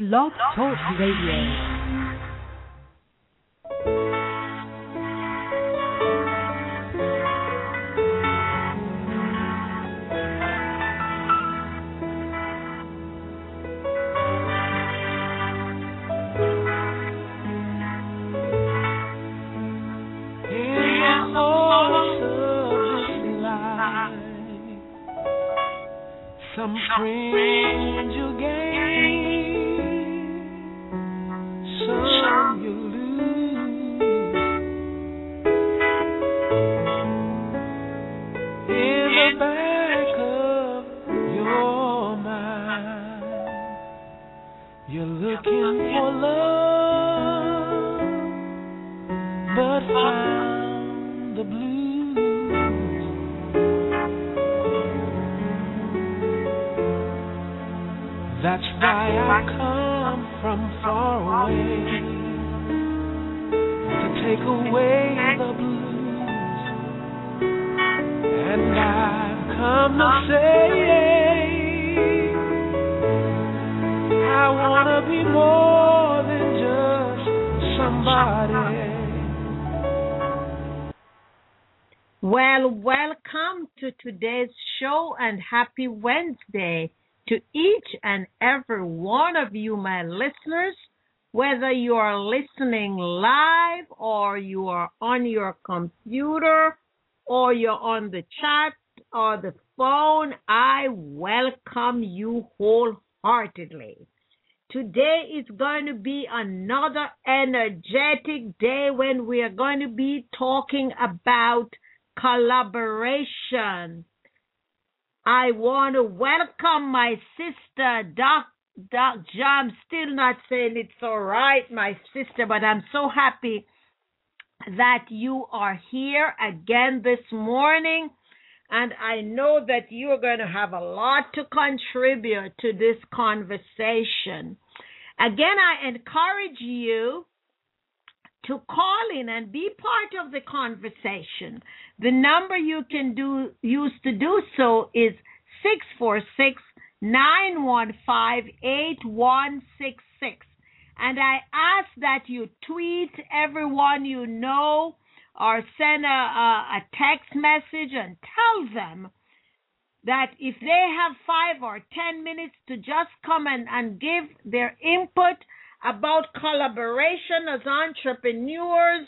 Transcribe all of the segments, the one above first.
Blog Talk Radio. Some friends you gain, some you lose. In the back of your mind, you're looking for love, but found the blues. That's why I come from far away to take away the blues. And I've come to say I wanna be more than just somebody. Well, welcome to today's show and happy Wednesday to each and every one of you, my listeners, whether you are listening live or you are on your computer or you're on the chat or the phone, I welcome you wholeheartedly. Today is going to be another energetic day when we are going to be talking about collaboration. I want to welcome my sister, Doc Jam. Still not saying it's all right, my sister, but I'm so happy that you are here again this morning. And I know that you're going to have a lot to contribute to this conversation. Again, I encourage you to call in and be part of the conversation. The number you can use to do so is 646-915-8166. And I ask that you tweet everyone you know or send a text message and tell them that if they have 5 or 10 minutes to just come and give their input about collaboration as entrepreneurs,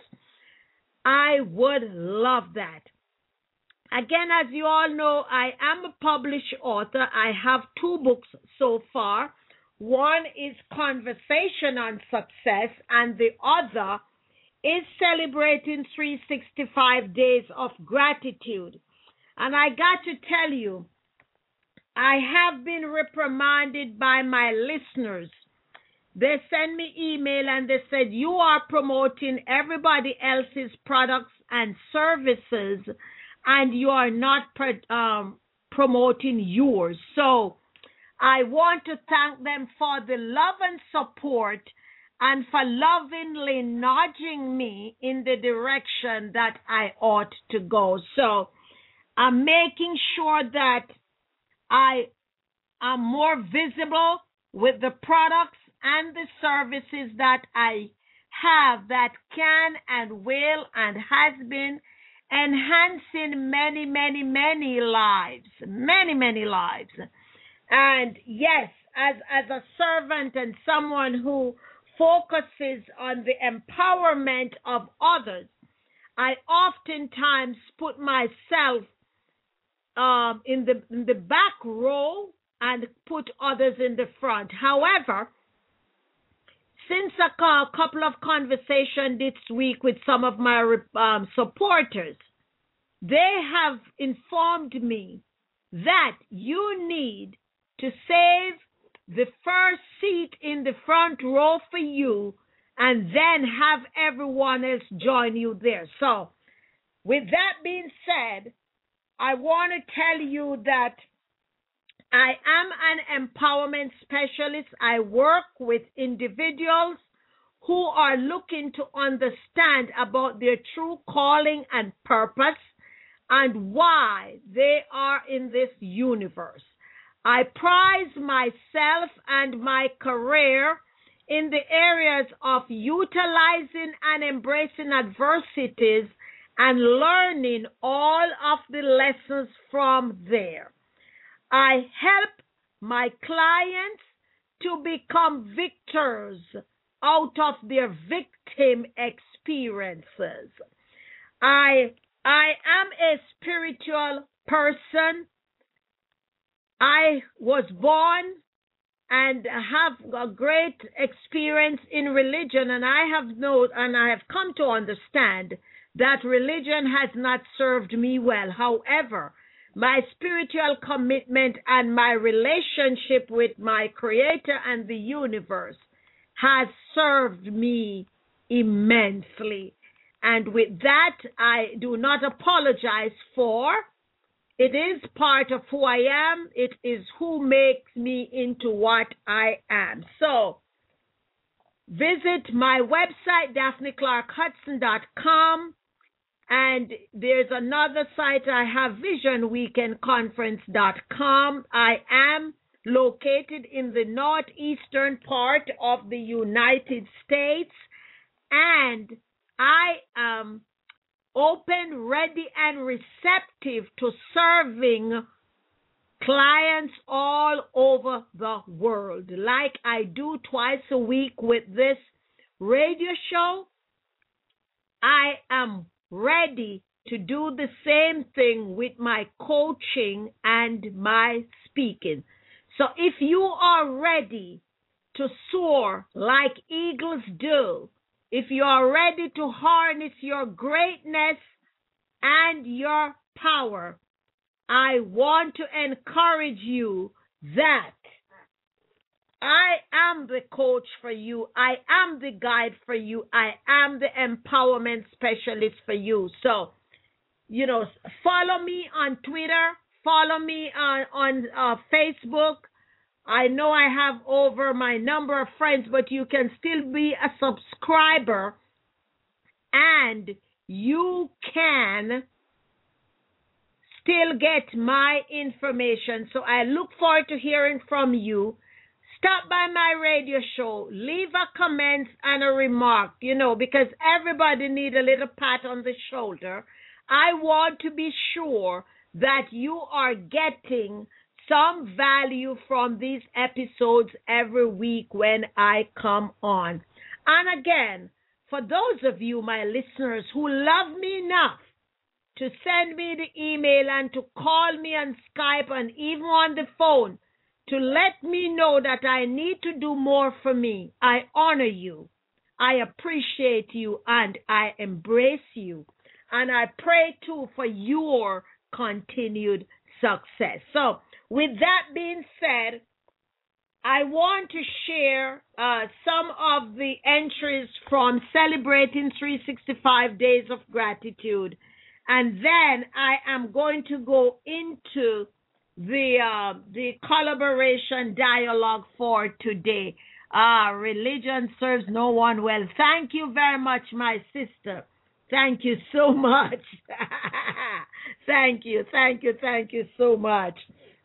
I would love that. Again, as you all know, I am a published author. I have 2 books so far. One is Conversation on Success, and the other is Celebrating 365 Days of Gratitude. And I got to tell you, I have been reprimanded by my listeners. They send me email and they said, you are promoting everybody else's products and services and you are not promoting yours. So I want to thank them for the love and support and for lovingly nudging me in the direction that I ought to go. So I'm making sure that I am more visible with the products and the services that I have that can and will and has been enhancing many, many, many lives, many, many lives. And yes, as a servant and someone who focuses on the empowerment of others, I oftentimes put myself in the back row and put others in the front. However, since a couple of conversations this week with some of my supporters, they have informed me that you need to save the first seat in the front row for you and then have everyone else join you there. So, with that being said, I want to tell you that I am an empowerment specialist. I work with individuals who are looking to understand about their true calling and purpose and why they are in this universe. I prize myself and my career in the areas of utilizing and embracing adversities and learning all of the lessons from there. I help my clients to become victors out of their victim experiences. I am a spiritual person. I was born and have a great experience in religion, and I have come to understand that religion has not served me well. However, my spiritual commitment and my relationship with my Creator and the universe has served me immensely. And with that, I do not apologize for. It is part of who I am. It is who makes me into what I am. So, visit my website, DaphneClarkHudson.com. And there's another site I have, VisionWeekendConference.com. I am located in the northeastern part of the United States, and I am open, ready, and receptive to serving clients all over the world, like I do twice a week with this radio show. I am ready to do the same thing with my coaching and my speaking. So if you are ready to soar like eagles do, if you are ready to harness your greatness and your power, I want to encourage you that I am the coach for you. I am the guide for you. I am the empowerment specialist for you. So, follow me on Twitter. Follow me on Facebook. I know I have over my number of friends, but you can still be a subscriber and you can still get my information. So I look forward to hearing from you. Stop by my radio show. Leave a comment and a remark, because everybody needs a little pat on the shoulder. I want to be sure that you are getting some value from these episodes every week when I come on. And again, for those of you, my listeners, who love me enough to send me the email and to call me on Skype and even on the phone to let me know that I need to do more for me, I honor you. I appreciate you and I embrace you. And I pray too for your continued success. So, with that being said, I want to share some of the entries from Celebrating 365 Days of Gratitude. And then I am going to go into the collaboration dialogue for today. Religion serves no one well. Thank you very much, my sister. Thank you so much. Thank you so much.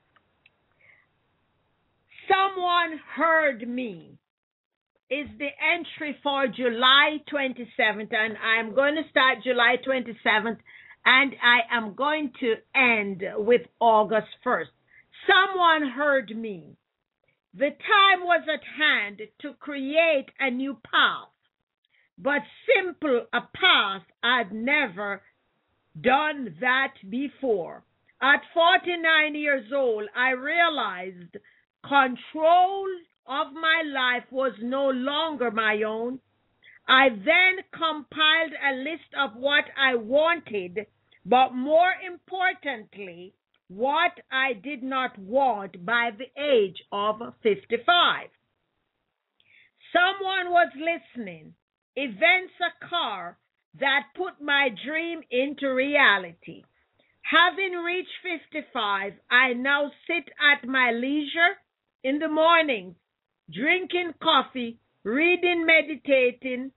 Someone heard me is the entry for July 27th, and I'm going to start July 27th, and I am going to end with August 1st. Someone heard me. The time was at hand to create a new path, but simple a path I'd never done that before. At 49 years old, I realized control of my life was no longer my own. I then compiled a list of what I wanted, but more importantly, what I did not want by the age of 55. Someone was listening. Events occur that put my dream into reality. Having reached 55, I now sit at my leisure in the morning, drinking coffee, reading, meditating,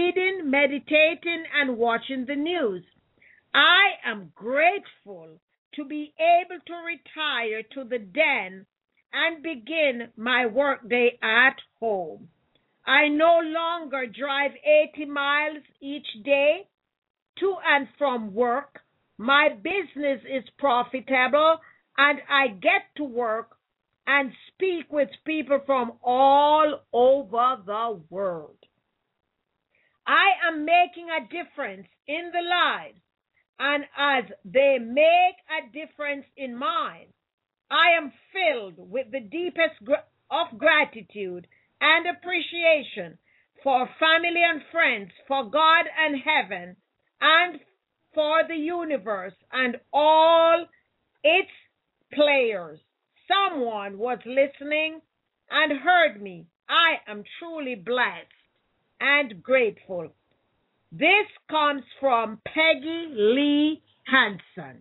and watching the news. I am grateful to be able to retire to the den and begin my workday at home. I no longer drive 80 miles each day to and from work. My business is profitable, and I get to work and speak with people from all over the world. I am making a difference in the lives, and as they make a difference in mine, I am filled with the deepest of gratitude and appreciation for family and friends, for God and heaven, and for the universe and all its players. Someone was listening and heard me. I am truly blessed and grateful. This comes from Peggy Lee Hanson.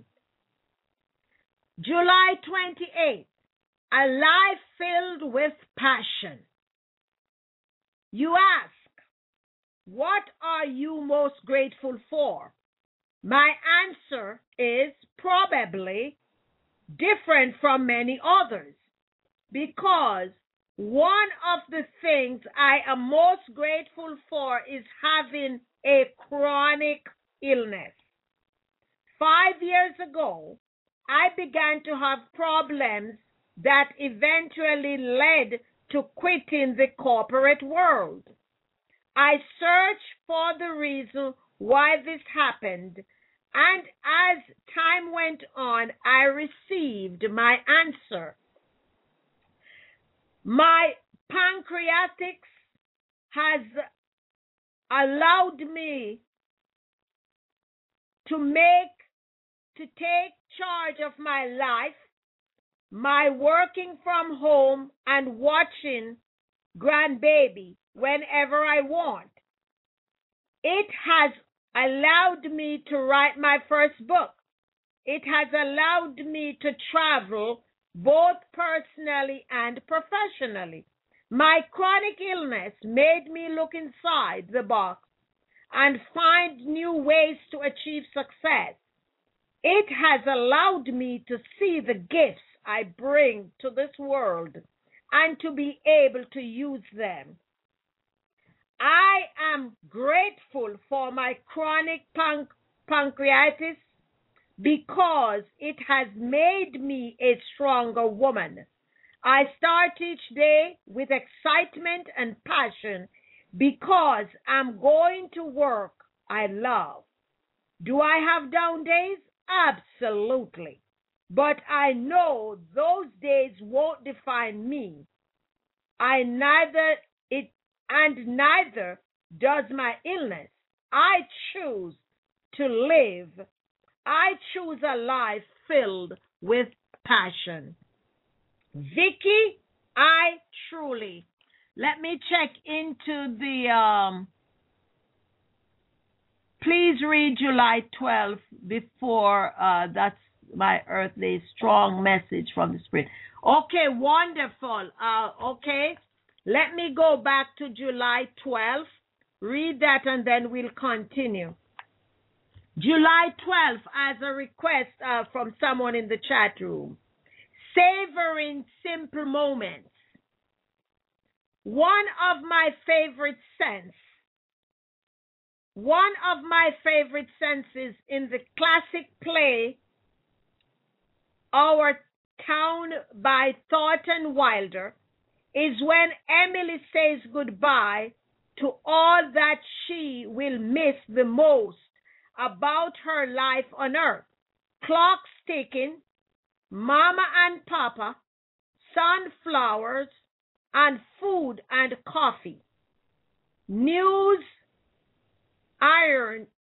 July 28th, a life filled with passion. You ask, what are you most grateful for? My answer is probably different from many others, because one of the things I am most grateful for is having a chronic illness. 5 years ago, I began to have problems that eventually led to quitting the corporate world. I searched for the reason why this happened, and as time went on, I received my answer. My pancreatics has allowed me to take charge of my life, my working from home and watching grandbaby whenever I want. It has allowed me to write my first book. It has allowed me to travel both personally and professionally. My chronic illness made me look inside the box and find new ways to achieve success. It has allowed me to see the gifts I bring to this world and to be able to use them. I am grateful for my chronic pancreatitis because it has made me a stronger woman. I start each day with excitement and passion because I'm going to work I love. Do I have down days? Absolutely. But I know those days won't define me. Neither does my illness. I choose to live. I choose a life filled with passion. Vicky, I truly. Let me check into the please read July 12th before that's my Earth Day strong message from the Spirit. Okay, wonderful. Okay, let me go back to July 12th. Read that and then we'll continue. July 12th, as a request from someone in the chat room. Savoring simple moments. One of my favorite senses in the classic play Our Town by Thornton Wilder is when Emily says goodbye to all that she will miss the most about her life on earth. Clocks ticking, Mama and Papa, sunflowers, and food and coffee. New iron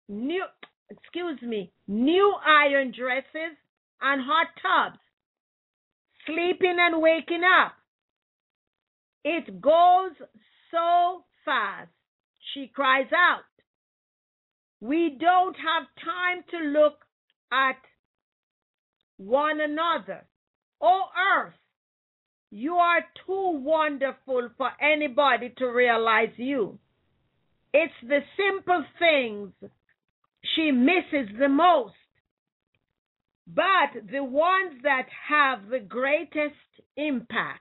dresses and hot tubs. Sleeping and waking up. It goes so fast, she cries out. We don't have time to look at one another. Oh, Earth, you are too wonderful for anybody to realize you. It's the simple things she misses the most. but the ones that have the greatest impact.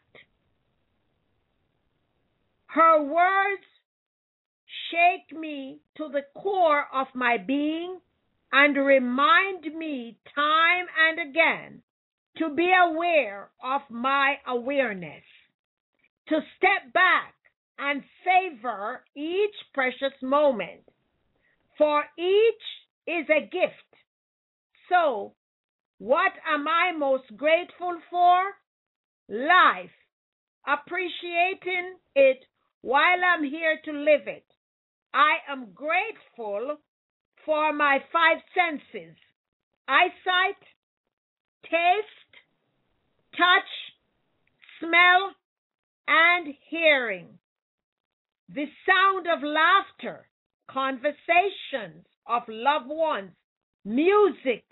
Her words shake me to the core of my being and remind me time and again to be aware of my awareness, to step back and savor each precious moment, for each is a gift. So, what am I most grateful for? Life, appreciating it while I'm here to live it. I am grateful for my five senses: eyesight, taste, touch, smell, and hearing. The sound of laughter, conversations of loved ones, music,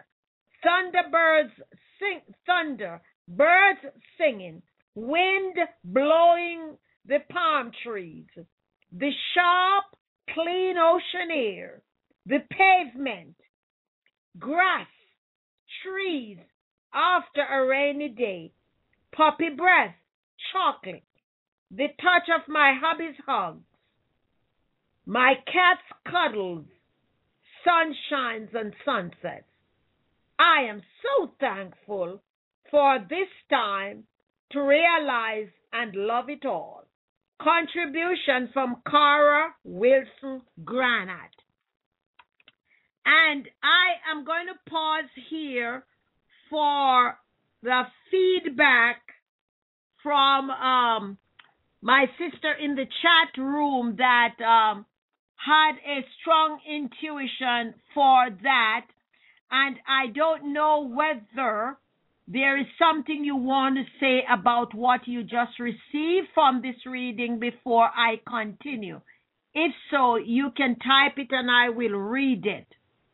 birds singing, wind blowing the palm trees, the sharp, clean ocean air, the pavement, grass, trees after a rainy day, puppy breath, chocolate, the touch of my hubby's hugs, my cat's cuddles, sunshines and sunsets. I am so thankful for this time to realize and love it all. Contribution from Cara Wilson Granat. And I am going to pause here for the feedback from my sister in the chat room that had a strong intuition for that. And I don't know whether there is something you want to say about what you just received from this reading before I continue. If so, you can type it and I will read it.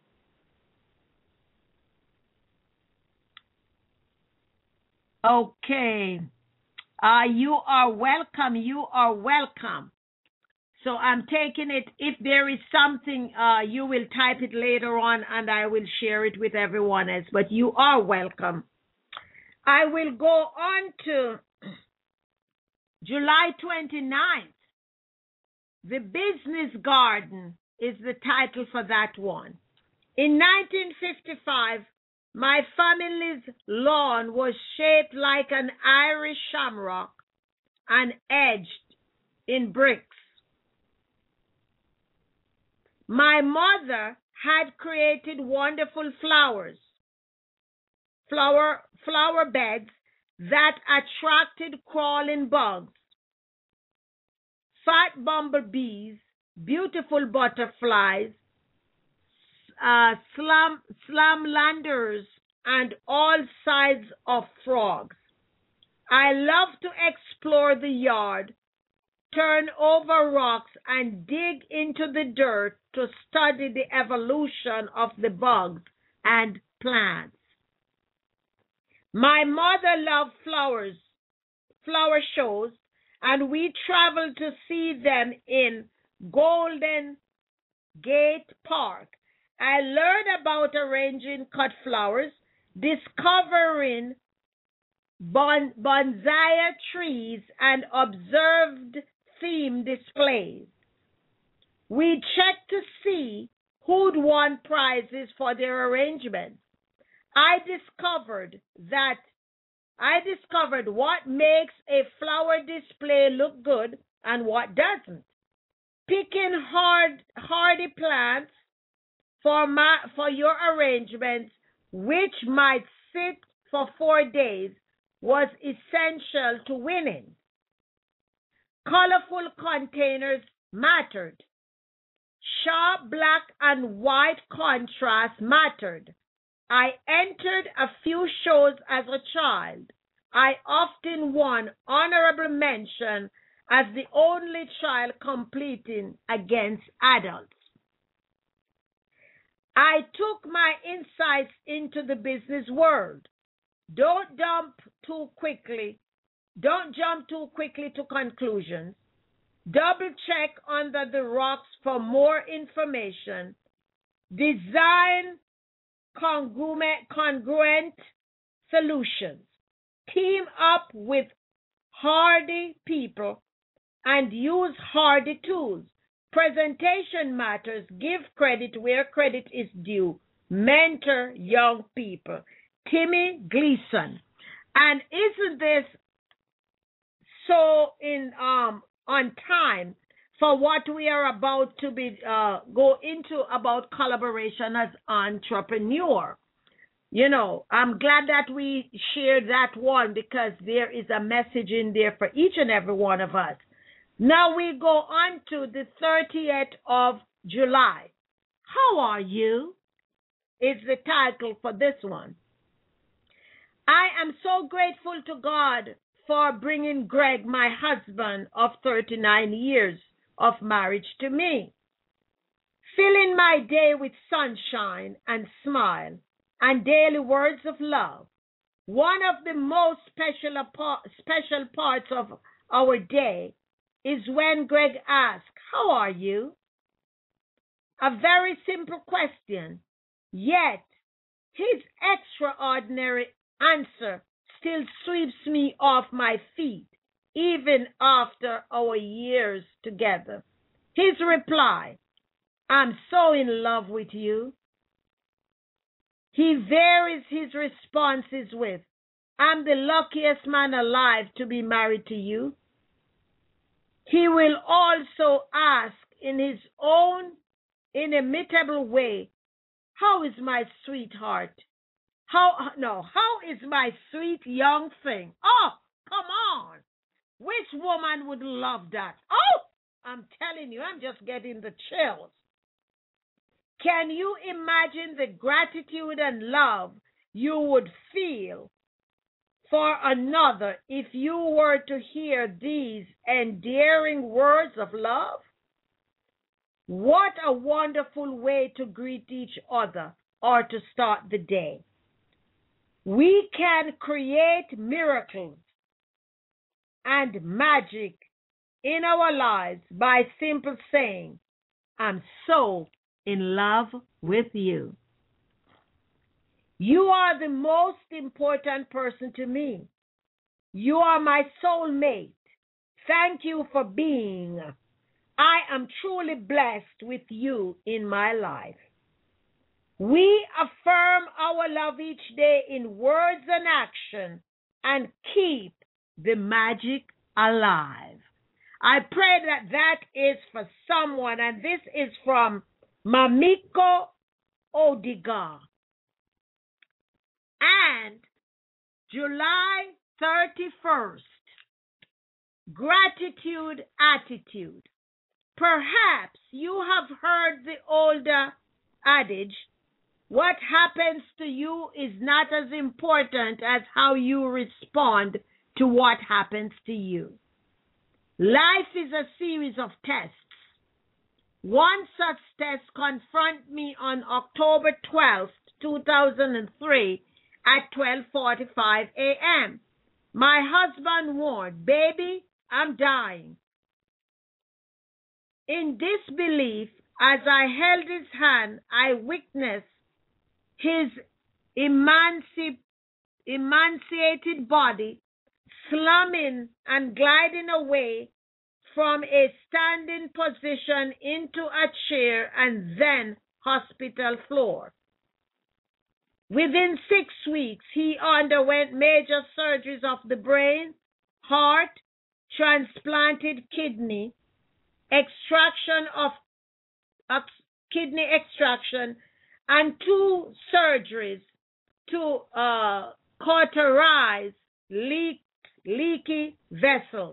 Okay. You are welcome. You are welcome. So I'm taking it. If there is something, you will type it later on and I will share it with everyone else. But you are welcome. I will go on to July 29th. The Business Garden is the title for that one. In 1955, my family's lawn was shaped like an Irish shamrock and edged in bricks. My mother had created wonderful flower beds that attracted crawling bugs, fat bumblebees, beautiful butterflies, slamolanders, and all sides of frogs. I love to explore the yard, turn over rocks, and dig into the dirt to study the evolution of the bugs and plants. My mother loved flower shows, and we traveled to see them in Golden Gate Park. I learned about arranging cut flowers, discovering bonsai trees, and observed theme displays. We checked to see who'd won prizes for their arrangements. I discovered what makes a flower display look good and what doesn't. Picking hardy plants for your arrangements, which might sit for 4 days, was essential to winning. Colorful containers mattered. Sharp black and white contrast mattered. I entered a few shows as a child. I often won honorable mention as the only child competing against adults. I took my insights into the business world. Don't jump too quickly to conclusions. Double check under the rocks for more information. Design congruent solutions. Team up with hardy people and use hardy tools. Presentation matters. Give credit where credit is due. Mentor young people. Timmy Gleason. And isn't this so on time for what we are about to be go into about collaboration as entrepreneur? You know, I'm glad that we shared that one because there is a message in there for each and every one of us. Now we go on to the 30th of July. How are you? Is the title for this one. I am so grateful to God for bringing Greg, my husband of 39 years of marriage, to me, filling my day with sunshine and smile and daily words of love. One of the most special parts of our day is when Greg asks, how are you? A very simple question, yet his extraordinary answer still sweeps me off my feet, even after our years together. His reply, I'm so in love with you. He varies his responses with, I'm the luckiest man alive to be married to you. He will also ask in his own inimitable way, how is my sweetheart? How is my sweet young thing? Oh, come on. Which woman would love that? Oh, I'm telling you, I'm just getting the chills. Can you imagine the gratitude and love you would feel for another if you were to hear these endearing words of love? What a wonderful way to greet each other or to start the day. We can create miracles and magic in our lives by simply saying, I'm so in love with you. You are the most important person to me. You are my soulmate. Thank you for being. I am truly blessed with you in my life. We affirm our love each day in words and action and keep the magic alive. I pray that that is for someone, and this is from Mamiko Odiga. And July 31st, gratitude attitude. Perhaps you have heard the older adage, what happens to you is not as important as how you respond to what happens to you. Life is a series of tests. One such test confronted me on October 12th, 2003 at 12:45 a.m. My husband warned, baby, I'm dying. In disbelief, as I held his hand, I witnessed his emaciated body slumming and gliding away from a standing position into a chair and then hospital floor. Within 6 weeks, he underwent major surgeries of the brain, heart, transplanted kidney, kidney extraction, and 2 surgeries to cauterize leaky vessels.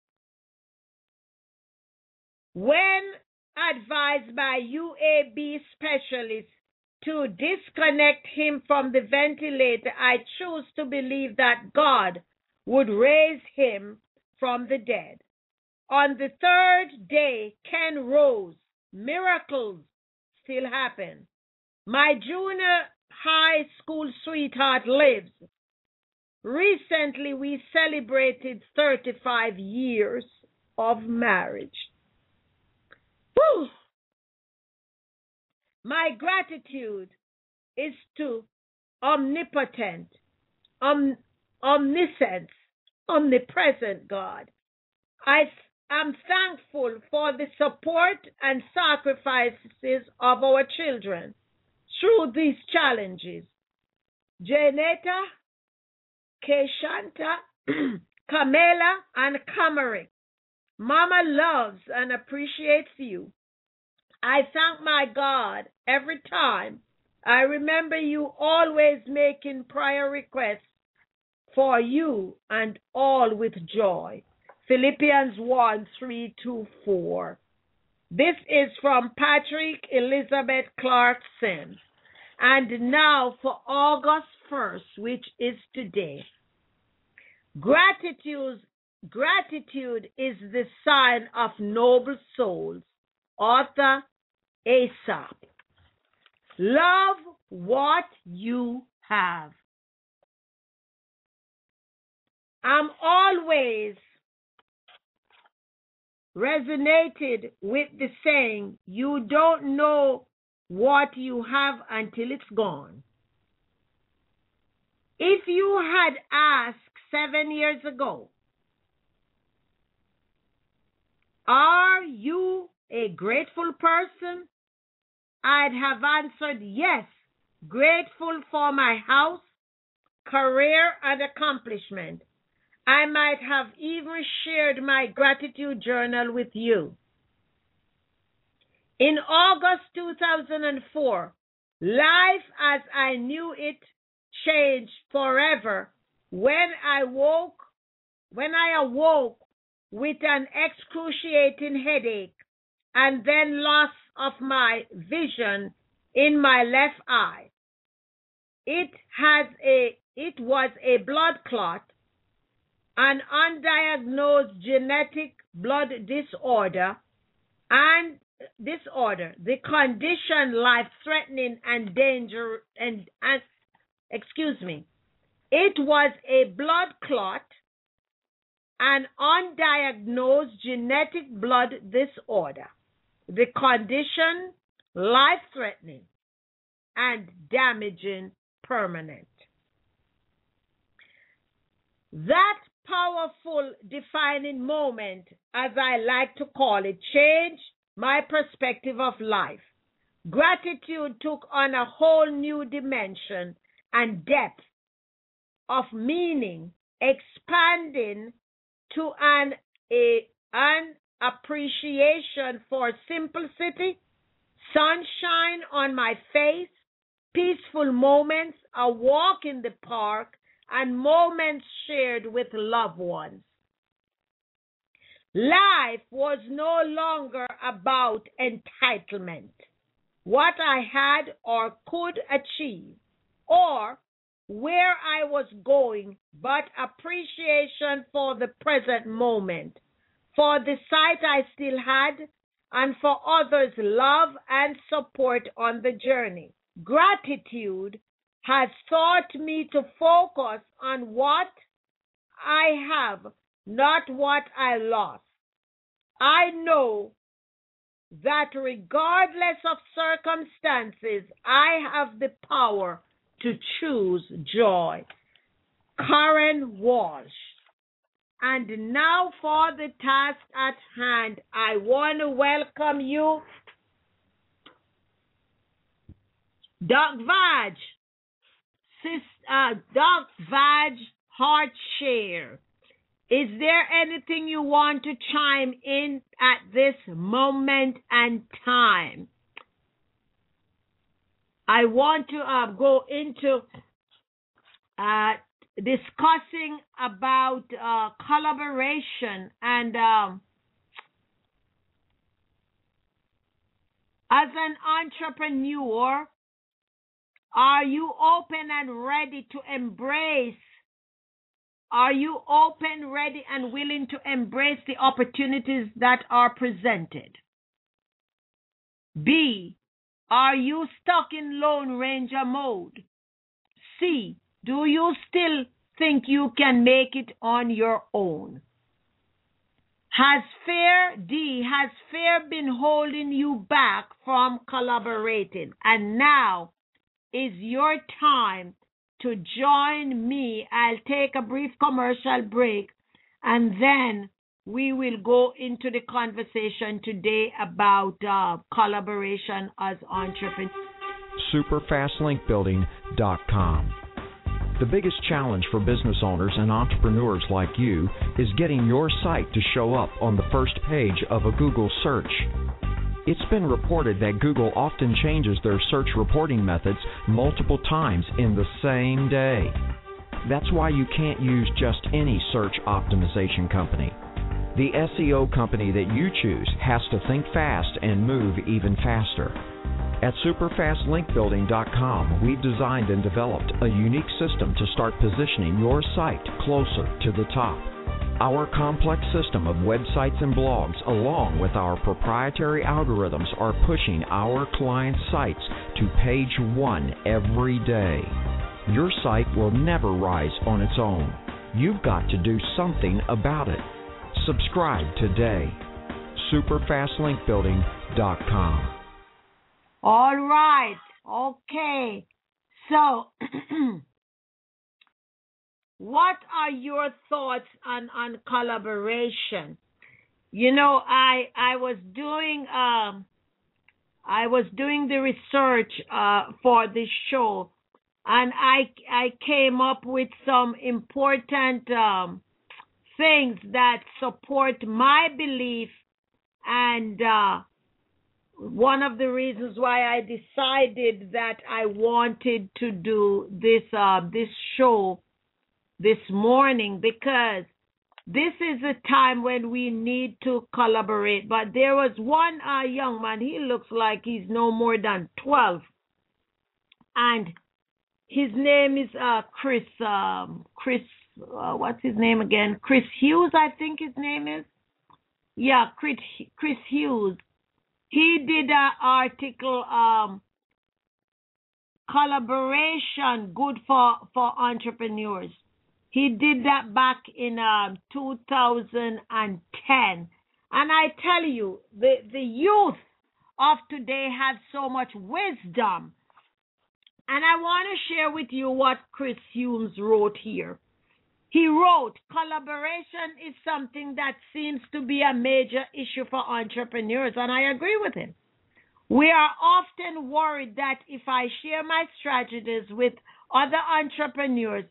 When advised by UAB specialists to disconnect him from the ventilator, I choose to believe that God would raise him from the dead. On the 3rd day, Ken rose. Miracles still happen. My junior high school sweetheart lives. Recently, we celebrated 35 years of marriage. Woo! My gratitude is to omnipotent, omniscient, omnipresent God. I am thankful for the support and sacrifices of our children through these challenges. Janetta, Keshanta, Camela, and Kamari. Mama loves and appreciates you. I thank my God every time I remember you always making prayer requests for you and all with joy. Philippians 1:3-4. This is from Patrick Elizabeth Clarkson. And now for August 1st, which is today. Gratitude is the sign of noble souls. Author Aesop. Love what you have. I'm always resonated with the saying, you don't know what you have until it's gone. If you had asked 7 years ago, are you a grateful person? I'd have answered yes, grateful for my house, career, and accomplishment. I might have even shared my gratitude journal with you. In August 2004, life as I knew it changed forever when I awoke with an excruciating headache and then loss of my vision in my left eye. It was a blood clot, an undiagnosed genetic blood disorder, the condition life-threatening and dangerous, it was a blood clot, an undiagnosed genetic blood disorder, the condition life-threatening and damaging permanent. That powerful defining moment, as I like to call it, changed my perspective of life. Gratitude took on a whole new dimension and depth of meaning, expanding to an appreciation for simplicity, sunshine on my face, peaceful moments, a walk in the park, and moments shared with loved ones. Life was no longer about entitlement, what I had or could achieve, or where I was going, but appreciation for the present moment, for the sight I still had, and for others' love and support on the journey. Gratitude has taught me to focus on what I have, not what I lost. I know that regardless of circumstances, I have the power to choose joy. Karen Walsh. And now for the task at hand, I want to welcome you, Doc Vaj, Doc Vaj Heartshare. Is there anything you want to chime in at this moment and time? I want to go into discussing about collaboration and as an entrepreneur, are you open and ready to embrace? Are you open, ready, and willing to embrace the opportunities that are presented? B, are you stuck in Lone Ranger mode? C, do you still think you can make it on your own? Has fear been holding you back from collaborating? And now is your time to join me. I'll take a brief commercial break, and then we will go into the conversation today about collaboration as entrepreneurs. Superfastlinkbuilding.com. The biggest challenge for business owners and entrepreneurs like you is getting your site to show up on the first page of a Google search. It's been reported that Google often changes their search reporting methods multiple times in the same day. That's why you can't use just any search optimization company. The SEO company that you choose has to think fast and move even faster. At Superfastlinkbuilding.com, we've designed and developed a unique system to start positioning your site closer to the top. Our complex system of websites and blogs, along with our proprietary algorithms, are pushing our clients' sites to page 1 every day. Your site will never rise on its own. You've got to do something about it. Subscribe today. Superfastlinkbuilding.com. All right. Okay. So, what are your thoughts on collaboration? You know, I was doing the research for this show, and I came up with some important things that support my belief, and one of the reasons why I decided that I wanted to do this show this morning, because this is a time when we need to collaborate. But there was one young man, he looks like he's no more than 12, and his name is Chris, what's his name again? Chris Hughes, I think his name is. Yeah, Chris Hughes. He did an article, collaboration good for entrepreneurs. He did that back in 2010. And I tell you, the youth of today have so much wisdom. And I want to share with you what Chris Hughes wrote here. He wrote, collaboration is something that seems to be a major issue for entrepreneurs, and I agree with him. We are often worried that if I share my strategies with other entrepreneurs,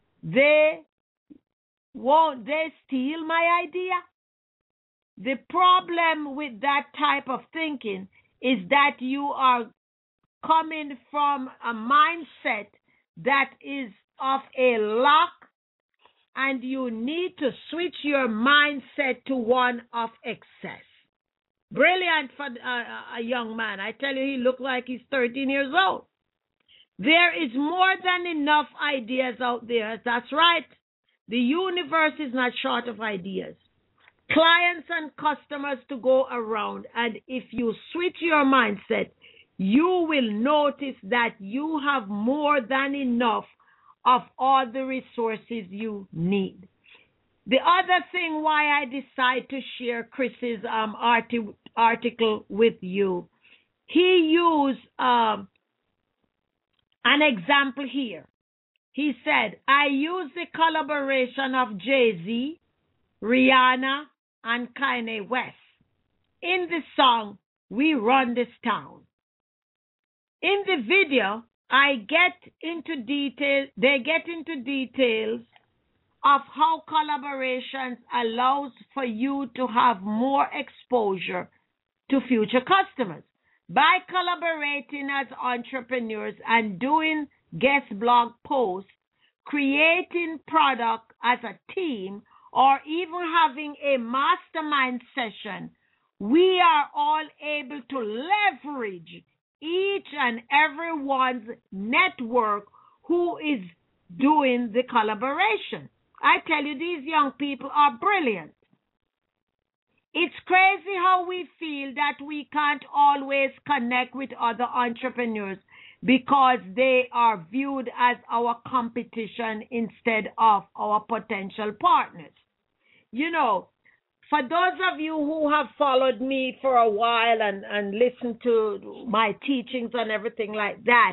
won't they steal my idea? The problem with that type of thinking is that you are coming from a mindset that is of a lack, and you need to switch your mindset to one of excess. Brilliant for a young man. I tell you, he looked like he's 13 years old. There is more than enough ideas out there. That's right. The universe is not short of ideas. Clients and customers to go around. And if you switch your mindset, you will notice that you have more than enough of all the resources you need. The other thing why I decide to share Chris's article with you, he used an example here. He said, I use the collaboration of Jay-Z, Rihanna, and Kanye West in the song, We Run This Town. In the video, they get into details of how collaborations allows for you to have more exposure to future customers. By collaborating as entrepreneurs and doing guest blog posts, creating product as a team, or even having a mastermind session, we are all able to leverage each and everyone's network who is doing the collaboration. I tell you, these young people are brilliant. It's crazy how we feel that we can't always connect with other entrepreneurs because they are viewed as our competition instead of our potential partners. You know, for those of you who have followed me for a while and listened to my teachings and everything like that,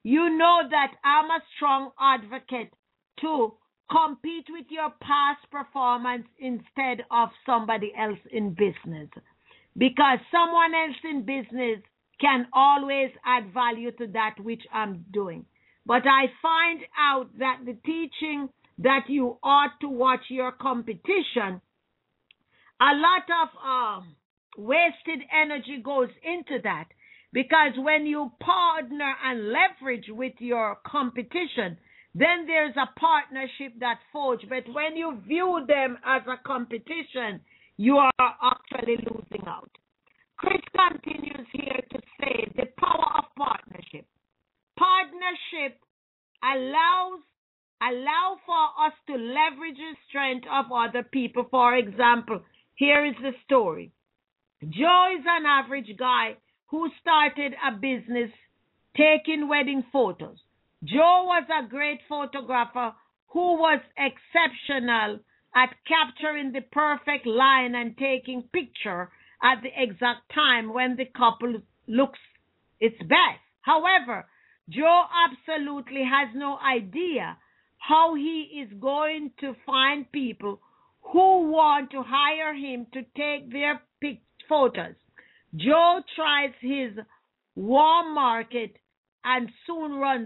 you know that I'm a strong advocate to compete with your past performance instead of somebody else in business. Because someone else in business can always add value to that which I'm doing. But I find out that the teaching that you ought to watch your competition, a lot of wasted energy goes into that. Because when you partner and leverage with your competition, then there's a partnership that forged. But when you view them as a competition, you are actually losing out. Chris continues here to say the power of partnership. Partnership allow for us to leverage the strength of other people. For example, here is the story. Joe is an average guy who started a business taking wedding photos. Joe was a great photographer who was exceptional at capturing the perfect line and taking picture at the exact time when the couple looks its best. However, Joe absolutely has no idea how he is going to find people who want to hire him to take their photos. Joe tries his warm market and soon runs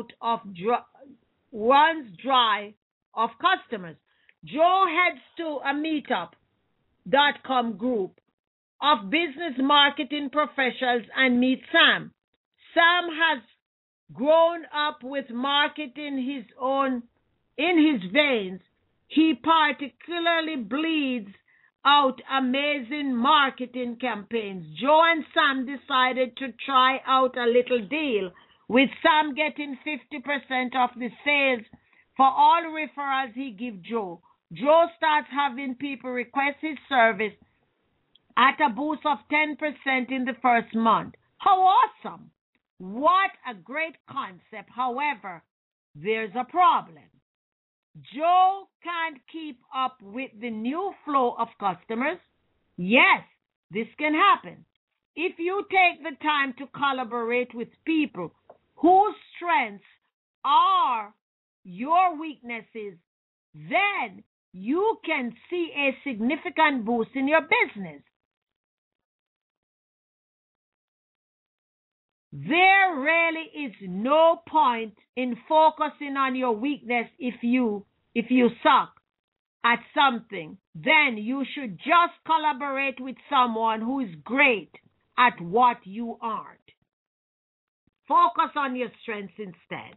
dry of customers. Joe heads to a meetup.com group of business marketing professionals and meets Sam. Sam has grown up with marketing in his veins. He particularly bleeds out amazing marketing campaigns. Joe and Sam decided to try out a little deal, with Sam getting 50% of the sales for all referrals he gives Joe. Joe starts having people request his service at a boost of 10% in the first month. How awesome! What a great concept. However, there's a problem. Joe can't keep up with the new flow of customers. Yes, this can happen. If you take the time to collaborate with people whose strengths are your weaknesses, then you can see a significant boost in your business. There really is no point in focusing on your weakness if you suck at something. Then you should just collaborate with someone who is great at what you aren't. Focus on your strengths instead.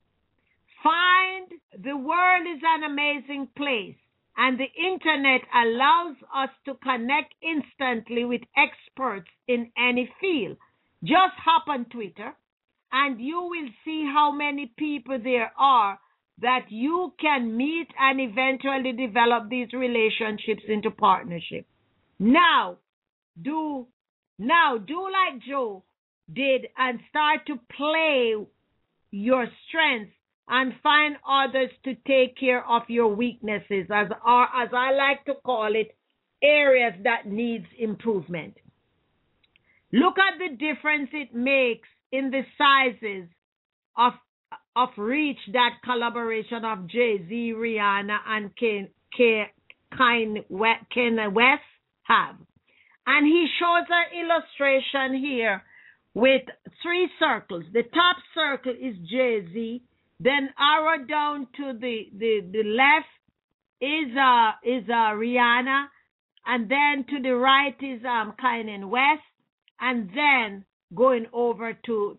The world is an amazing place, and the internet allows us to connect instantly with experts in any field. Just hop on Twitter and you will see how many people there are that you can meet and eventually develop these relationships into partnership. Now do like Joe did and start to play your strengths and find others to take care of your weaknesses, as I like to call it, areas that needs improvement. Look at the difference it makes in the sizes of reach that collaboration of Jay-Z, Rihanna, and Kanye West have. And he shows an illustration here with 3 circles. The top circle is Jay-Z, then arrow down to the left is Rihanna, and then to the right is Kanye West, and then going over to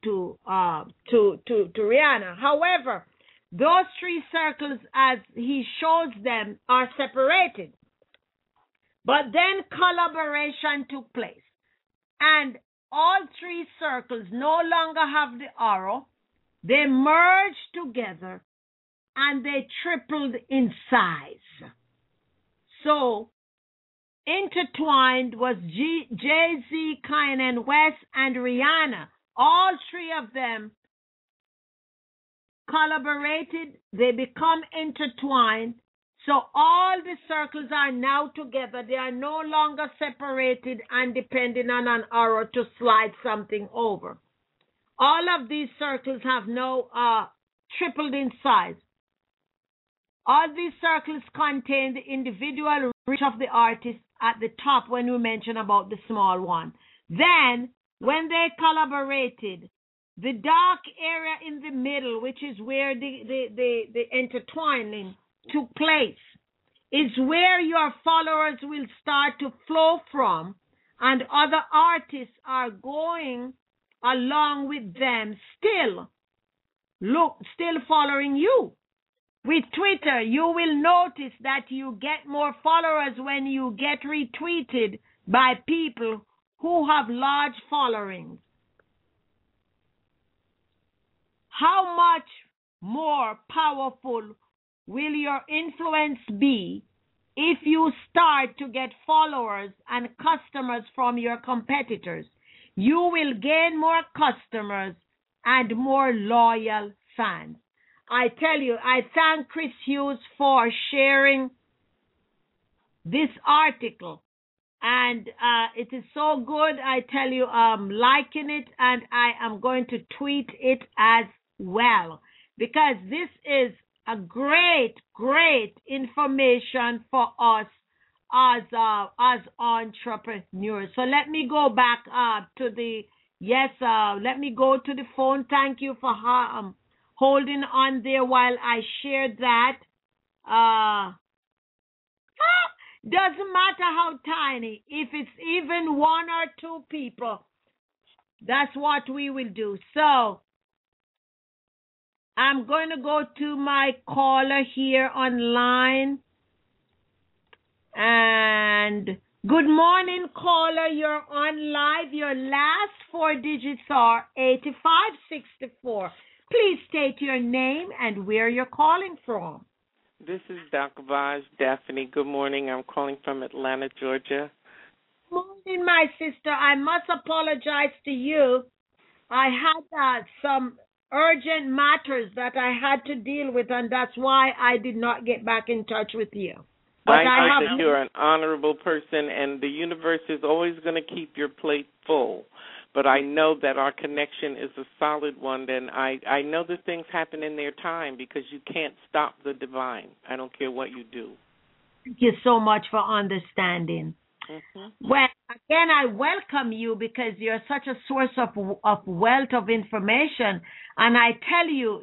Rihanna. However, those 3 circles, as he shows them, are separated. But then collaboration took place, and all 3 circles no longer have the arrow. They merged together, and they tripled in size. So, intertwined was Jay-Z, Kanye West, and Rihanna. All 3 of them collaborated. They become intertwined. So all the circles are now together. They are no longer separated and depending on an arrow to slide something over. All of these circles have now tripled in size. All these circles contain the individual reach of the artist at the top when we mention about the small one. Then, when they collaborated, the dark area in the middle, which is where the intertwining took place, is where your followers will start to flow from, and other artists are going along with them, still following you. With Twitter, you will notice that you get more followers when you get retweeted by people who have large followings. How much more powerful will your influence be if you start to get followers and customers from your competitors? You will gain more customers and more loyal fans. I tell you, I thank Chris Hughes for sharing this article. And it is so good. I tell you, I'm liking it, and I am going to tweet it as well, because this is a great information for us as entrepreneurs. So let me go back to the let me go to the phone. Thank you for holding on there while I shared that. Doesn't matter how tiny, if it's even one or two people, that's what we will do. So I'm going to go to my caller here online. And good morning, caller. You're on live. Your last four digits are 8564. Please state your name and where you're calling from. This is Dr. Vaj Daphne. Good morning. I'm calling from Atlanta, Georgia. Good morning, my sister. I must apologize to you. I had some urgent matters that I had to deal with, and that's why I did not get back in touch with you. But I know that you're an honorable person, and the universe is always going to keep your plate full. But I know that our connection is a solid one, and I know that things happen in their time because you can't stop the divine. I don't care what you do. Thank you so much for understanding. Mm-hmm. Well, again, I welcome you because you're such a source of wealth of information. And I tell you,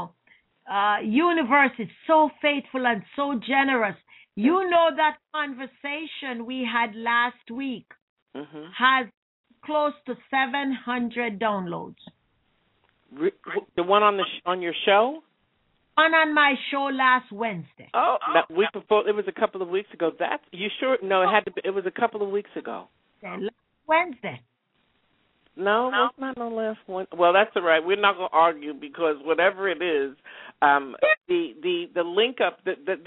universe is so faithful and so generous. You know that conversation we had last week has close to 700 downloads. The one on your show? On my show last Wednesday. Oh, that week before, it was a couple of weeks ago. You sure? No, it had to be. It was a couple of weeks ago. Last Wednesday. No, it's not no last one. Well, that's all right. We're not going to argue because whatever it is, the link up.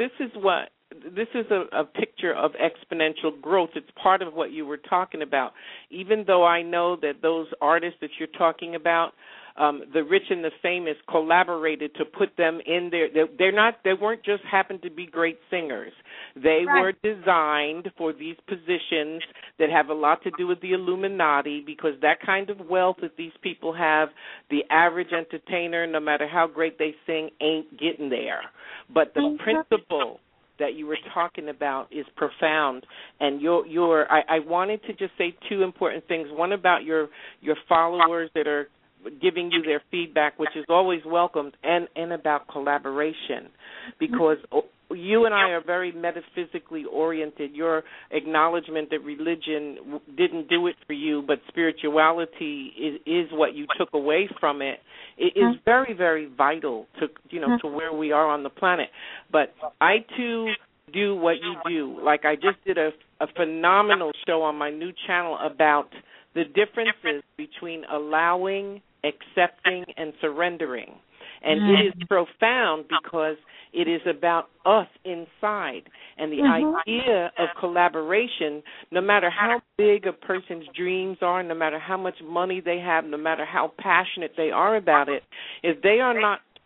This is a picture of exponential growth. It's part of what you were talking about. Even though I know that those artists that you're talking about, the rich and the famous, collaborated to put them in there. They weren't just happened to be great singers. They were designed for these positions that have a lot to do with the Illuminati, because that kind of wealth that these people have, the average entertainer, no matter how great they sing, ain't getting there. But the principle that you were talking about is profound, and I wanted to just say two important things. One about your followers that are giving you their feedback, which is always welcomed, and about collaboration, because you and I are very metaphysically oriented. Your acknowledgement that religion didn't do it for you, but spirituality is what you took away from it. It is very, very vital to where we are on the planet. But I too do what you do. Like I just did a phenomenal show on my new channel about the differences between allowing, accepting, and surrendering. And it is profound because it is about us inside. And the idea of collaboration, no matter how big a person's dreams are, no matter how much money they have, no matter how passionate they are about it, if they are not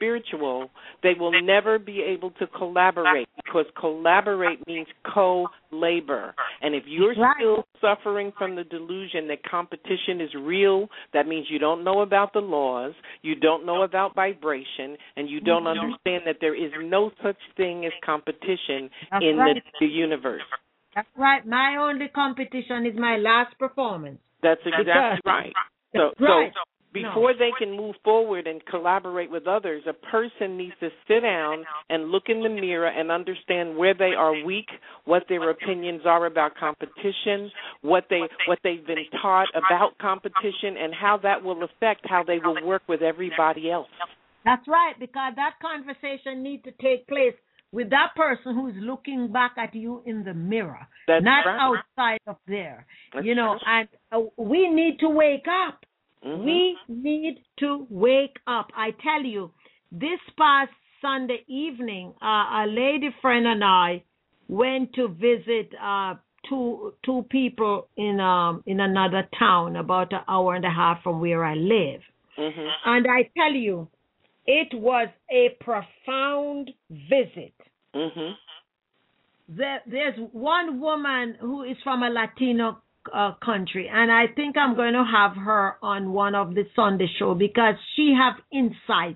spiritual, they will never be able to collaborate, because collaborate means co-labor. And if you're still suffering from the delusion that competition is real, that means you don't know about the laws, you don't know about vibration, and you don't understand that there is no such thing as competition in the universe. That's right. My only competition is my last performance. That's exactly right. So before they can move forward and collaborate with others, a person needs to sit down and look in the mirror and understand where they are weak, what their opinions are about competition, what they've been taught about competition, and how that will affect how they will work with everybody else. That's right, because that conversation needs to take place with that person who's looking back at you in the mirror, not outside of there. And we need to wake up. Mm-hmm. We need to wake up. I tell you, this past Sunday evening, a lady friend and I went to visit two people in another town, about an hour and a half from where I live. Mm-hmm. And I tell you, it was a profound visit. Mm-hmm. There's one woman who is from a Latino country, and I think I'm going to have her on one of the Sunday show, because she have insight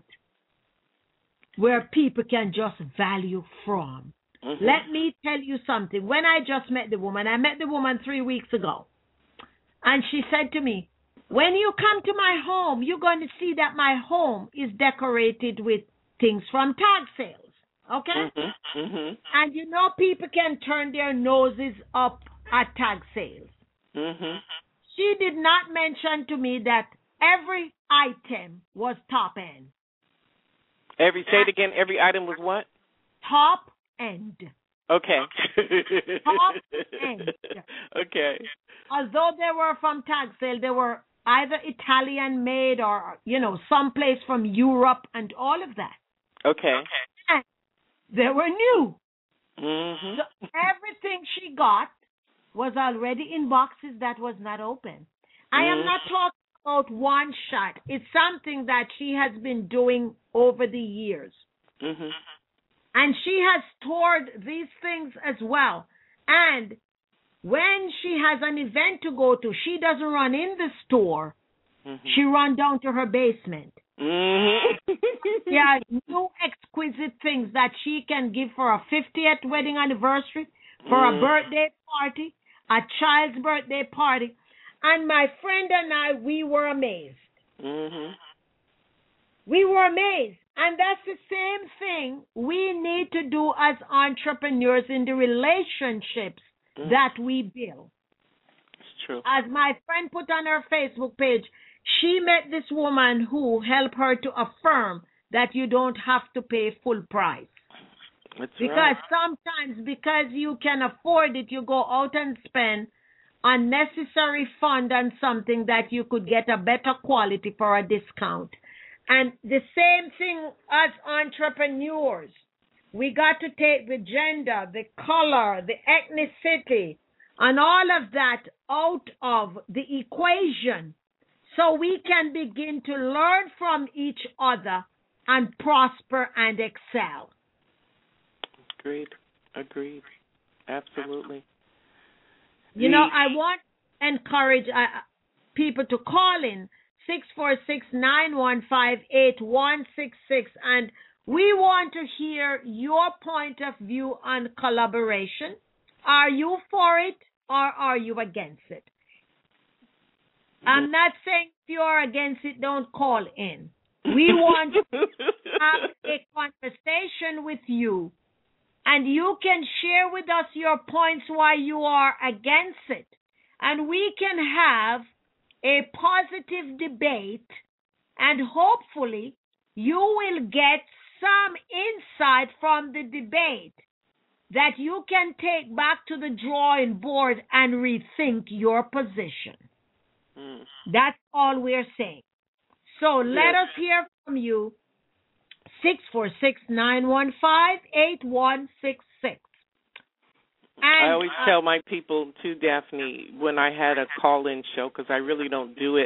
where people can just value from. Mm-hmm. Let me tell you something. When I just met the woman, I met the woman 3 weeks ago, and she said to me, when you come to my home, you're going to see that my home is decorated with things from tag sales. Okay? Mm-hmm. Mm-hmm. And people can turn their noses up at tag sales. Mm-hmm. She did not mention to me that every item was top end. Say it again, every item was what? Top end. Okay. Top end. Okay. Although they were from tag sale, they were either Italian made or, someplace from Europe and all of that. Okay. And they were new. Mm-hmm. So everything she got was already in boxes that was not open. I am not talking about one shot. It's something that she has been doing over the years. Mm-hmm. And she has stored these things as well. And when she has an event to go to, she doesn't run in the store. Mm-hmm. She run down to her basement. Mm-hmm. There are new exquisite things that she can give for a 50th wedding anniversary, for a birthday party, a child's birthday party. And my friend and I, we were amazed. Mm-hmm. We were amazed. And that's the same thing we need to do as entrepreneurs in the relationships that we build. It's true. As my friend put on her Facebook page, she met this woman who helped her to affirm that you don't have to pay full price. That's because right. Sometimes, because you can afford it, you go out and spend unnecessary fund on something that you could get a better quality for a discount. And the same thing as entrepreneurs. We got to take the gender, the color, the ethnicity, and all of that out of the equation so we can begin to learn from each other and prosper and excel. Agreed. Absolutely. I want to encourage people to call in 646-915-8166, and we want to hear your point of view on collaboration. Are you for it or are you against it? I'm not saying if you're against it, don't call in. We want to have a conversation with you, and you can share with us your points why you are against it, and we can have a positive debate, and hopefully you will get some insight from the debate that you can take back to the drawing board and rethink your position. That's all we're saying. So let us hear from you. 646-915-8166. I always tell my people, too, Daphne, when I had a call-in show, because I really don't do it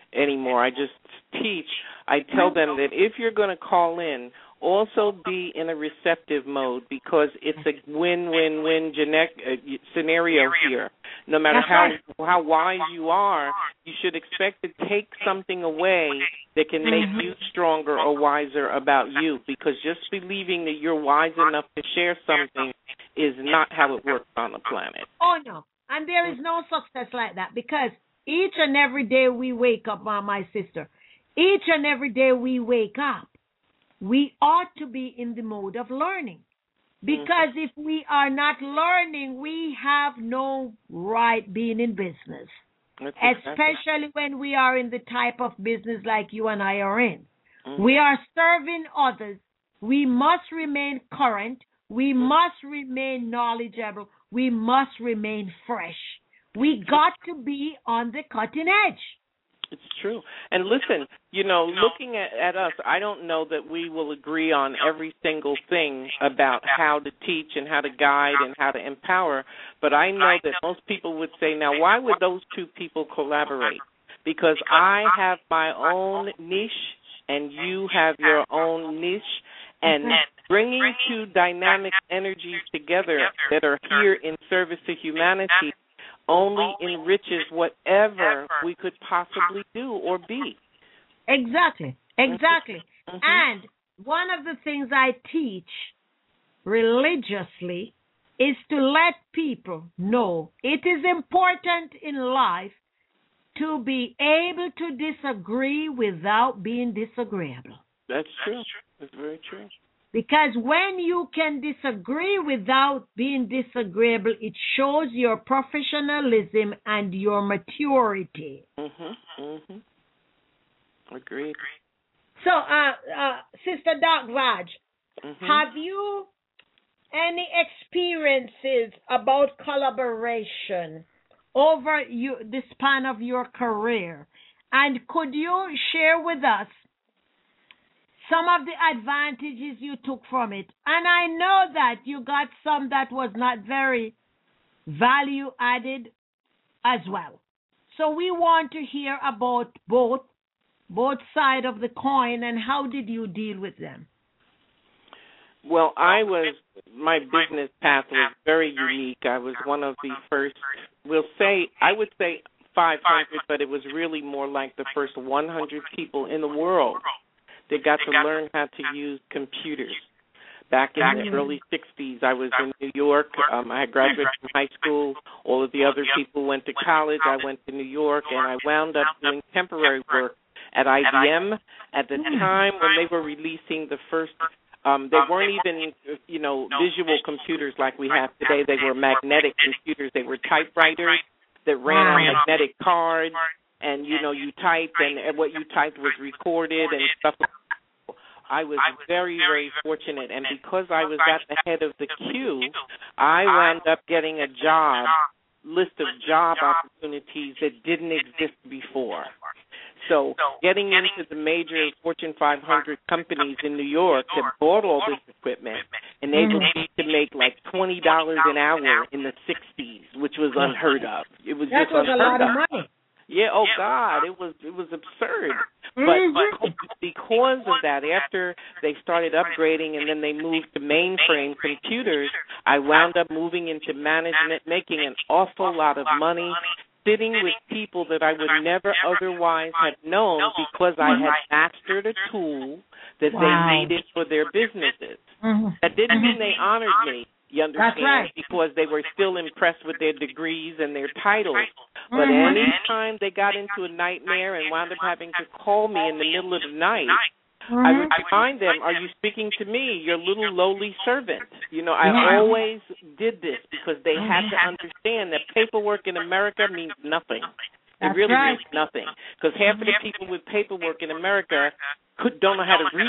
anymore. I just teach. I tell them that if you're going to call in, also be in a receptive mode, because it's a win-win-win scenario here. No matter how wise you are, you should expect to take something away that can make you stronger or wiser about you, because just believing that you're wise enough to share something is not how it works on the planet. Oh, no. And there is no success like that, because each and every day we wake up, my sister, each and every day we wake up, we ought to be in the mode of learning. Because if we are not learning, we have no right being in business. Especially when we are in the type of business like you and I are in. We are serving others. We must remain current. We must remain knowledgeable. We must remain fresh. We got to be on the cutting edge. It's true. And listen, looking at us, I don't know that we will agree on every single thing about how to teach and how to guide and how to empower, but I know that most people would say, now, why would those two people collaborate? Because I have my own niche and you have your own niche, and bringing two dynamic energies together that are here in service to humanity only enriches whatever we could possibly do or be. Exactly. And one of the things I teach religiously is to let people know it is important in life to be able to disagree without being disagreeable. That's true. That's very true. Because when you can disagree without being disagreeable, it shows your professionalism and your maturity. Agreed. So, Sister Doc Raj, have you any experiences about collaboration over the span of your career? And could you share with us some of the advantages you took from it? And I know that you got some that was not very value added as well. So we want to hear about both sides of the coin, and how did you deal with them? Well, my business path was very unique. I was one of the first, I would say 500, but it was really more like the first 100 people in the world that got to learn how to use computers. Back in the early 60s, I was in New York. I had graduated from high school. All of the other people went to college. I went to New York, and I wound up doing temporary work at IBM at the time when they were releasing the first. They weren't even, visual computers like we have today. They were magnetic computers. They were typewriters that ran on magnetic cards, and, you typed, and what you typed was recorded and stuff. I was very, very fortunate, and because I was at the head of the queue, I wound up getting a list of job opportunities that didn't exist before. So getting into the major Fortune 500 companies in New York that bought all this equipment enabled me to make like $20 an hour in the 60s, which was unheard of. It was that just was unheard a lot of. of money. Yeah, oh God, it was absurd. But because of that, after they started upgrading and then they moved to mainframe computers, I wound up moving into management, making an awful lot of money, sitting with people that I would never otherwise have known because I had mastered a tool that they needed for their businesses. That didn't mean they honored me. You understand? That's right. Because they were still impressed with their degrees and their titles. But any time they got into a nightmare and wound up having to call me in the middle of the night, I would remind them, are you speaking to me, your little lowly servant? I always did this because they had to understand that paperwork in America means nothing. It really means nothing. Because half of the people with paperwork in America don't know how to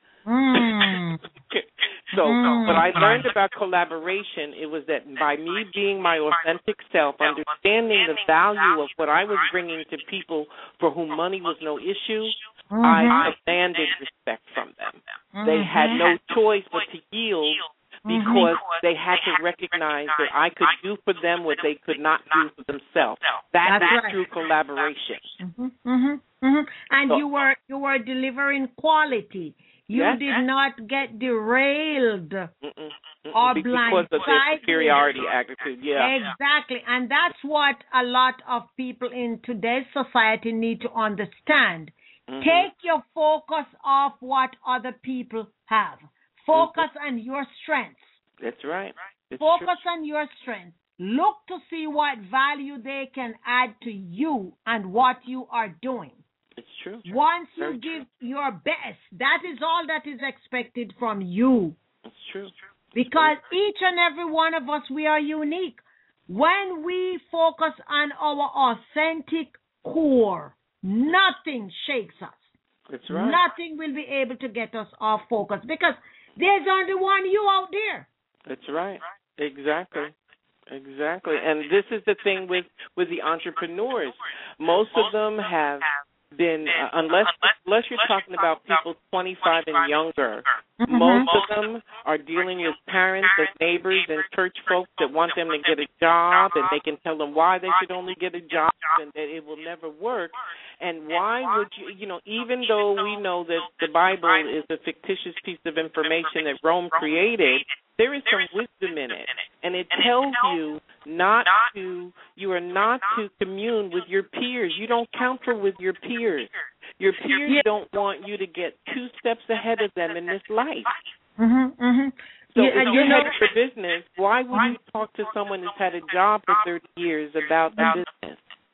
read. So what I learned about collaboration, it was that by me being my authentic self, understanding the value of what I was bringing to people for whom money was no issue, I demanded respect from them. They had no choice but to yield because they had to recognize that I could do for them what they could not do for themselves. That is true collaboration. And So- you were delivering quality. You Yes. did not get derailed or because of their superiority attitude. Yeah. Exactly. And that's what a lot of people in today's society need to understand. Take your focus off what other people have. Focus on your strengths. That's right. It's Focus on your strengths. Look to see what value they can add to you and what you are doing. It's true. Once you Very give your best, that is all that is expected from you. It's true. Because each and every one of us, we are unique. When we focus on our authentic core, nothing shakes us. That's right. Nothing will be able to get us off focus because there's only one you out there. That's right. Exactly. And this is the thing with the entrepreneurs. Most of them have been, unless you're talking about people 25 and younger, most of them are dealing with parents and neighbors and church folks that want them to get a job, and they can tell them why they should only get a job and that it will never work. And why would you, even though we know that the Bible is a fictitious piece of information that Rome created, there is some wisdom in it. And it tells you you are not to commune with your peers. You don't counter with your peers. Your peers don't want you to get 2 steps ahead of them in this life. So if you're headed for business, why would you talk to someone who's had a job for 30 years about the business?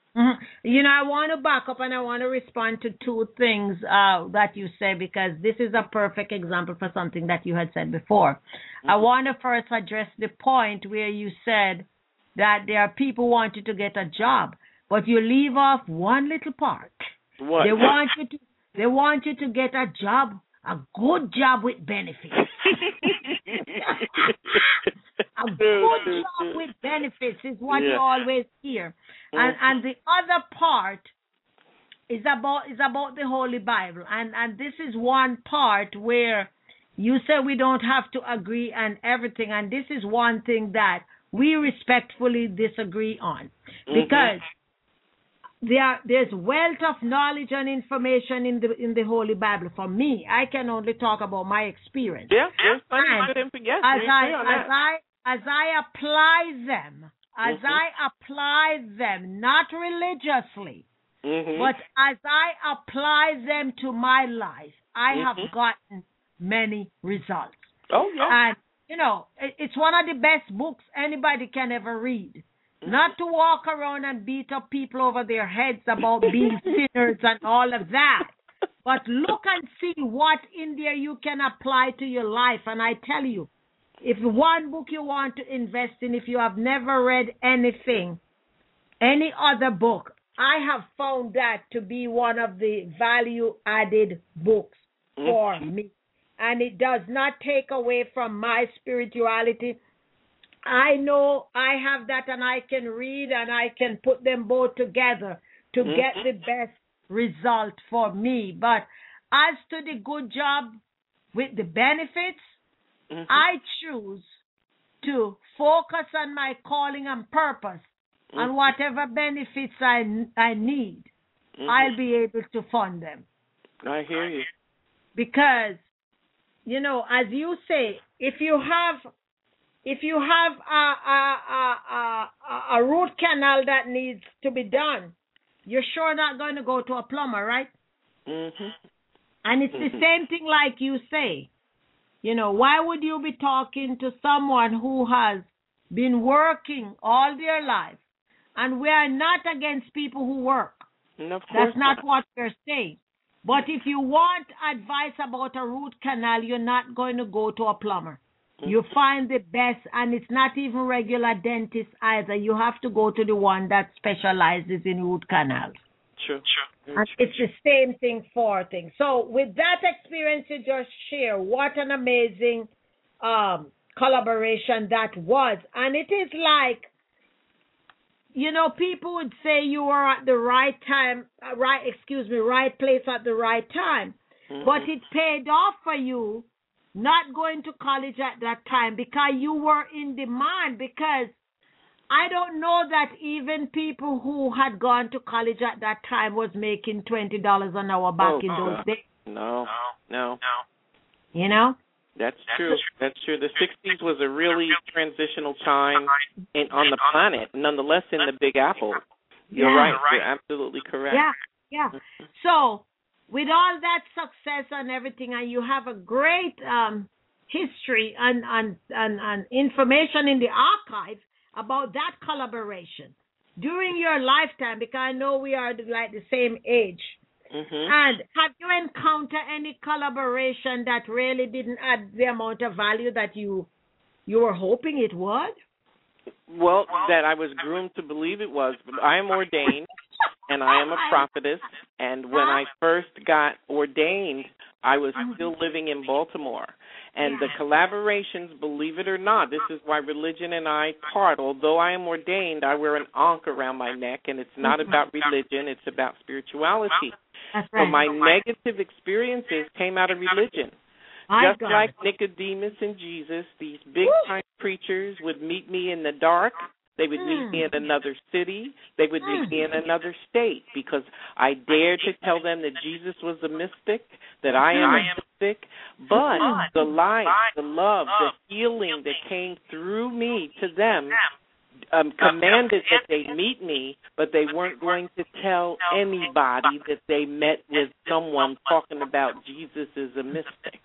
I want to back up and I want to respond to 2 things that you said because this is a perfect example for something that you had said before. I want to first address the point where you said that there are people who want you to get a job, but you leave off one little part. What? They want you to get a job, a good job with benefits. A good job with benefits is what you always hear. And the other part is about the Holy Bible. And this is one part where you say we don't have to agree on everything. And this is one thing that we respectfully disagree on. Because there's wealth of knowledge and information in the Holy Bible. For me, I can only talk about my experience. Yeah, there's plenty of good information. As I apply them, not religiously, but as I apply them to my life, I have gotten many results. Oh, yeah. And, it's one of the best books anybody can ever read. Not to walk around and beat up people over their heads about being sinners and all of that. But look and see what in there you can apply to your life. And I tell you, if one book you want to invest in, if you have never read anything, any other book, I have found that to be one of the value-added books for me. And it does not take away from my spirituality. I know I have that and I can read and I can put them both together to get the best result for me. But as to the good job with the benefits, I choose to focus on my calling and purpose and whatever benefits I need, I'll be able to fund them. I hear you. Because, as you say, if you have a root canal that needs to be done, you're sure not going to go to a plumber, right? And it's the same thing like you say. Why would you be talking to someone who has been working all their life? And we are not against people who work. No, of course That's not what we're saying. But if you want advice about a root canal, you're not going to go to a plumber. You find the best, and it's not even regular dentist either. You have to go to the one that specializes in root canals. True. And it's the same thing for things. So with that experience you just share, what an amazing collaboration that was. And it is like, people would say you were at the right time, right place at the right time. But it paid off for you not going to college at that time because you were in demand. Because I don't know that even people who had gone to college at that time was making $20 an hour back in those days. No. You know? That's true. That's true. The 60s was a really transitional time on the planet, nonetheless in the Big Apple. You're right. You're absolutely correct. Yeah. So, with all that success and everything, and you have a great history and information in the archive about that collaboration during your lifetime, because I know we are like the same age. And have you encountered any collaboration that really didn't add the amount of value that you were hoping it would? Well, that I was groomed to believe it was. But I am ordained, and I am a prophetess. And when I first got ordained, I was still living in Baltimore. And the collaborations, believe it or not, this is why religion and I part. Although I am ordained, I wear an ankh around my neck, and it's not about religion, it's about spirituality. That's right. So my negative experiences came out of religion. Just like Nicodemus and Jesus, these big-time preachers would meet me in the dark. They would meet me in another city. They would meet me in another state because I dared to tell them that Jesus was a mystic, that I am a mystic. But the light, the love, the healing that came through me to them commanded that they meet me, but they weren't going to tell anybody that they met with someone talking about Jesus as a mystic.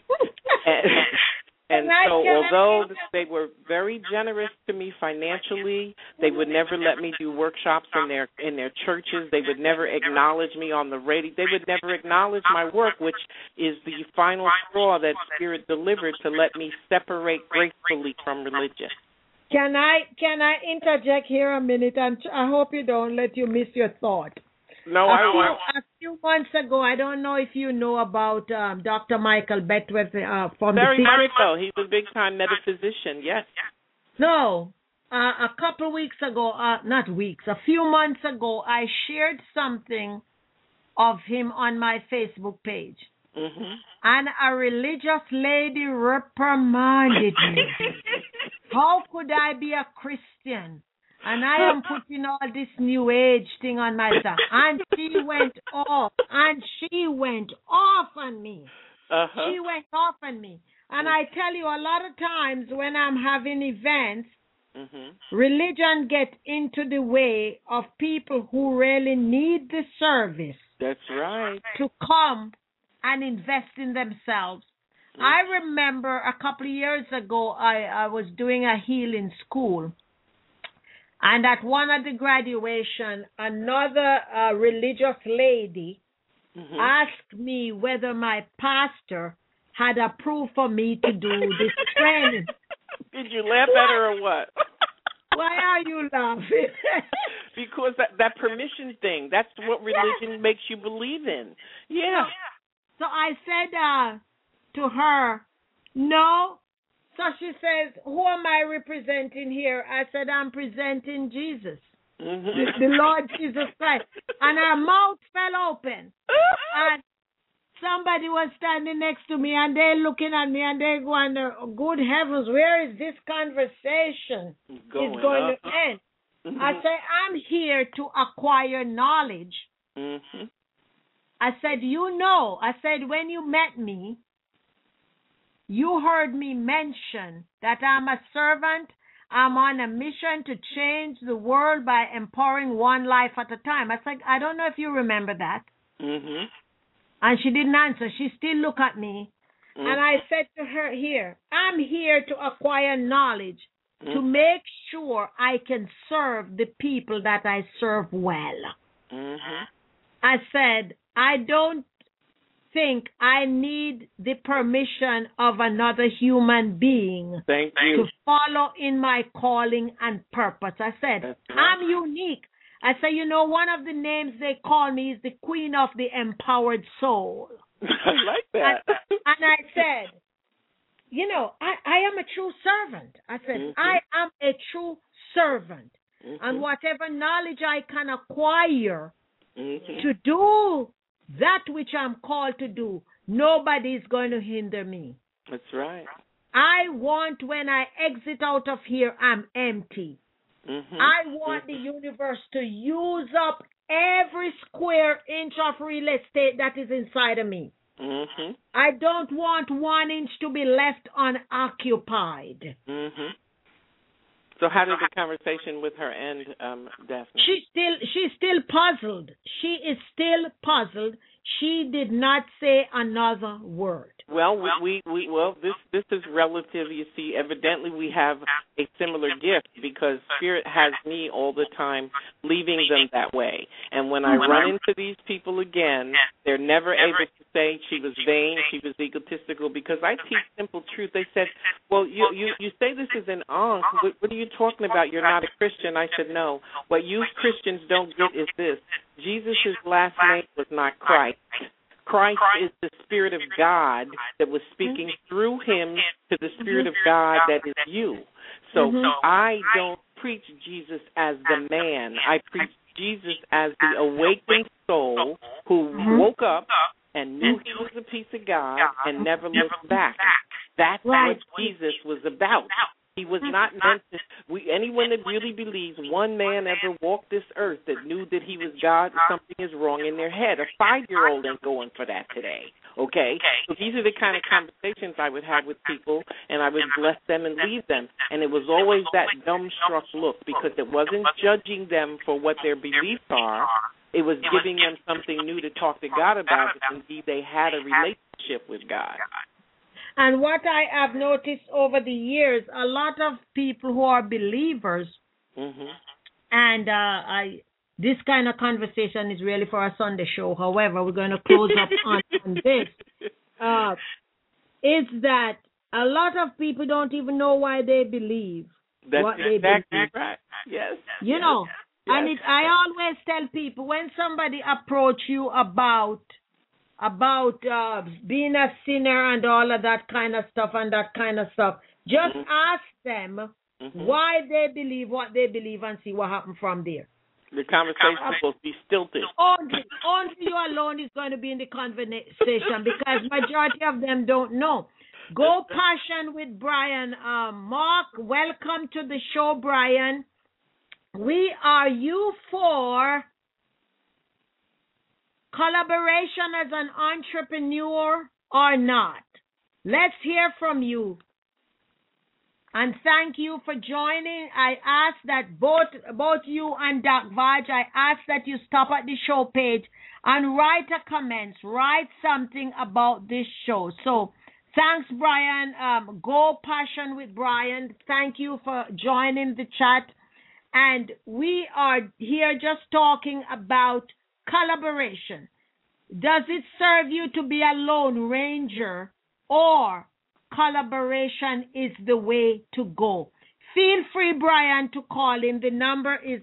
And so although they were very generous to me financially, they would never let me do workshops in their churches. They would never acknowledge me on the radio. They would never acknowledge my work, which is the final straw that Spirit delivered to let me separate gracefully from religion. Can I interject here a minute? And I hope you don't let you miss your thought. No, I won't. A few months ago, I don't know if you know about Dr. Michael Beckwith from Very the much so. He's a big-time metaphysician, yes. No, a couple weeks ago, not weeks, a few months ago, I shared something of him on my Facebook page. And a religious lady reprimanded me. How could I be a Christian? And I am putting all this new age thing on myself. And she went off. On me. She went off on me. And I tell you, a lot of times when I'm having events, religion gets into the way of people who really need the service. That's right. To come and invest in themselves. I remember a couple of years ago, I was doing a healing school. And at one of the graduation, another religious lady asked me whether my pastor had approved for me to do this training. Did you laugh at her or what? Why are you laughing? Because that permission thing, that's what religion makes you believe in. Yeah. So I said to her, no. So she says, who am I representing here? I said, I'm presenting Jesus, the Lord Jesus Christ. And her mouth fell open. And somebody was standing next to me, and they're looking at me, and they're going, good heavens, where is this conversation going to end? I said, I'm here to acquire knowledge. I said, I said, when you met me, you heard me mention that I'm a servant. I'm on a mission to change the world by empowering one life at a time. I said, I don't know if you remember that. And she didn't answer. She still looked at me. And I said to her, I'm here to acquire knowledge to make sure I can serve the people that I serve well. I said, I don't think I need the permission of another human being to follow in my calling and purpose. I said, I'm unique. I said, one of the names they call me is the Queen of the Empowered Soul. I like that. And I said, I am a true servant. I said, I am a true servant. And whatever knowledge I can acquire to do that which I'm called to do, nobody is going to hinder me. That's right. I want when I exit out of here, I'm empty. Mm-hmm. I want the universe to use up every square inch of real estate that is inside of me. Mm-hmm. I don't want 1 inch to be left unoccupied. Mm-hmm. So how did the conversation with her end, Daphne? She's still puzzled. She is still puzzled. She did not say another word. Well, this is relative. You see, evidently we have a similar gift because Spirit has me all the time leaving them that way. And when I run into these people again, they're never able to say she was vain, she was egotistical, because I teach simple truth. They said, well, you say this is an ankh. What are you talking about? You're not a Christian. I said, no. What you Christians don't get is this. Jesus' last name was not Christ. Christ is the Spirit of God that was speaking through him to the Spirit of God that is you. So I don't preach Jesus as the man. I preach Jesus as the awakened soul who woke up and knew he was a piece of God and never looked back. That's what Jesus was about. He was not meant to. Anyone that really believes one man ever walked this earth that knew that he was God, something is wrong in their head. A 5-year-old ain't going for that today. Okay? So these are the kind of conversations I would have with people, and I would bless them and leave them. And it was always that dumbstruck look, because it wasn't judging them for what their beliefs are. It was giving them something new to talk to God about if indeed they had a relationship with God. And what I have noticed over the years, a lot of people who are believers, and this kind of conversation is really for a Sunday show. However, we're going to close up on this. Is that a lot of people don't even know why they believe what they believe. Right. Yes. You know, and I always tell people, when somebody approach you about being a sinner and all of that kind of stuff, just ask them why they believe what they believe and see what happens from there. The conversation is supposed to be stilted. Only you alone is going to be in the conversation, because majority of them don't know. Go Passion with Brian. Mark, welcome to the show, Brian. Are you for collaboration as an entrepreneur or not? Let's hear from you. And thank you for joining. I ask that both you and Doc Vaj, I ask that you stop at the show page and write a comment, write something about this show. So thanks, Brian. Go Passion with Brian. Thank you for joining the chat. And we are here just talking about collaboration. Does it serve you to be a lone ranger, or collaboration is the way to go? Feel free, Brian, to call in. The number is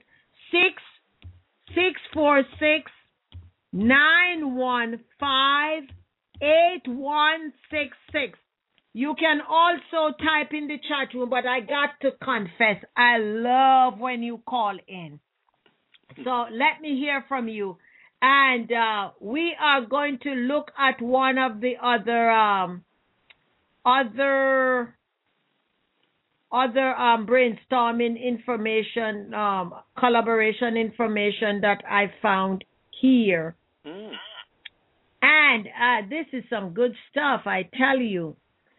646-915-8166. You can also type in the chat room, but I got to confess, I love when you call in. So let me hear from you. And we are going to look at one of the other brainstorming information, collaboration information that I found here. And this is some good stuff, I tell you.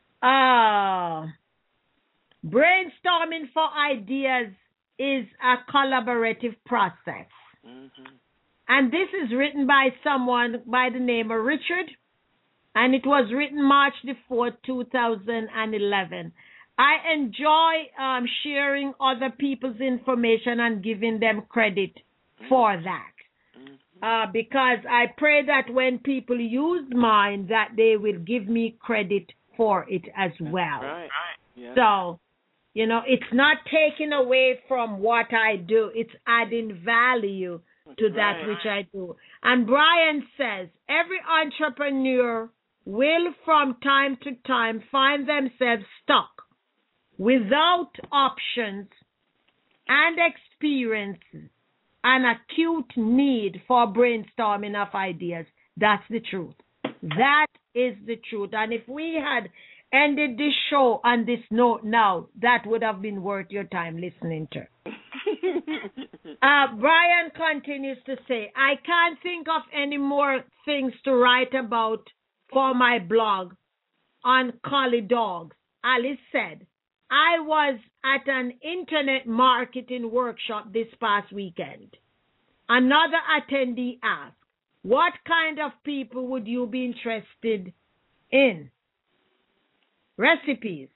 Brainstorming for ideas is a collaborative process. And this is written by someone by the name of Richard, and it was written March the 4th, 2011. I enjoy sharing other people's information and giving them credit for that. Because I pray that when people use mine, that they will give me credit for it as well. Right. Yeah. So, you know, it's not taking away from what I do. It's adding value to that which I do. And Brian says, every entrepreneur will from time to time find themselves stuck without options and experience an acute need for brainstorming of ideas. That's the truth. That is the truth. And if we had ended this show on this note now, that would have been worth your time listening to. Brian continues to say, I can't think of any more things to write about for my blog on collie dogs. Alice said, I was at an internet marketing workshop this past weekend. Another attendee asked, what kind of people would you be interested in? Recipes.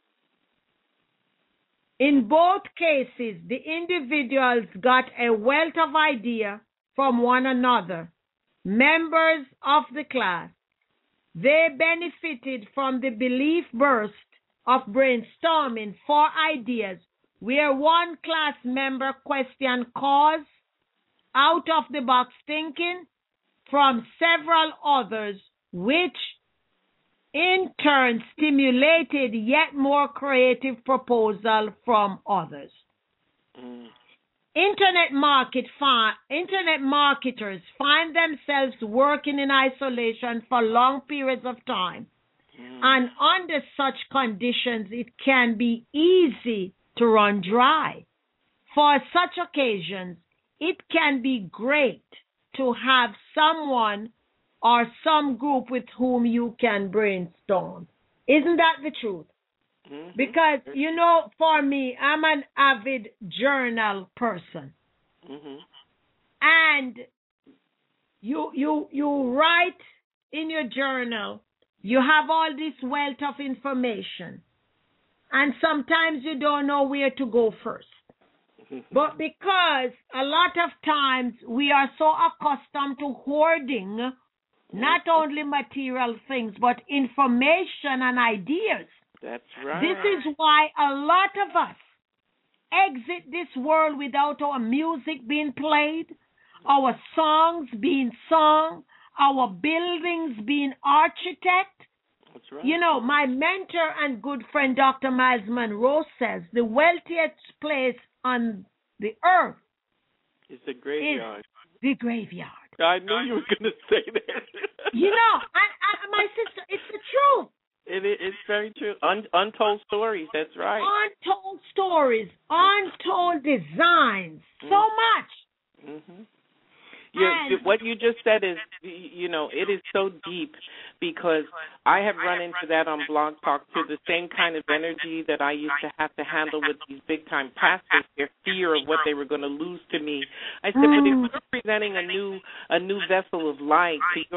In both cases, the individuals got a wealth of ideas from one another, members of the class. They benefited from the belief burst of brainstorming for ideas where one class member questioned cause, out-of-the-box thinking from several others, which in turn stimulated yet more creative proposal from others. Internet marketers find themselves working in isolation for long periods of time. And under such conditions, it can be easy to run dry. For such occasions, it can be great to have someone or some group with whom you can brainstorm. Isn't that the truth? Because, you know, for me, I'm an avid journal person. And you write in your journal, you have all this wealth of information. And sometimes you don't know where to go first. But because a lot of times we are so accustomed to hoarding not only material things, but information and ideas. That's right. This is why a lot of us exit this world without our music being played, our songs being sung, our buildings being architect. That's right. You know, my mentor and good friend Dr. Miles Monroe says the wealthiest place on the earth is the graveyard. The graveyard. I knew you were going to say that. You know, my sister, it's the truth. It's very true. Untold stories, that's right. Untold stories, untold designs, so much. What you just said is, you know, it is so deep because I have run into that on Blog Talk too, the same kind of energy that I used to have to handle with these big-time pastors, their fear of what they were going to lose to me. I said, but if you're presenting a new vessel of light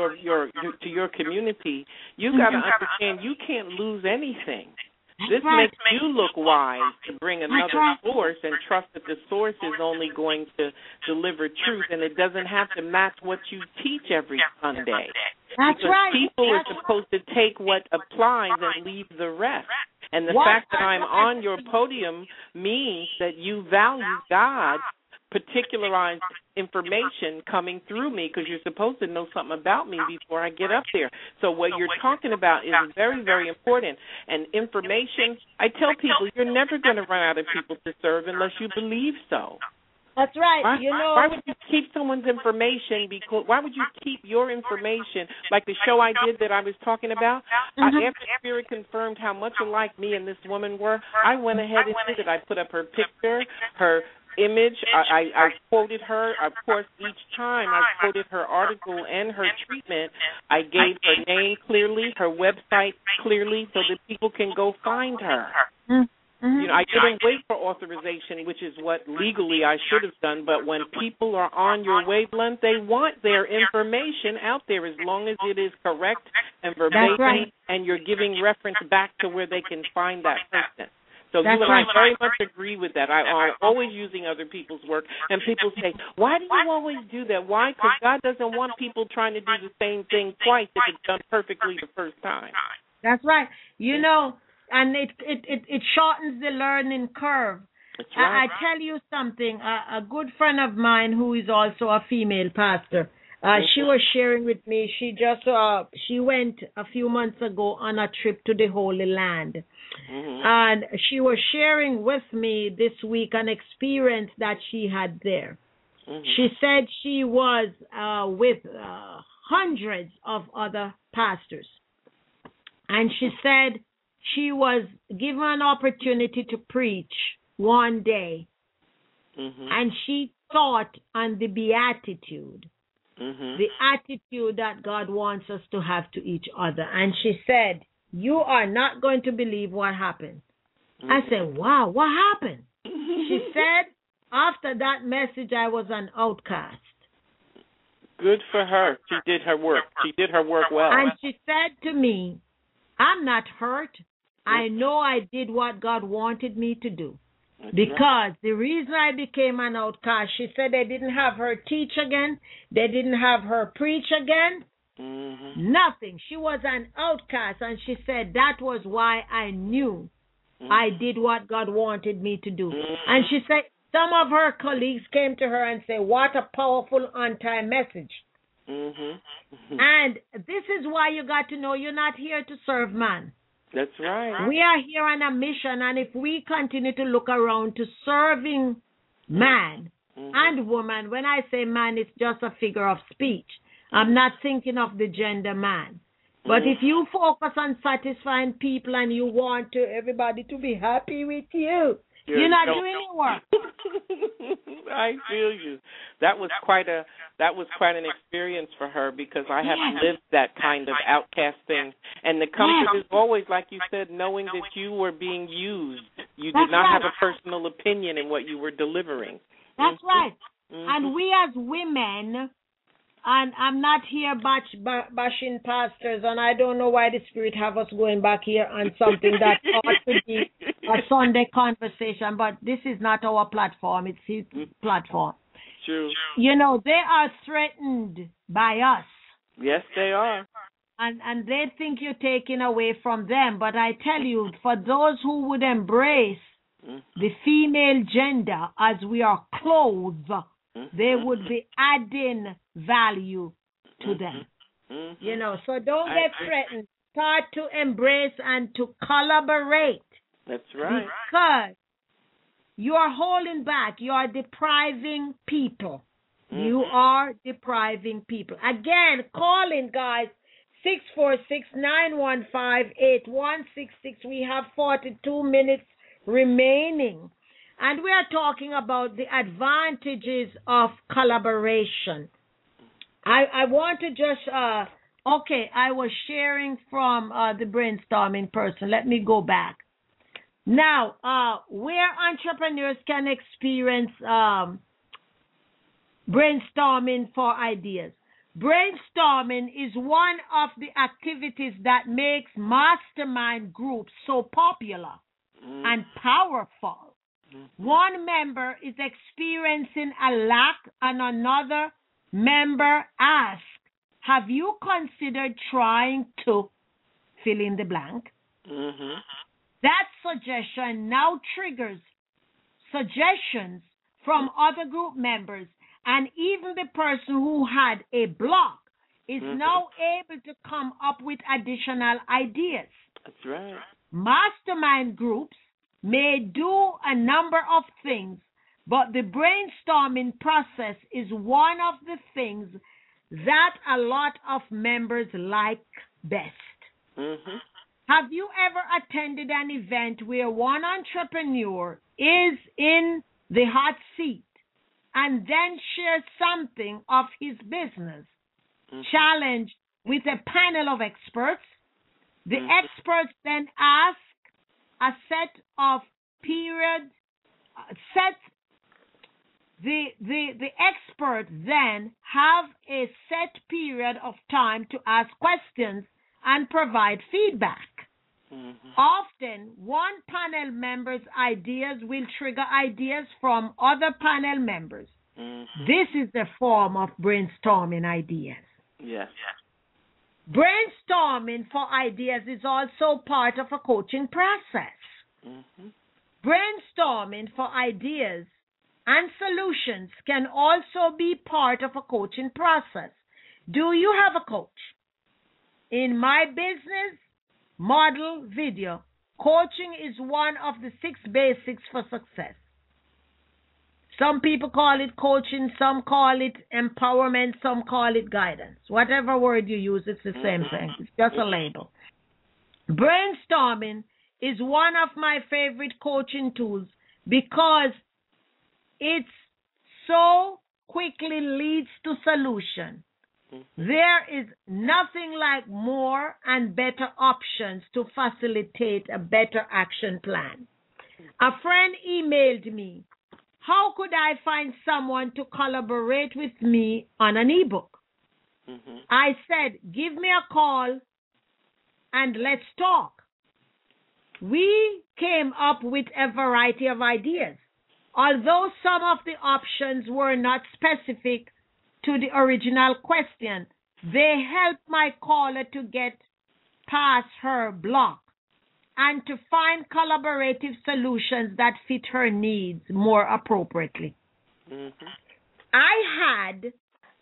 to your community, you got to understand you can't lose anything. This makes you look wise to bring another source and trust that the source is only going to deliver truth, and it doesn't have to match what you teach every Sunday. That's because people are supposed to take what applies and leave the rest. And the fact that I'm on your podium means that you value God, particularized information coming through me, because you're supposed to know something about me before I get up there. So what you're talking about is very, very important. And information, I tell people, you're never going to run out of people to serve unless you believe so. That's right. Why would you keep someone's information? Because why would you keep your information? Like the show I did that I was talking about, after Spirit confirmed how much alike me and this woman were, I went ahead and did it. I put up her picture, her image. I quoted her. Of course, each time I quoted her article and her treatment. I gave her name clearly, her website clearly, so that people can go find her. You know, I didn't wait for authorization, which is what legally I should have done, but when people are on your wavelength, they want their information out there as long as it is correct and verbatim, and you're giving reference back to where they can find that person. So you and I very much agree with that. I'm always using other people's work, and people say, why do you always do that? Why? Because God doesn't want people trying to do the same thing twice if it's done perfectly the first time. That's right. You know, and it shortens the learning curve. That's right. I tell you something. A good friend of mine who is also a female pastor, she was sharing with me. She went a few months ago on a trip to the Holy Land. And she was sharing with me this week an experience that she had there. She said she was with hundreds of other pastors. And she said she was given an opportunity to preach one day. And she thought on the beatitude, Mhm. the attitude that God wants us to have to each other. And she said, "You are not going to believe what happened." I said, "Wow, what happened?" She said, "After that message, I was an outcast." Good for her. She did her work. She did her work well. And she said to me, "I'm not hurt. I know I did what God wanted me to do." Because the reason I became an outcast, she said they didn't have her teach again. They didn't have her preach again. Nothing. She was an outcast. And she said that was why I knew I did what God wanted me to do. And she said some of her colleagues came to her and said, "What a powerful on-time message." And this is why you got to know you're not here to serve man. That's right. We are here on a mission, and if we continue to look around to serving man and woman, when I say man, it's just a figure of speech. I'm not thinking of the gender man. But if you focus on satisfying people and you want everybody to be happy with you, you're not doing your work. I feel you. That was quite an experience for her, because I have lived that kind of outcasting. And the comfort is always, like you said, knowing that you were being used. You did not have a personal opinion in what you were delivering. That's right. And we as women, and I'm not here bashing pastors, and I don't know why the Spirit have us going back here on something that ought to be a Sunday conversation, but this is not our platform. It's his platform. True. You know, they are threatened by us. Yes, they are. And they think you're taking away from them. But I tell you, for those who would embrace the female gender as we are clothed, they would be adding value to them. You know, so don't get threatened. Start to embrace and to collaborate. That's right. Because you are holding back. You are depriving people. You are depriving people. Again, call in, guys. 646-915-8166. We have 42 minutes remaining. And we are talking about the advantages of collaboration. I want to just, I was sharing from the brainstorming person. Let me go back. Now, where entrepreneurs can experience brainstorming for ideas. Brainstorming is one of the activities that makes mastermind groups so popular and powerful. One member is experiencing a lack and another member asks, "Have you considered trying to fill in the blank?" That suggestion now triggers suggestions from other group members, and even the person who had a block is now able to come up with additional ideas. That's right. Mastermind groups may do a number of things, but the brainstorming process is one of the things that a lot of members like best. Have you ever attended an event where one entrepreneur is in the hot seat and then shares something of his business challenge with a panel of experts? The experts then ask a set of periods, the expert then have a set period of time to ask questions and provide feedback. Often, one panel member's ideas will trigger ideas from other panel members. This is the form of brainstorming ideas. Yes. Brainstorming for ideas is also part of a coaching process. Brainstorming for ideas and solutions can also be part of a coaching process. Do you have a coach? In my business model video, coaching is one of the 6 basics for success. Some people call it coaching, some call it empowerment, some call it guidance. Whatever word you use, it's the same thing. It's just a label. Brainstorming is one of my favorite coaching tools because it's so quickly leads to solution. There is nothing like more and better options to facilitate a better action plan. A friend emailed me, how could I find someone to collaborate with me on an ebook? I said, give me a call and let's talk. We came up with a variety of ideas. Although some of the options were not specific to the original question, they helped my caller to get past her block and to find collaborative solutions that fit her needs more appropriately. I had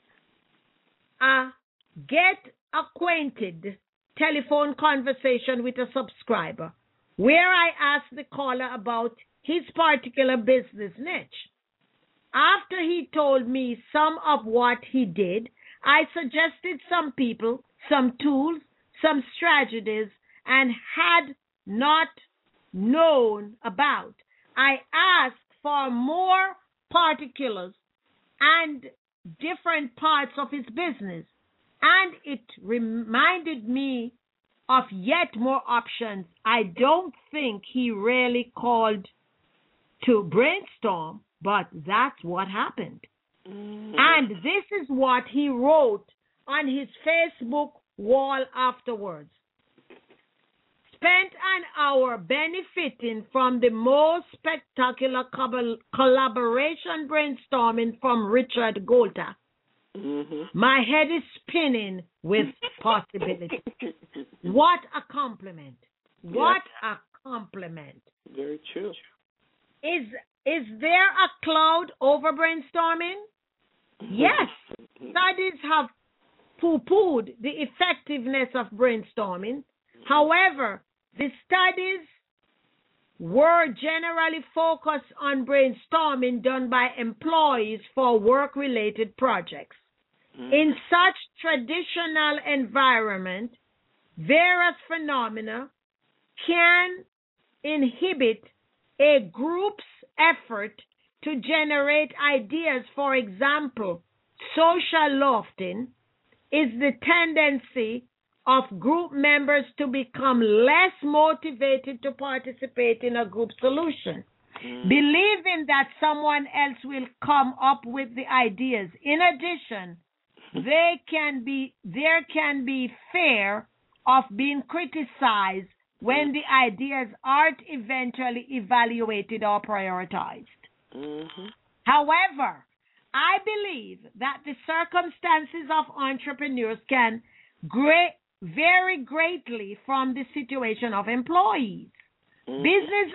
a get acquainted telephone conversation with a subscriber where I asked the caller about his particular business niche. After he told me some of what he did, I suggested some people, some tools, some strategies, and had not known about. I asked for more particulars and different parts of his business, and it reminded me of yet more options. I don't think he really called to brainstorm, but that's what happened. And this is what he wrote on his Facebook wall afterwards. Spent an hour benefiting from the most spectacular collaboration brainstorming from Richard Golta. My head is spinning with possibility. What a compliment. What a compliment. Very true. Is there a cloud over brainstorming? Yes. Studies have poo-pooed the effectiveness of brainstorming. However, the studies were generally focused on brainstorming done by employees for work-related projects. In such traditional environment, various phenomena can inhibit a group's effort to generate ideas. For example, social loafing is the tendency of group members to become less motivated to participate in a group solution, believing that someone else will come up with the ideas. In addition, there can be fear of being criticized when the ideas aren't eventually evaluated or prioritized. However, I believe that the circumstances of entrepreneurs can vary greatly from the situation of employees. Business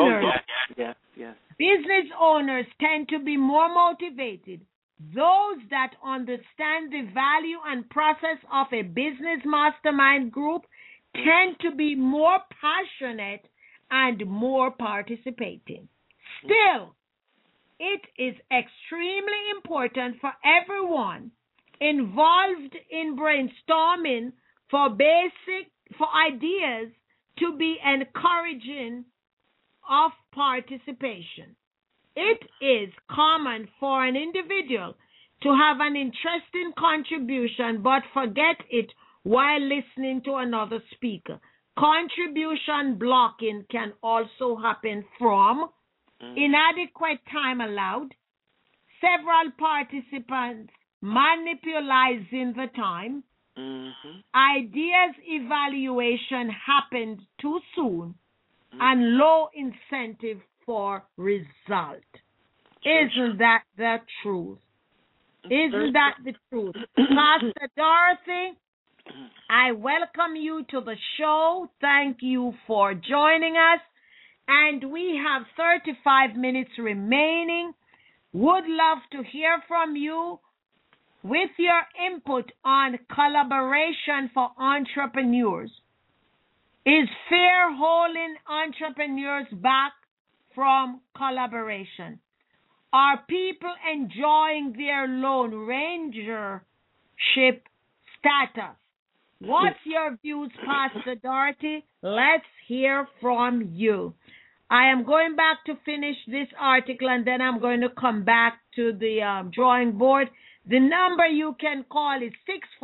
owners tend to be more motivated. Those that understand the value and process of a business mastermind group tend to be more passionate and more participating. Still, it is extremely important for everyone involved in brainstorming for ideas to be encouraging of participation. It is common for an individual to have an interesting contribution but forget it while listening to another speaker. Contribution blocking can also happen from inadequate time allowed, several participants manipulating the time, ideas evaluation happened too soon, and low incentive for result. Isn't that the truth? Isn't that the truth? Pastor Dorothy, I welcome you to the show. Thank you for joining us. And we have 35 minutes remaining. Would love to hear from you with your input on collaboration for entrepreneurs. Is fear holding entrepreneurs back from collaboration? Are people enjoying their Lone Rangership status? What's your views, Pastor Dorothy? Let's hear from you. I am going back to finish this article, and then I'm going to come back to the drawing board. The number you can call is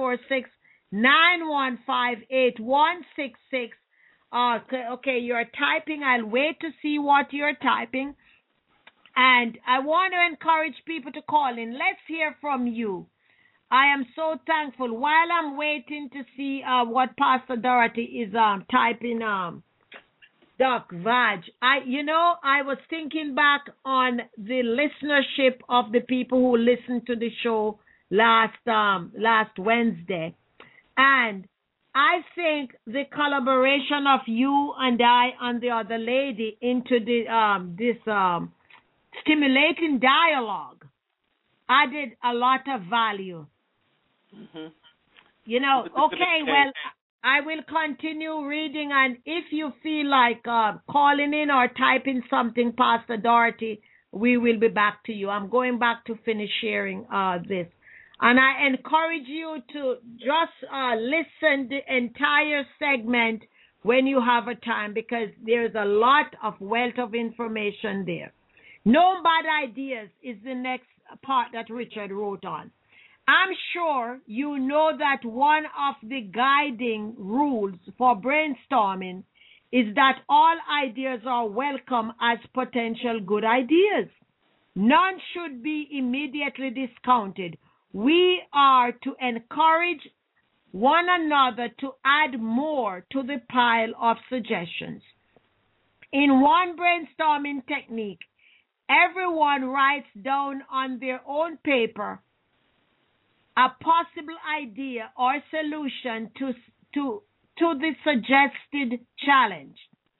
646-915-8166. Okay, you're typing. I'll wait to see what you're typing. And I want to encourage people to call in. Let's hear from you. I am so thankful. While I'm waiting to see what Pastor Dorothy is typing, Doc Vaj, I was thinking back on the listenership of the people who listened to the show last Wednesday, and I think the collaboration of you and I and the other lady into this stimulating dialogue added a lot of value. Mm-hmm. Okay, well, I will continue reading, and if you feel like calling in or typing something, Pastor Dorothy, we will be back to you. I'm going back to finish sharing this. And I encourage you to just listen the entire segment when you have a time, because there's a lot of wealth of information there. No bad ideas is the next part that Richard wrote on. I'm sure you know that one of the guiding rules for brainstorming is that all ideas are welcome as potential good ideas. None should be immediately discounted. We are to encourage one another to add more to the pile of suggestions. In one brainstorming technique, everyone writes down on their own paper a possible idea or solution to the suggested challenge.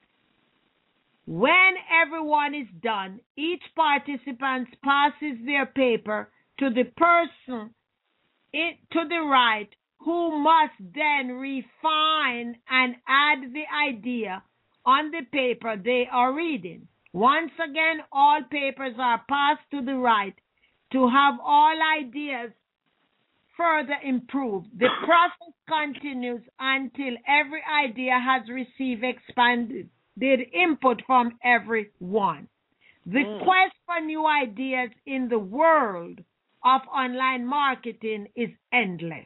When everyone is done, each participant passes their paper to the person to the right, who must then refine and add the idea on the paper they are reading. Once again, all papers are passed to the right to have all ideas further improved. The process continues until every idea has received expanded input from everyone. The quest for new ideas in the world of online marketing is endless.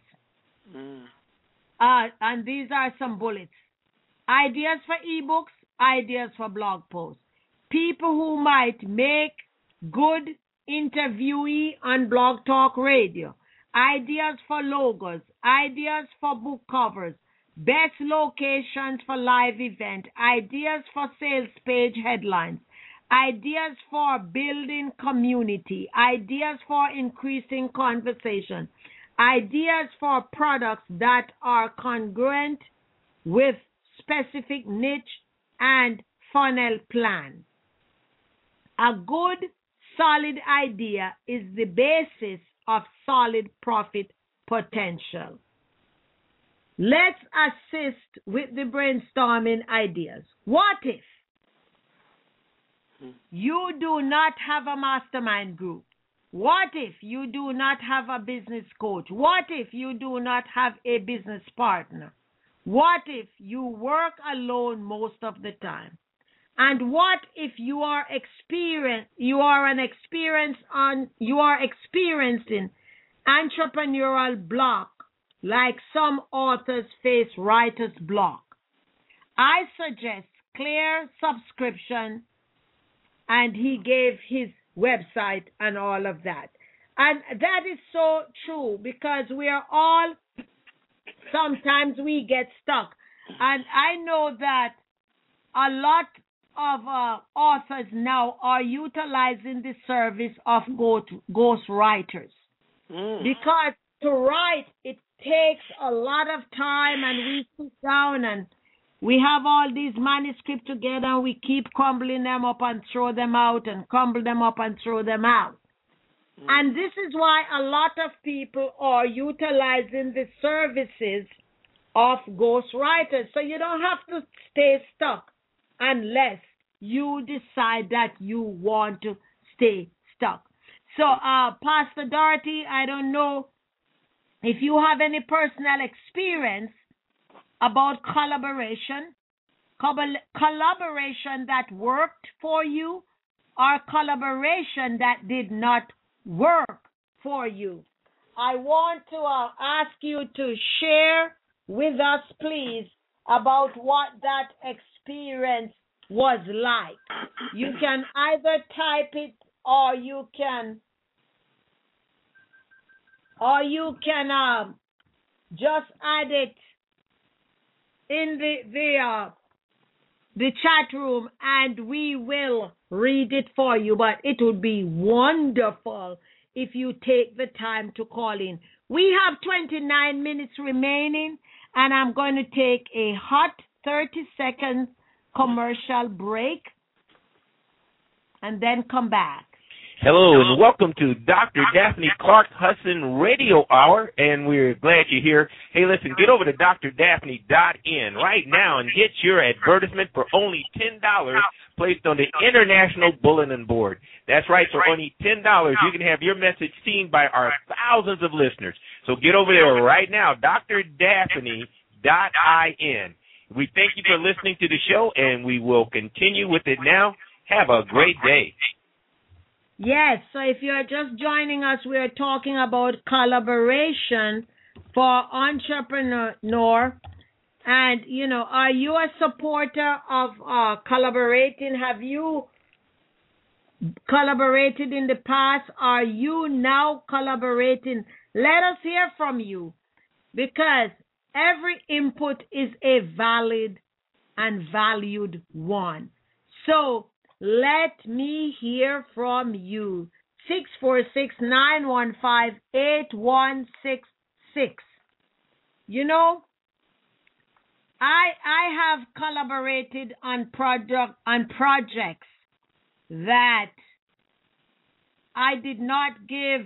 And these are some bullets. Ideas for ebooks, ideas for blog posts. People who might make good interviewee on Blog Talk Radio. Ideas for logos, ideas for book covers, best locations for live event, ideas for sales page headlines, ideas for building community, ideas for increasing conversation, ideas for products that are congruent with specific niche and funnel plan. A good, solid idea is the basis of solid profit potential. Let's assist with the brainstorming ideas. What if you do not have a mastermind group? What if you do not have a business coach? What if you do not have a business partner? What if you work alone most of the time? And what if you are experiencing entrepreneurial block, like some authors face writer's block? I suggest clear subscription, and he gave his website and all of that. And that is so true, because we are all, sometimes we get stuck. And I know that a lot of authors now are utilizing the service of ghost writers. Because to write, it takes a lot of time, and we sit down and we have all these manuscripts together, and we keep crumbling them up and throw them out, and crumble them up and throw them out. And this is why a lot of people are utilizing the services of ghost writers. So you don't have to stay stuck unless you decide that you want to stay stuck. So, Pastor Dorothy, I don't know if you have any personal experience about collaboration collaboration that worked for you or collaboration that did not work for you. I want to ask you to share with us, please, about what that experience was like. You can either type it or you can just add it in the chat room and we will read it for you. But it would be wonderful if you take the time to call in. We have 29 minutes remaining, and I'm going to take a hot 30-second commercial break and then come back. Hello and welcome to Dr. Daphne Clark Hudson Radio Hour, and we're glad you're here. Hey, listen, get over to drdaphne.in right now and get your advertisement for only $10 placed on the International Bulletin Board. That's right, for only $10, you can have your message seen by our thousands of listeners. So get over there right now, drdaphne.in. We thank you for listening to the show, and we will continue with it now. Have a great day. Yes, so if you're just joining us, we're talking about collaboration for entrepreneur. And, you know, are you a supporter of collaborating? Have you collaborated in the past? Are you now collaborating? Let us hear from you, because every input is a valid and valued one. So let me hear from you. 646-915-8166. You know, I have collaborated on projects that I did not give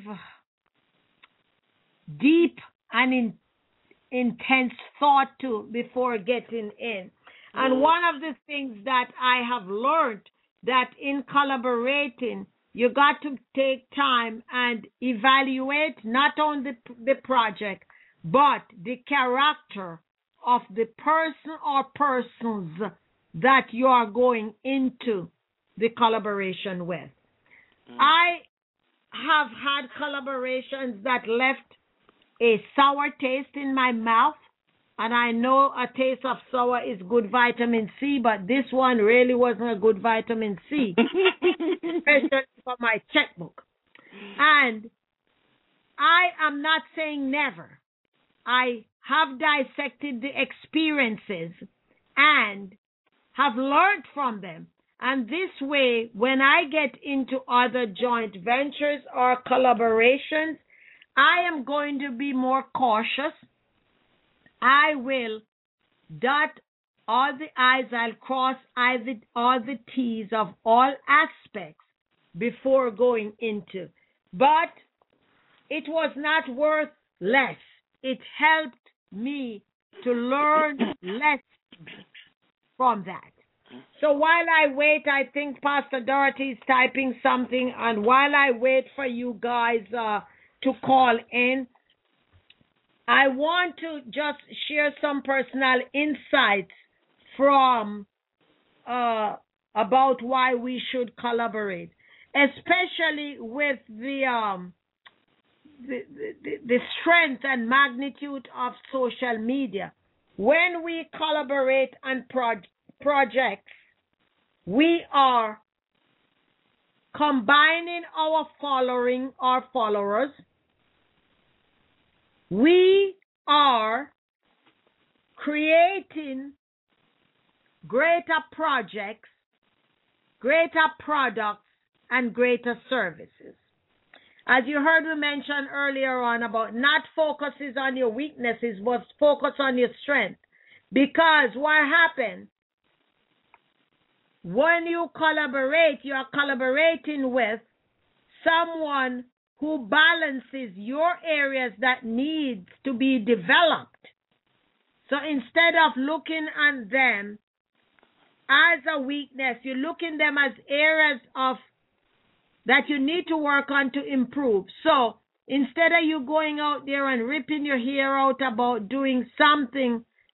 deep and intense thought to before getting in. And one of the things that I have learned, that in collaborating, you got to take time and evaluate not only the project, but the character of the person or persons that you are going into the collaboration with. I have had collaborations that left a sour taste in my mouth, and I know a taste of sour is good vitamin C, but this one really wasn't a good vitamin C, especially for my checkbook. And I am not saying never. I have dissected the experiences and have learned from them. And this way, when I get into other joint ventures or collaborations, I am going to be more cautious. I will dot all the I's, I'll cross all the T's of all aspects before going into. But it was not worth less. It helped me to learn lessons from that. So while I wait, I think Pastor Dorothy is typing something, and while I wait for you guys to call in, I want to just share some personal insights from about why we should collaborate, especially with the strength and magnitude of social media. When we collaborate on projects, we are combining our following, our followers. We are creating greater projects, greater products, and greater services. As you heard me mention earlier on about not focuses on your weaknesses, but focus on your strength. Because what happens when you collaborate, you are collaborating with someone who balances your areas that needs to be developed. So instead of looking at them as a weakness, you look in them as areas of that you need to work on to improve. So instead of you going out there and ripping your hair out about doing something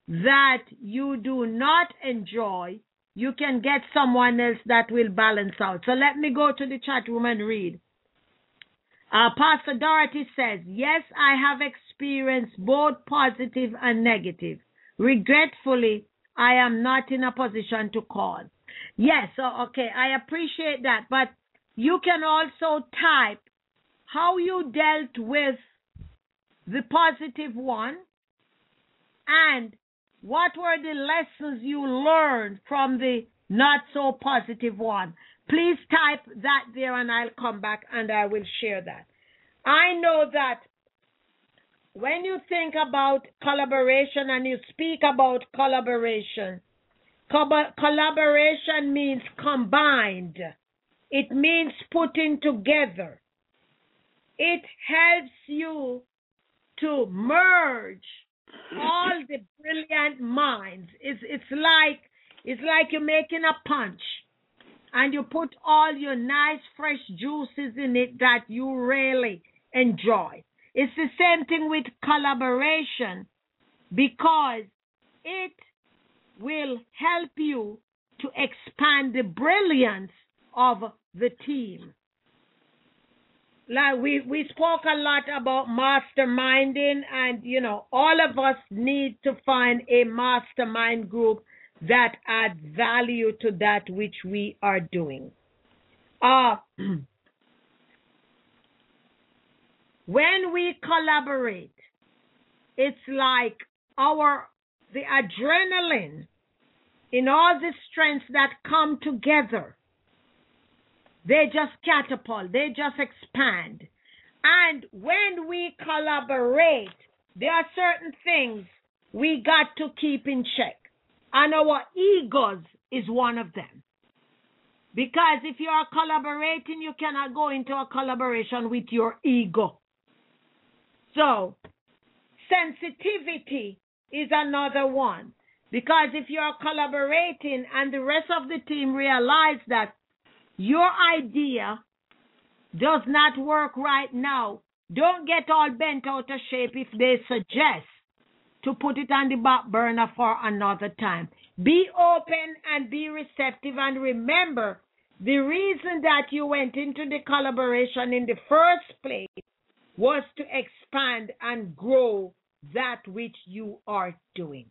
that you do not enjoy, you can get someone else that will balance out. So let me go to the chat room and read. Pastor Dorothy says, yes, I have experienced both positive and negative. Regretfully, I am not in a position to call. Yes, okay, I appreciate that. But you can also type how you dealt with the positive one and what were the lessons you learned from the not so positive one. Please type that there and I'll come back and I will share that. I know that when you think about collaboration and you speak about collaboration, collaboration means combined. It means putting together. It helps you to merge all the brilliant minds. It's like you're making a punch and you put all your nice fresh juices in it that you really enjoy. It's the same thing with collaboration because it will help you to expand the brilliance of the team. Like we spoke a lot about masterminding, and all of us need to find a mastermind group that adds value to that which we are doing. When we collaborate, it's like the adrenaline in all the strengths that come together. They just catapult, they just expand. And when we collaborate, there are certain things we got to keep in check. And our egos is one of them. Because if you are collaborating, you cannot go into a collaboration with your ego. So, sensitivity is another one. Because if you are collaborating and the rest of the team realize that your idea does not work right now, don't get all bent out of shape if they suggest to put it on the back burner for another time. Be open and be receptive, and remember, the reason that you went into the collaboration in the first place was to expand and grow that which you are doing.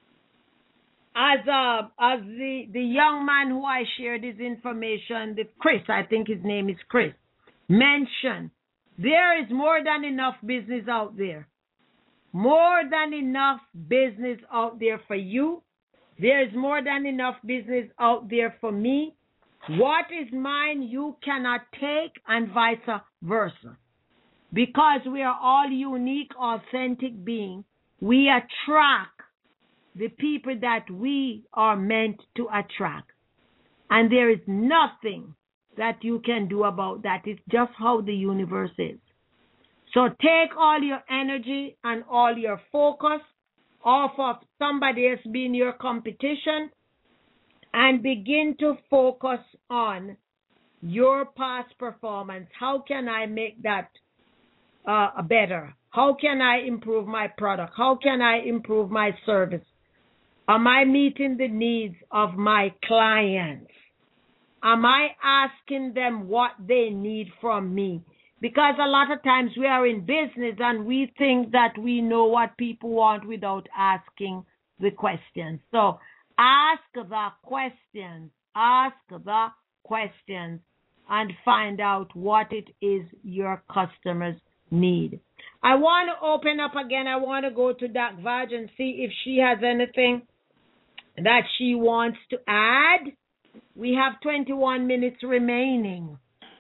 As the young man who I shared his information, Chris, I think his name is Chris, mentioned, there is more than enough business out there. More than enough business out there for you. There is more than enough business out there for me. What is mine, you cannot take, and vice versa. Because we are all unique, authentic beings, we attract the people that we are meant to attract. And there is nothing that you can do about that. It's just how the universe is. So take all your energy and all your focus off of somebody else being your competition and begin to focus on your past performance. How can I make that better? How can I improve my product? How can I improve my service? Am I meeting the needs of my clients? Am I asking them what they need from me? Because a lot of times we are in business and we think that we know what people want without asking the questions. So ask the questions. Ask the questions and find out what it is your customers need. I want to open up again. I want to go to Doc Vaj and see if she has anything that she wants to add. We have 21 minutes remaining.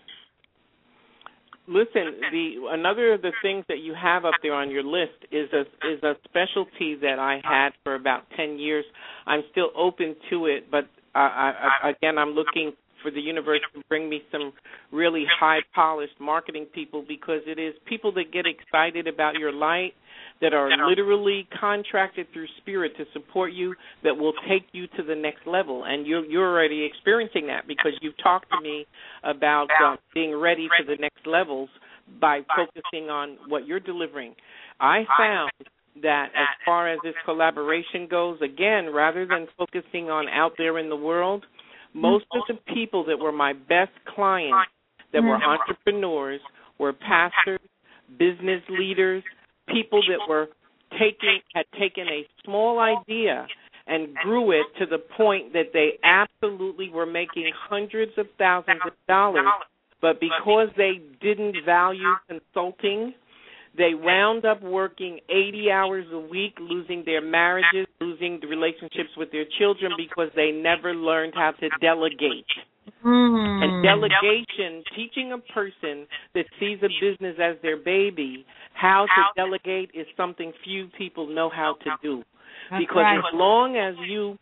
Listen, another of the things that you have up there on your list is a specialty that I had for about 10 years. I'm still open to it, but again, I'm looking for the universe to bring me some really high-polished marketing people, because it is people that get excited about your light, that are literally contracted through spirit to support you, that will take you to the next level. And you're already experiencing that, because you've talked to me about being ready for the next levels by focusing on what you're delivering. I found that as far as this collaboration goes, again, rather than focusing on out there in the world, most of the people that were my best clients that were entrepreneurs were pastors, business leaders, people that had taken a small idea and grew it to the point that they absolutely were making hundreds of thousands of dollars. But because they didn't value consulting, they wound up working 80 hours a week, losing their marriages, losing the relationships with their children because they never learned how to delegate. And delegation, teaching a person that sees a business as their baby how to delegate is something few people know how to do. Because as long as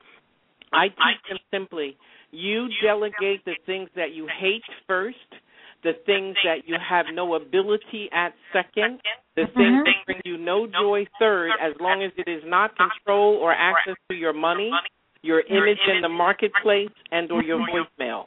I teach them simply, you delegate the things that you hate first, the things that you have no ability at second, the things that bring you no joy third, as long as it is not control or access to your money, your image in the marketplace, and or your voicemail.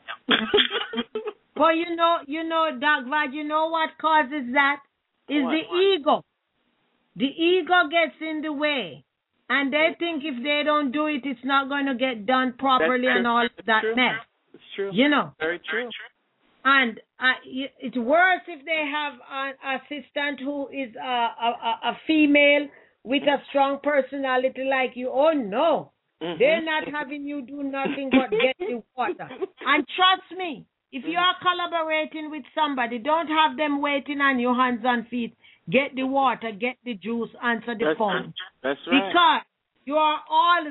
Well, you know, Doc Vad, you know what causes that? Is the ego. The ego gets in the way. And they think if they don't do it, it's not going to get done properly and all that mess. It's true. You know. Very true. And it's worse if they have an assistant who is a female with a strong personality like you. Oh, no. They're not having you do nothing but get the water. And trust me, if you are collaborating with somebody, don't have them waiting on your hands and feet. Get the water, get the juice, answer the phone. That's right. Because you are all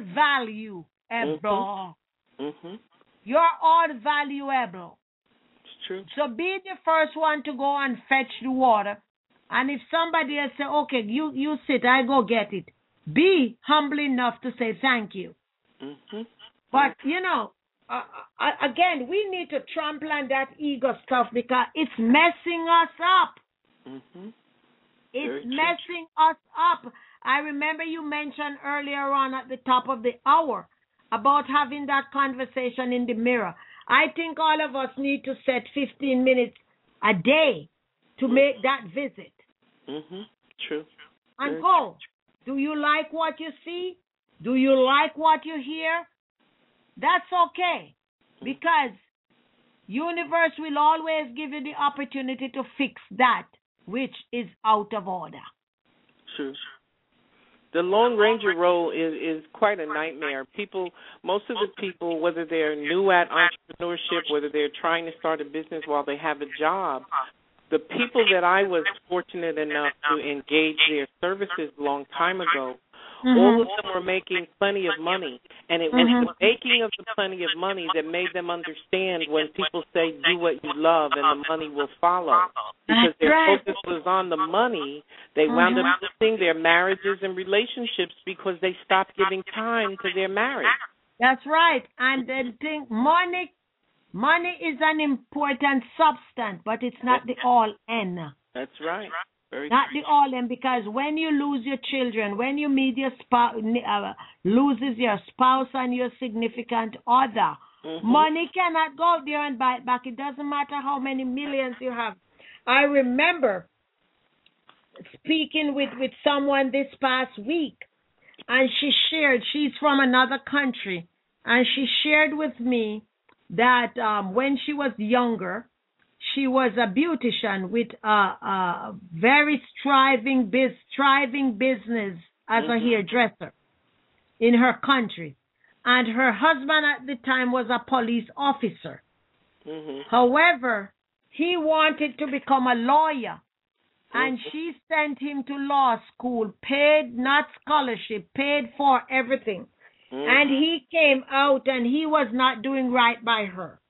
valuable. You are all valuable. It's true. So be the first one to go and fetch the water. And if somebody else say, okay, you sit, I go get it. Be humble enough to say thank you. But, you know, again, we need to trample on that ego stuff because it's messing us up. It's messing us up. I remember you mentioned earlier on at the top of the hour about having that conversation in the mirror. I think all of us need to set 15 minutes a day to make that visit. True. And go. Do you like what you see? Do you like what you hear? That's okay. Because universe will always give you the opportunity to fix that which is out of order. True. The Lone Ranger role is quite a nightmare. Most of the people, whether they're new at entrepreneurship, whether they're trying to start a business while they have a job, the people that I was fortunate enough to engage their services a long time ago, all of them were making plenty of money. And it was the making of the plenty of money that made them understand when people say, do what you love and the money will follow. Because their focus was on the money, they wound up losing their marriages and relationships because they stopped giving time to their marriage. That's right. And then think money is an important substance, but it's not the all end. That's right. Not the all end, because when you lose your children, when you meet your spouse, loses your spouse and your significant other, money cannot go there and buy it back. It doesn't matter how many millions you have. I remember speaking with someone this past week, and she's from another country, and she shared with me that when she was younger, she was a beautician with a very thriving business as a hairdresser in her country. And her husband at the time was a police officer. However, he wanted to become a lawyer. And she sent him to law school, paid, not scholarship, paid for everything. And he came out and he was not doing right by her.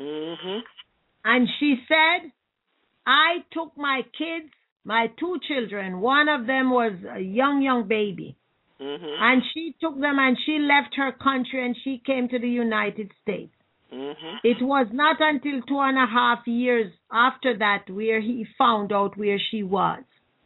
And she said, I took my kids, my two children. One of them was a young baby. And she took them and she left her country and she came to the United States. It was not until 2.5 years after that where he found out where she was.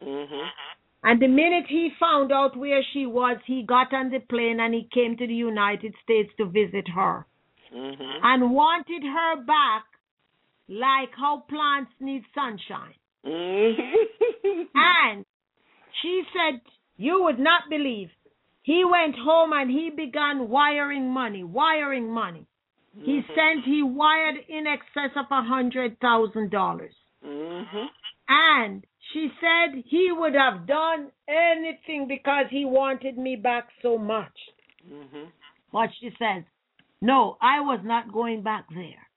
And the minute he found out where she was, he got on the plane and he came to the United States to visit her. And wanted her back like how plants need sunshine. And she said You would not believe. He went home and he began wiring money. He wired in excess of $100,000. And she said he would have done anything because he wanted me back so much. But she says, no, I was not going back there.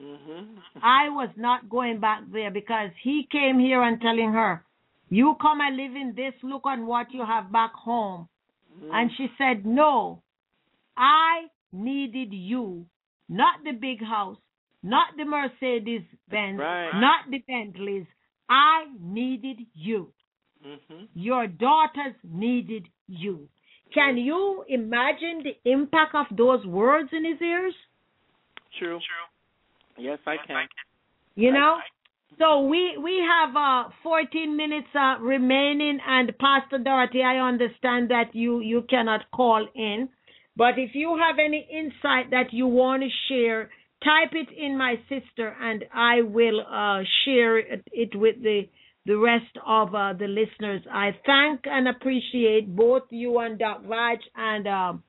I was not going back there because he came here and telling her, you come and live in this, look on what you have back home. And she said, no, I needed you, not the big house, not the Mercedes Benz, not the Bentleys. I needed you. Your daughters needed you. Can you imagine the impact of those words in his ears? True. Yes, I can. You know? So we have 14 minutes remaining, and Pastor Dorothy, I understand that you cannot call in, but if you have any insight that you want to share, type it in, my sister, and I will share it with the rest of the listeners. I thank and appreciate both you and Doc Vaj and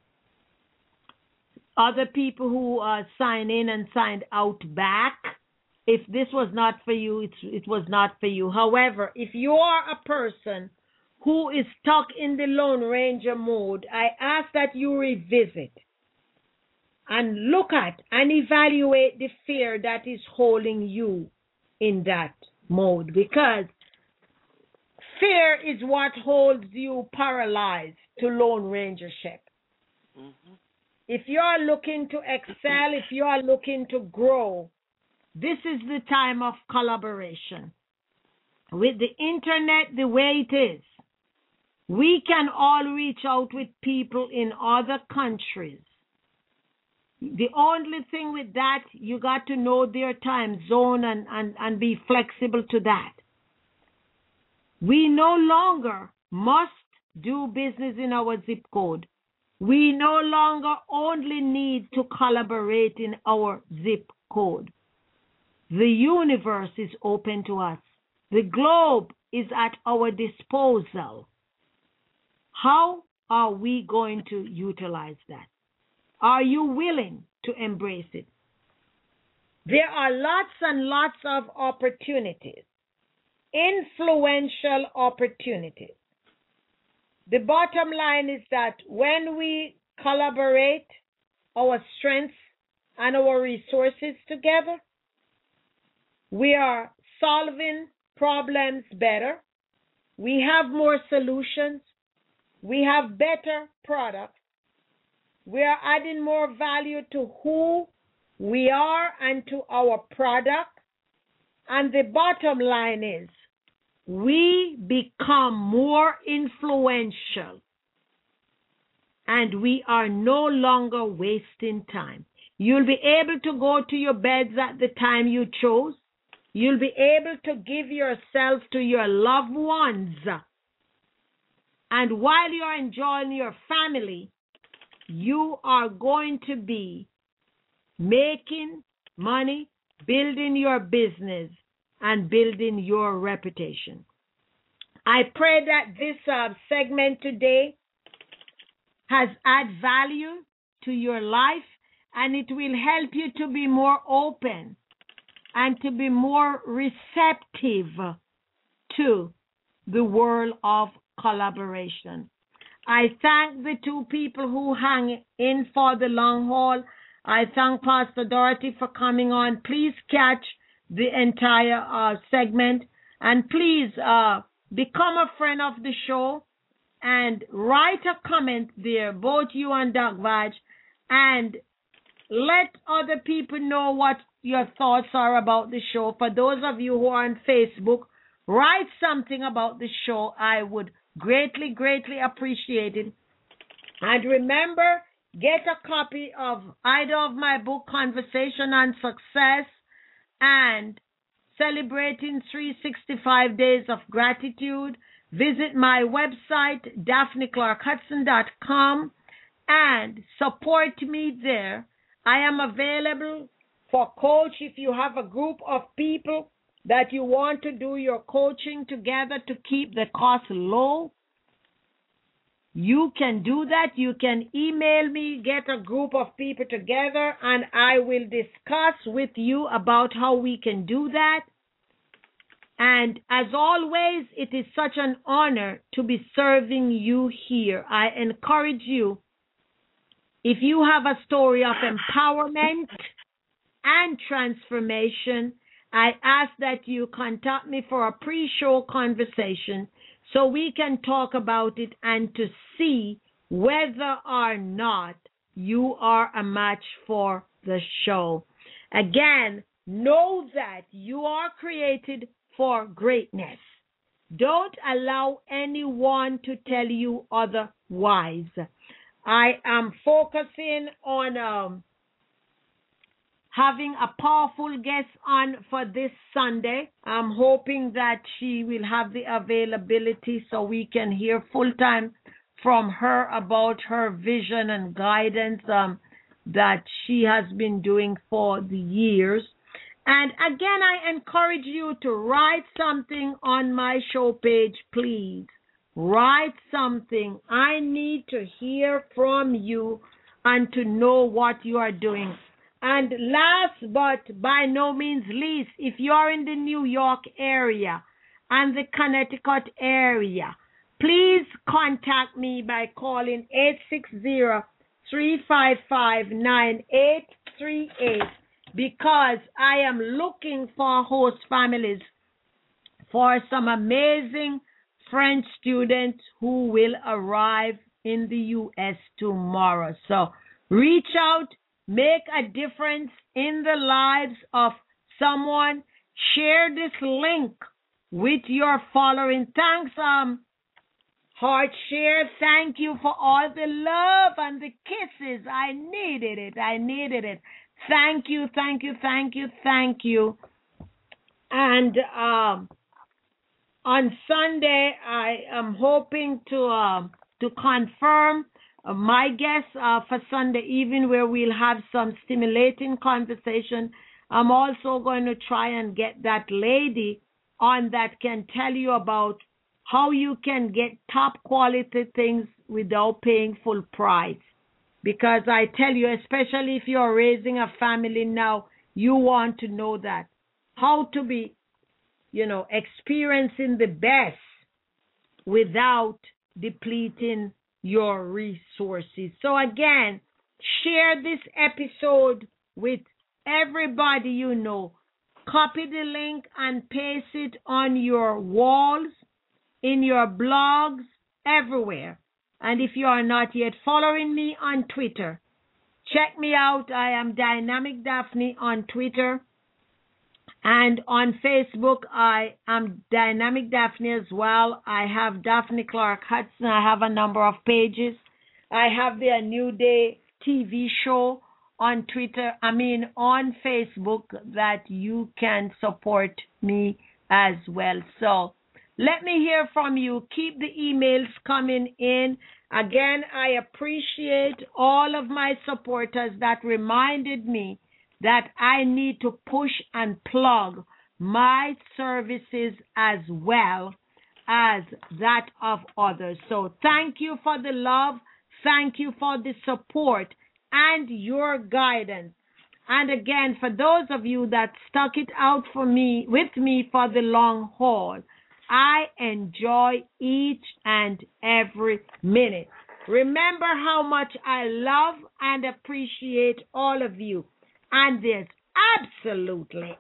other people who sign in and signed out back. If this was not for you, it was not for you. However, if you are a person who is stuck in the Lone Ranger mode, I ask that you revisit and look at and evaluate the fear that is holding you in that mode, because fear is what holds you paralyzed to Lone Rangership. If you are looking to excel, if you are looking to grow, this is the time of collaboration. With the internet the way it is, we can all reach out with people in other countries. The only thing with that, you got to know their time zone and be flexible to that. We no longer must do business in our zip code. We no longer only need to collaborate in our zip code. The universe is open to us. The globe is at our disposal. How are we going to utilize that? Are you willing to embrace it? There are lots and lots of opportunities, influential opportunities. The bottom line is that when we collaborate our strengths and our resources together, we are solving problems better. We have more solutions. We have better products. We are adding more value to who we are and to our product. And the bottom line is we become more influential, and we are no longer wasting time. You'll be able to go to your beds at the time you chose. You'll be able to give yourself to your loved ones. And while you're enjoying your family, you are going to be making money, building your business, and building your reputation. I pray that this segment today has added value to your life, and it will help you to be more open and to be more receptive to the world of collaboration. I thank the two people who hang in for the long haul. I thank Pastor Dorothy for coming on. Please catch the entire segment, and please become a friend of the show and write a comment there, both you and Doc Vaj, and let other people know what your thoughts are about the show. For those of you who are on Facebook, write something about the show. I would greatly, greatly appreciate it. And remember, get a copy of either of my book, Conversation on Success and Celebrating 365 Days of Gratitude. Visit my website, DaphneClarkHudson.com, and support me there. I am available for coach if you have a group of people that you want to do your coaching together to keep the cost low. you can do that. You can email me, get a group of people together, and I will discuss with you about how we can do that. And as always, it is such an honor to be serving you here. I encourage you, if you have a story of empowerment and transformation, I ask that you contact me for a pre-show conversation so we can talk about it and to see whether or not you are a match for the show. Again, know that you are created for greatness. Don't allow anyone to tell you otherwise. I am focusing on having a powerful guest on for this Sunday. I'm hoping that she will have the availability so we can hear full time from her about her vision and guidance that she has been doing for the years. And again, I encourage you to write something on my show page, please. Write something. I need to hear from you and to know what you are doing. And last but by no means least, if you are in the New York area and the Connecticut area, please contact me by calling 860-355-9838 because I am looking for host families for some amazing French students who will arrive in the U.S. tomorrow. So reach out, make a difference in the lives of someone. Share this link with your following. Thanks, Heart Share. Thank you for all the love and the kisses. I needed it. I needed it. Thank you, thank you, thank you, thank you. And on Sunday, I am hoping to confirm my guest for Sunday evening, where we'll have some stimulating conversation. I'm also going to try and get that lady on that can tell you about how you can get top quality things without paying full price. Because I tell you, especially if you're raising a family now, you want to know that. How to be, experiencing the best without depleting your resources. So again, share this episode with everybody you know. Copy the link and paste it on your walls, in your blogs, everywhere. And if you are not yet following me on Twitter, check me out. I am Dynamic Daphne on Twitter. And on Facebook, I am Dynamic Daphne as well. I have Daphne Clark Hudson. I have a number of pages. I have the New Day TV show on on Facebook that you can support me as well. So let me hear from you. Keep the emails coming in. Again, I appreciate all of my supporters that reminded me that I need to push and plug my services as well as that of others. So thank you for the love. Thank you for the support and your guidance. And again, for those of you that stuck it out with me for the long haul, I enjoy each and every minute. Remember how much I love and appreciate all of you. And there's absolutely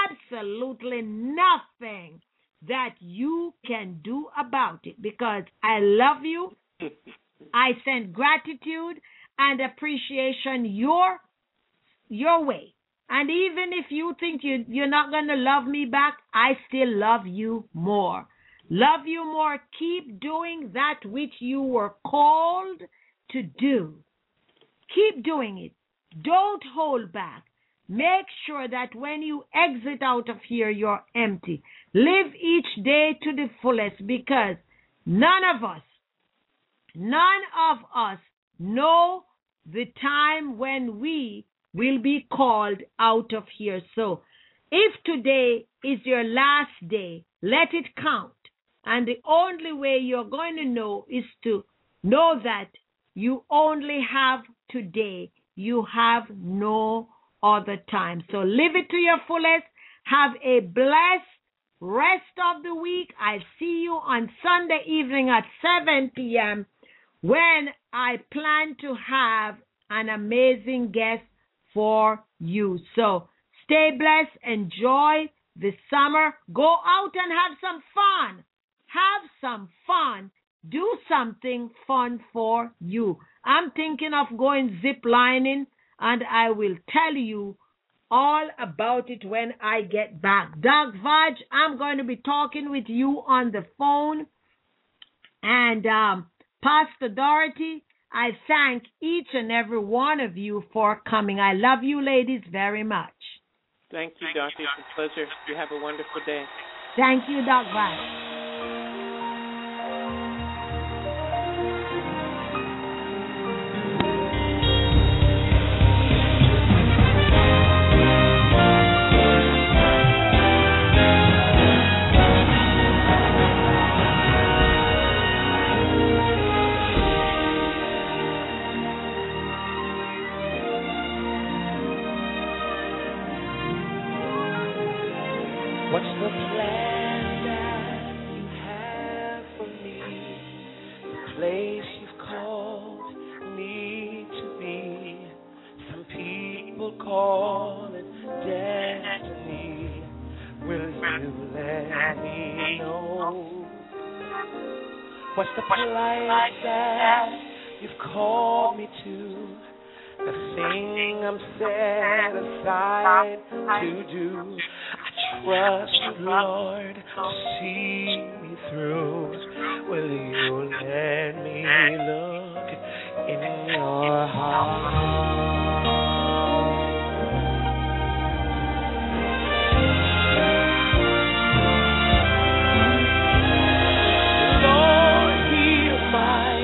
nothing that you can do about it, because I love you. I send gratitude and appreciation your way. And even if you think you're not going to love me back, I still love you more. Love you more. Keep doing that which you were called to do. Keep doing it. Don't hold back. Make sure that when you exit out of here, you're empty. Live each day to the fullest, because none of us know the time when we will be called out of here. So if today is your last day, let it count. And the only way you're going to know is to know that you only have today. You have no other time. So live it to your fullest. Have a blessed rest of the week. I see you on Sunday evening at 7 p.m. when I plan to have an amazing guest for you. So stay blessed. Enjoy the summer. Go out and have some fun. Have some fun. Do something fun for you. I'm thinking of going zip lining, and I will tell you all about it when I get back. Doug Vaj, I'm going to be talking with you on the phone. And Pastor Dorothy, I thank each and every one of you for coming. I love you ladies very much. Thank you, Doctor. It's a pleasure. You have a wonderful day. Thank you, Doug Vaj. What's the plan that you have for me? The place you've called me to be. Some people call it destiny. Will you let me know? What's the place that you've called me to? The thing I'm set aside to do. Trust you, Lord, to see me through. Will you let me look in your heart? Lord, heal my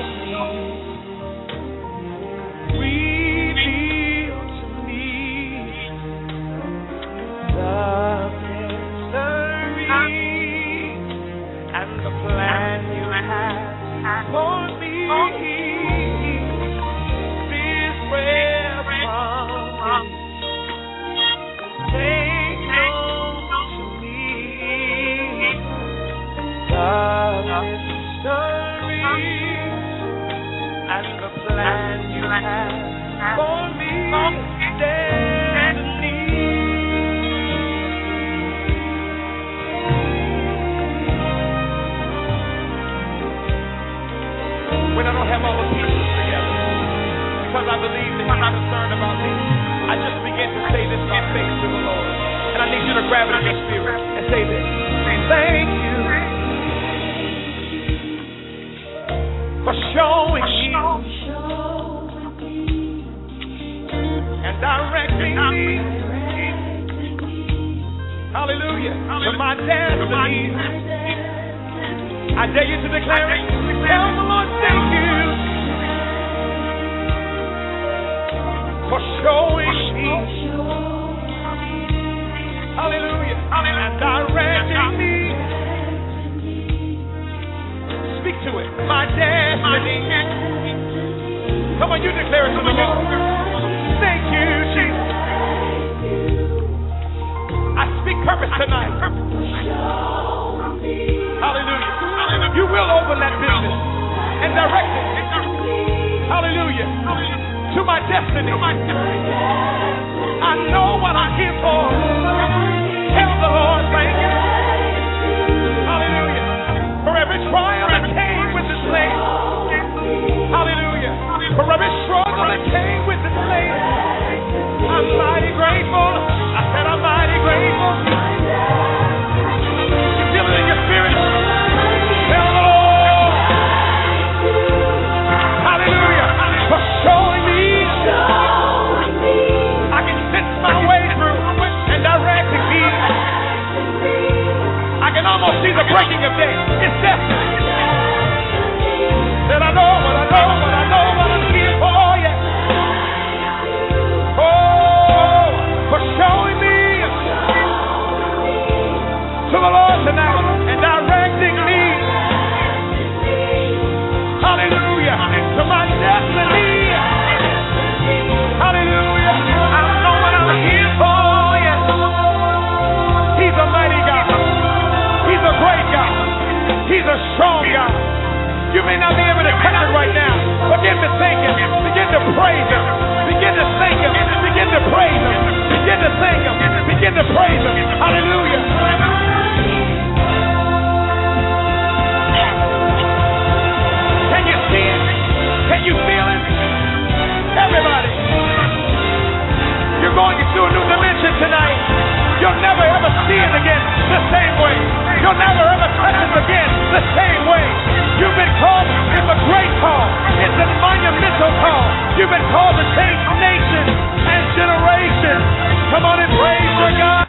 needs. Reveal to me the and the plan you have for me. This prayer from me, make known to me the mystery and the plan you have for me. When I don't have all the pieces together, because I believe that He's concerned about me, I just begin to say this by faith to the Lord. And I need you to grab it in your spirit and say this. Thank you for showing me and directing me. Hallelujah. To my destiny. I dare you to declare it. Tell the Lord, thank you for showing me. Hallelujah. And directing me. Speak to it. My destiny. Come on, you declare it to the Lord. Thank you, Jesus. I speak purpose tonight. Hallelujah. You will open that business and direct it. Hallelujah. To my destiny. I know what I'm here for. Tell the Lord, thank you. Hallelujah. For every trial that came with this lady. Hallelujah. For every struggle that came with this lady. I'm mighty grateful. I said I'm mighty grateful. You feel it in your spirit. Tell the Lord. Hallelujah. For showing me. I can sense my way through and directing me. I can almost see the breaking of day. It's destiny. That I know what I know, what I know, what I'm here for, yeah. Oh, for showing me to the Lord tonight and directing me. Hallelujah. may not be able to catch it right now. Begin to thank him. Begin to praise him. Begin to thank him. Begin to praise him. Begin to thank him. Begin to praise him. Hallelujah. Can you see it? Can you feel it? Everybody. You're going into a new dimension tonight. You'll never ever see it again the same way. You'll never ever touch it again the same way. You've been called, it's a great call. It's a monumental call. You've been called to change nations and generations. Come on and praise for God.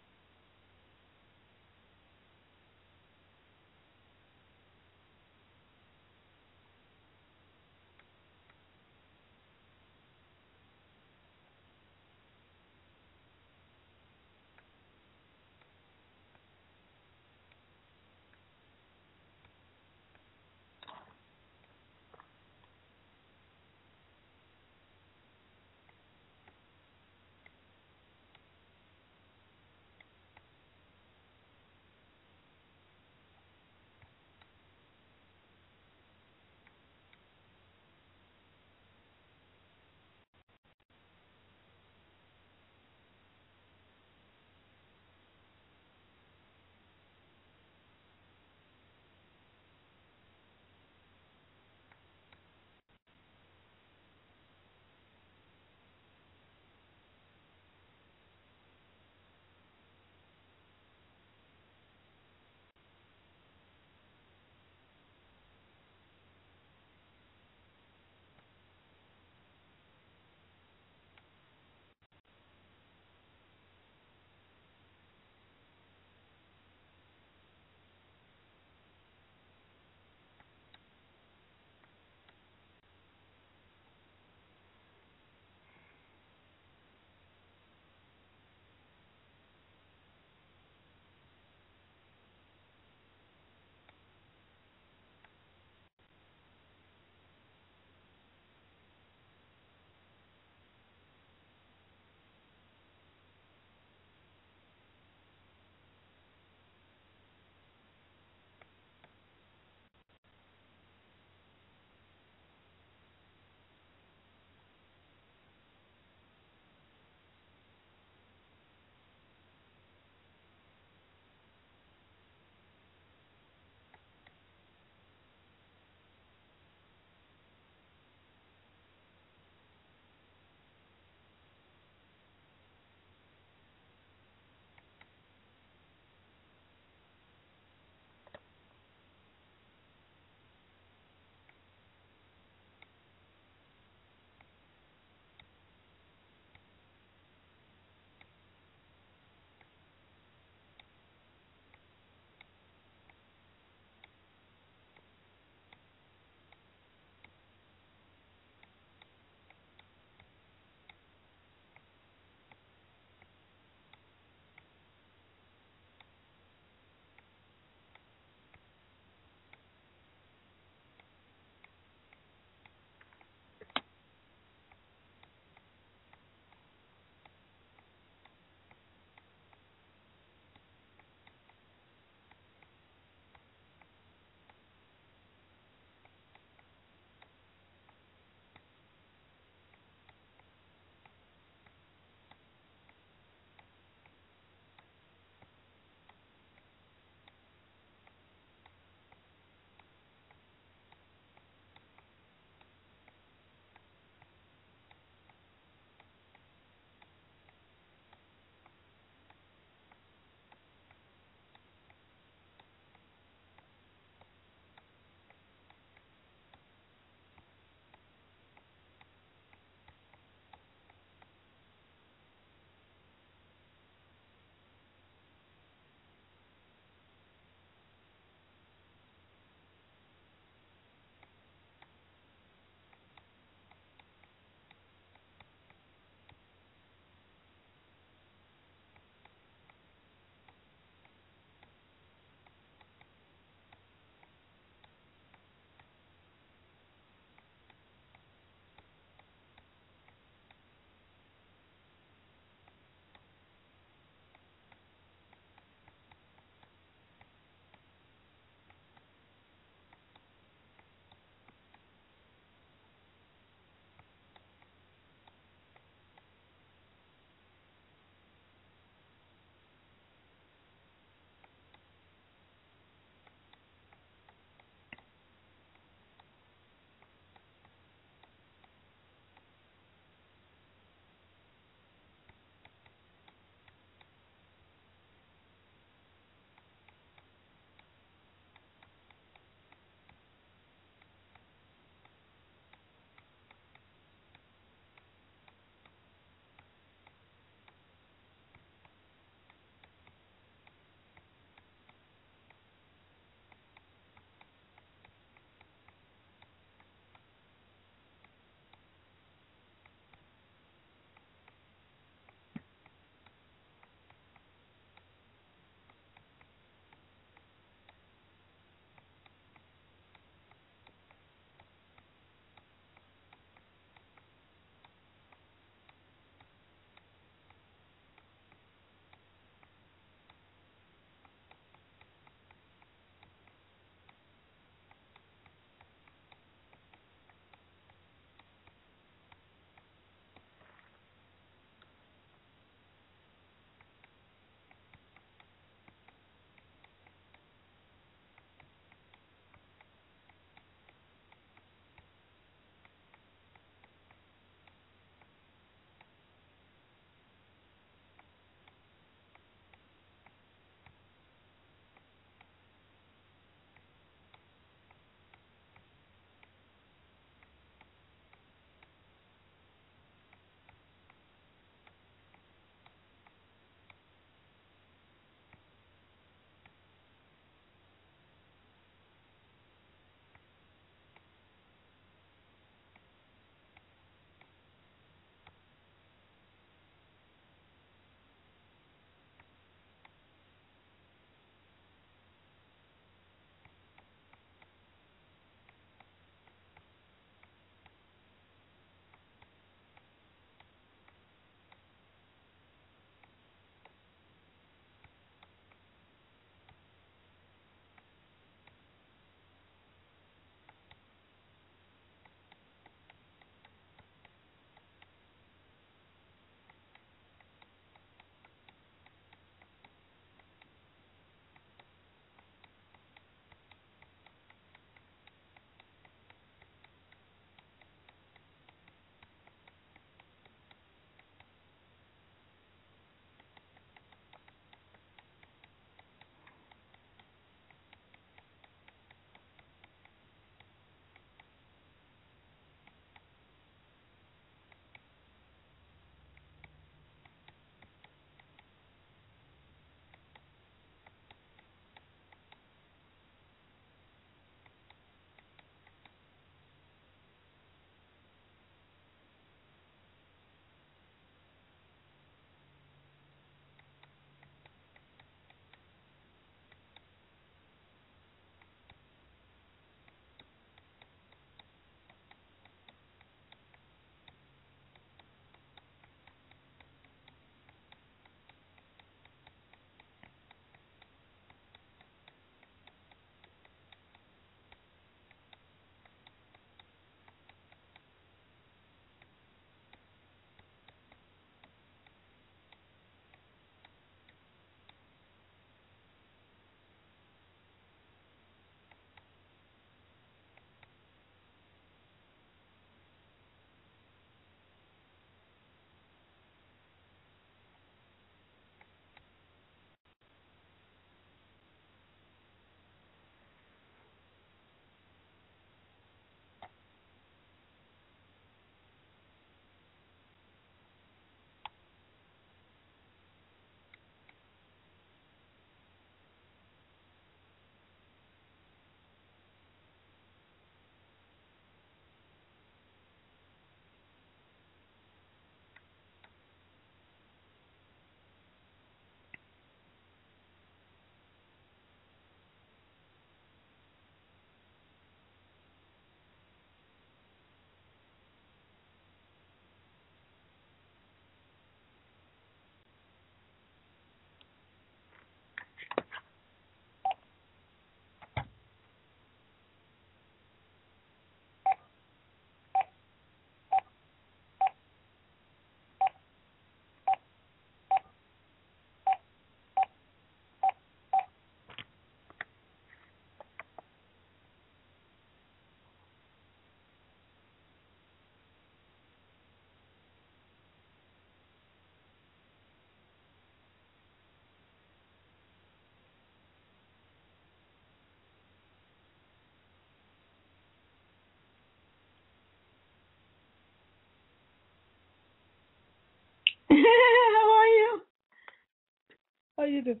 How are you? How you doing?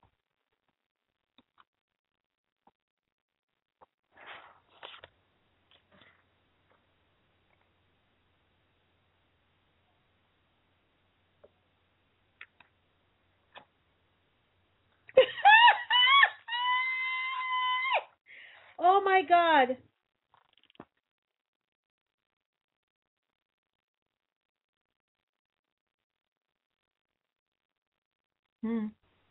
Oh my God. Hmm.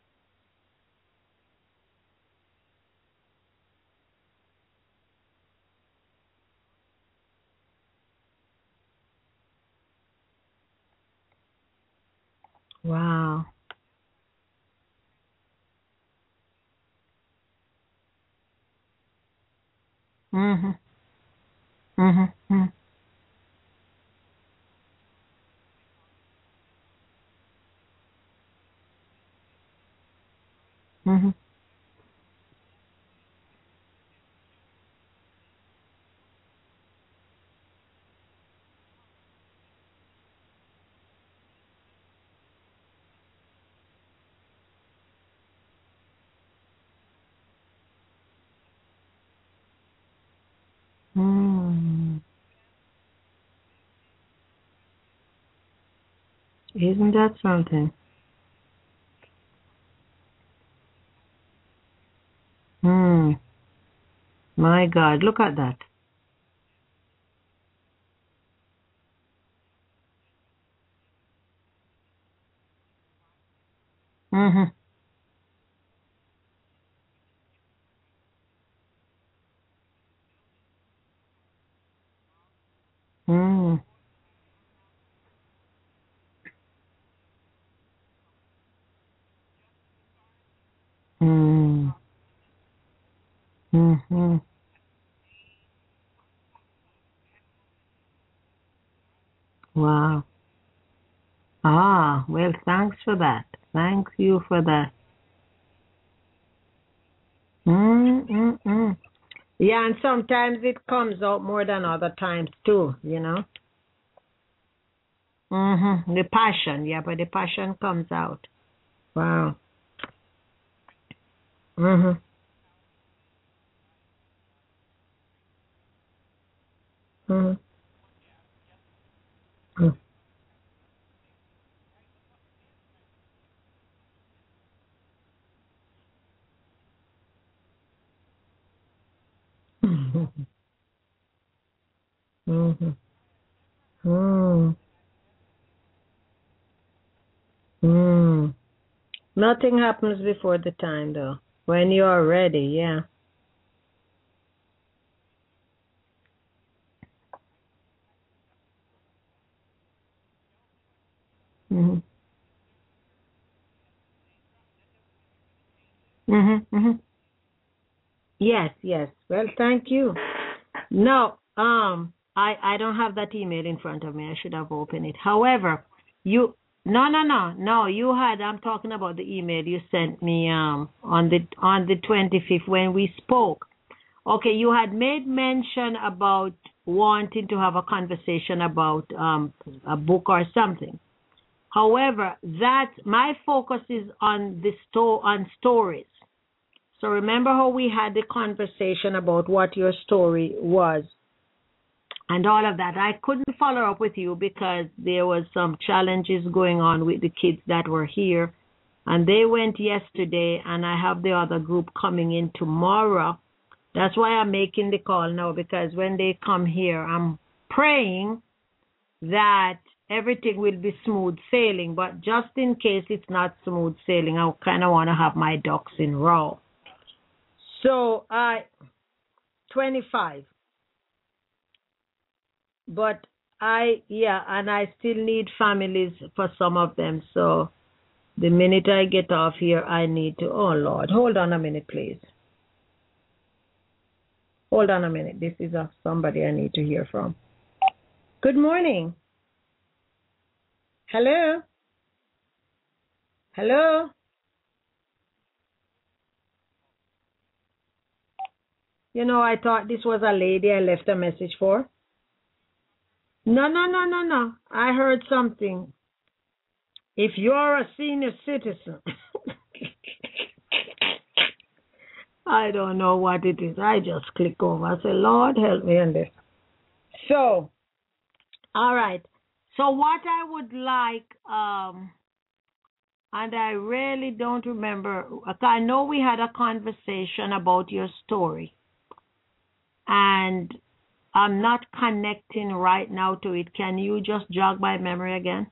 Wow. Mhm. Mhm. Mhm. Mhm. Hmm. Isn't that something? Hmm. My God, look at that. Mhm. Hmm. Hmm. Mhm. Wow. Ah, well, thanks for that. Thank you for that. Mm. Yeah, and sometimes it comes out more than other times too, you know. The passion, yeah, but the passion comes out. Wow. Mhm. Mhm. Mhm. Mhm. Mm. Mm. Nothing happens before the time, though. When you are ready, yeah. Mhm. Mhm. Mhm. Yes, yes. Well, thank you. No, I don't have that email in front of me. I should have opened it. However, you no. You had. I'm talking about the email you sent me on the 25th when we spoke. Okay, you had made mention about wanting to have a conversation about a book or something. However, that my focus is on on stories. So remember how we had the conversation about what your story was and all of that. I couldn't follow up with you because there was some challenges going on with the kids that were here, and they went yesterday, and I have the other group coming in tomorrow. That's why I'm making the call now, because when they come here, I'm praying that everything will be smooth sailing. But just in case it's not smooth sailing, I kind of want to have my ducks in a row. So 25. But and I still need families for some of them. So the minute I get off here, I need to, oh Lord, hold on a minute, please. Hold on a minute. This is somebody I need to hear from. Good morning. Hello? Hello? You know, I thought this was a lady I left a message for. No. I heard something. If you're a senior citizen, I don't know what it is. I just click over. I say, Lord, help me in this. So, all right. So what I would like, and I really don't remember, I know we had a conversation about your story, and I'm not connecting right now to it. Can you just jog my memory again?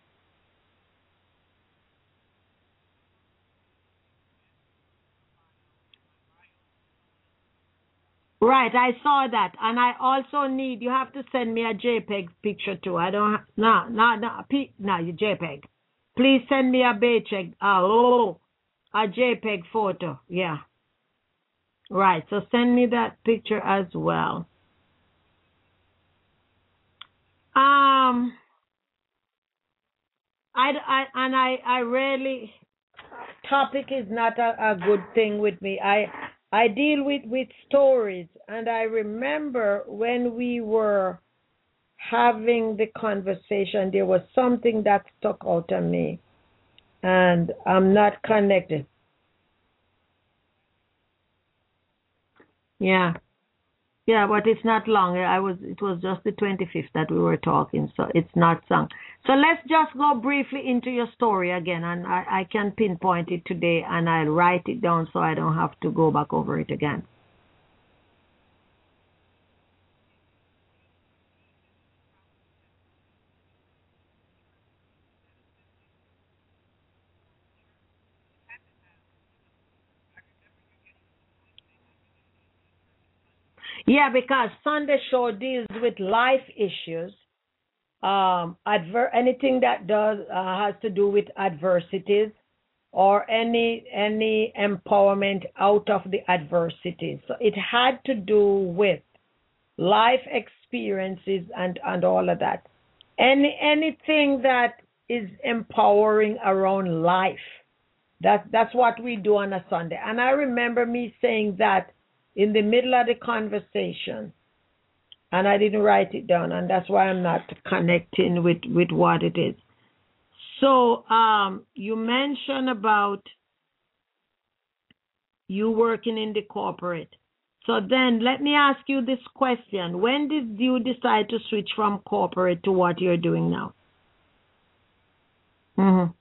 Right, I saw that, and I also need. You have to send me a JPEG picture too. I don't. No, you JPEG. Please send me a JPEG. A JPEG photo. Yeah. Right. So send me that picture as well. I really, topic is not a good thing with me. I deal with stories, and I remember when we were having the conversation, there was something that stuck out on me, and I'm not connected. Yeah. Yeah, but it's not long. It was just the 25th that we were talking, so it's not sung. So let's just go briefly into your story again, and I can pinpoint it today, and I'll write it down so I don't have to go back over it again. Yeah, because Sunday show deals with life issues, anything that has to do with adversities, or any empowerment out of the adversities. So it had to do with life experiences and all of that. Anything that is empowering around life. That's what we do on a Sunday. And I remember me saying that in the middle of the conversation, and I didn't write it down, and that's why I'm not connecting with what it is. So you mentioned about you working in the corporate. So then let me ask you this question. When did you decide to switch from corporate to what you're doing now? Mm-hmm.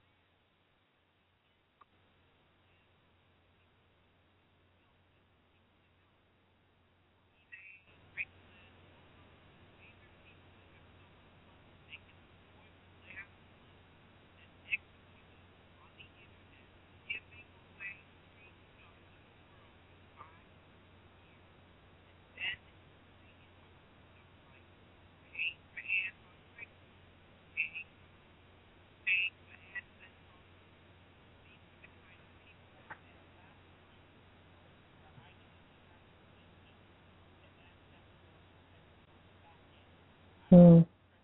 Mm.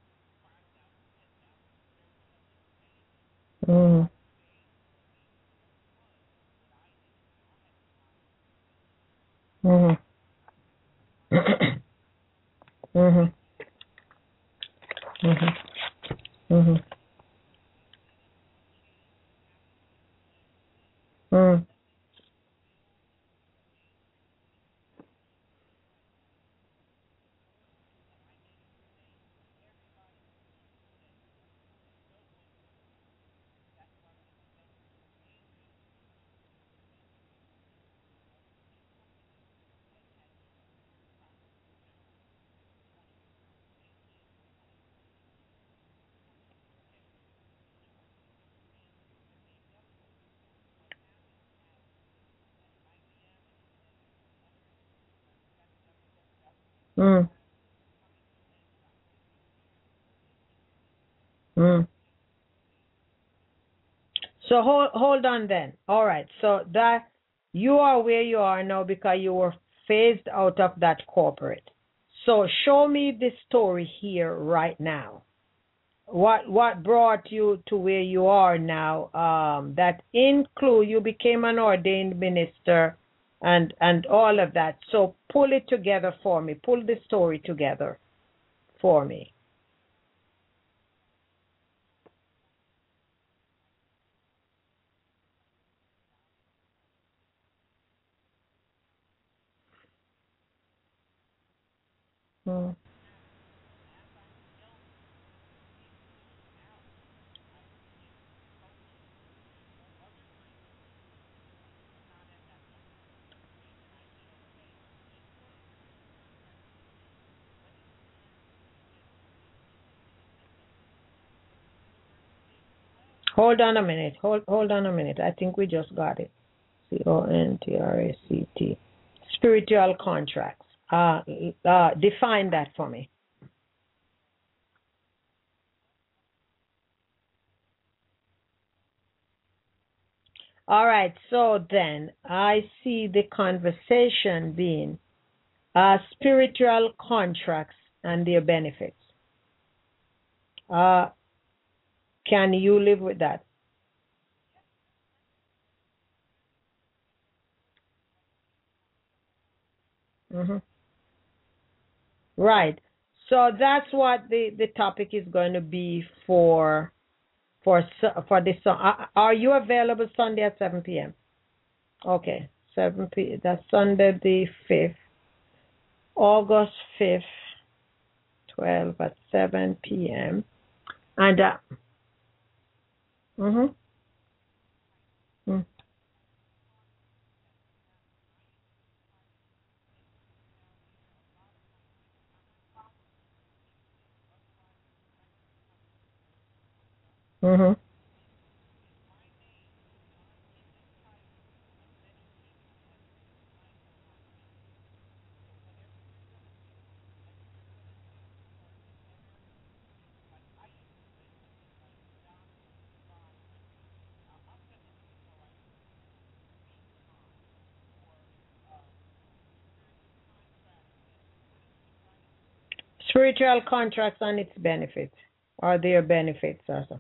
Mm. Mm. Mm. Mm. Mm. Mm. Mm. So hold on then. All right. So that you are where you are now because you were phased out of that corporate. So show me the story here right now. What brought you to where you are now? That include you became an ordained minister and all of that. So pull it together for me. Pull the story together for me. Mm. Hold on a minute. Hold on a minute. I think we just got it. CONTRACT. Spiritual contracts. Define that for me. All right. So then I see the conversation being spiritual contracts and their benefits. Can you live with that? Mm-hmm. Right. So that's what the topic is going to be for this. Are you available Sunday at 7 p.m.? Okay, 7 p. That's Sunday the 5th, August 5th, 12 at 7 p.m. And mhm. Mhm. Spiritual contracts and its benefits. Are there benefits also?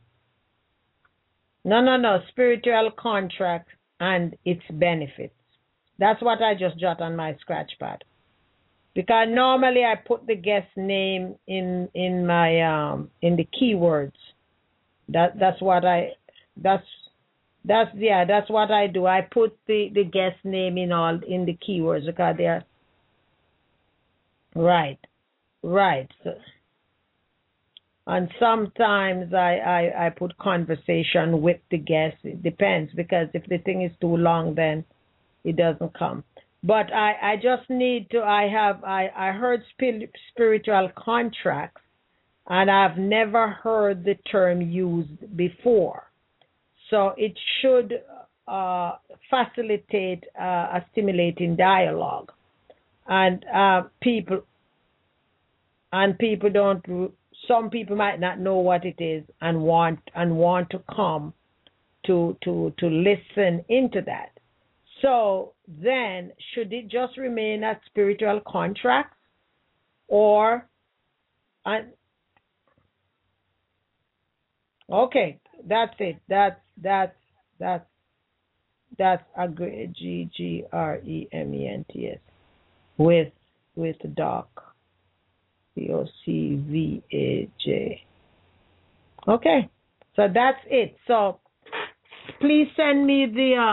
No. Spiritual contract and its benefits. That's what I just jot on my scratch pad. Because normally I put the guest name in my in the keywords. That's what I that's what I do. I put the guest name in the keywords because they are right. So, and sometimes I put conversation with the guest. It depends because if the thing is too long, then it doesn't come. But I just need to. I heard spiritual contracts, and I've never heard the term used before. So it should facilitate a stimulating dialogue, and people don't. Some people might not know what it is and want to come to listen into that. So then, should it just remain as spiritual contracts, or okay, that's it. That's GGREMENTS with doc COCVAJ. Okay, so that's it. So please send me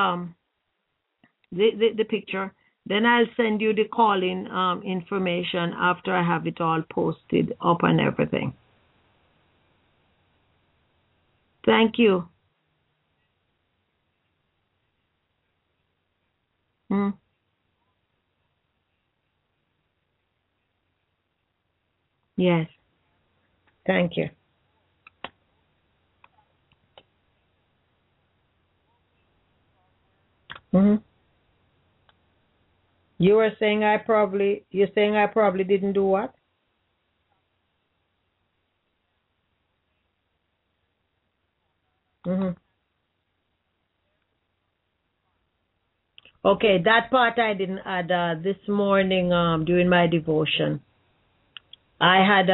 the picture. Then I'll send you the calling information after I have it all posted up and everything. Thank you. Yes. Thank you. Mm-hmm. You're saying I probably didn't do what? Mm-hmm. Okay, that part I didn't add. This morning, during my devotion, I had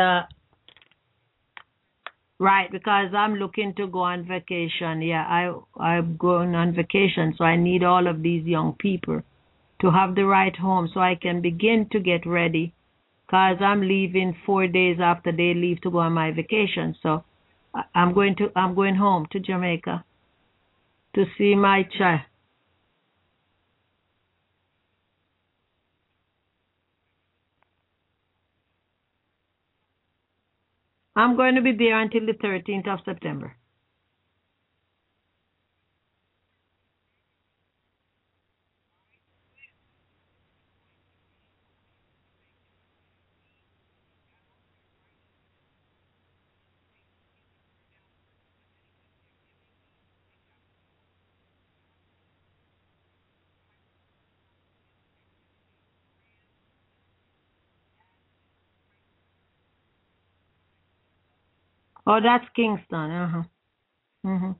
right, because I'm looking to go on vacation. Yeah, I'm going on vacation, so I need all of these young people to have the right home so I can begin to get ready. Because I'm leaving 4 days after they leave to go on my vacation, so I'm going home to Jamaica to see my child. I'm going to be there until the 13th of September. Oh, that's Kingston. Mm-hmm.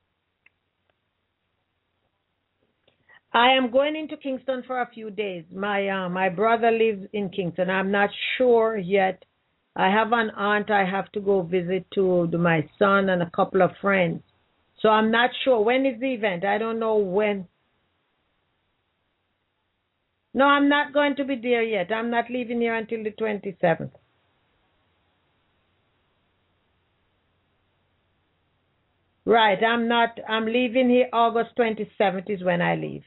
I am going into Kingston for a few days. My brother lives in Kingston. I'm not sure yet. I have an aunt I have to go visit to my son and a couple of friends. So I'm not sure. When is the event? I don't know when. No, I'm not going to be there yet. I'm not leaving here until the 27th. Right, I'm not. I'm leaving here August 27th is when I leave.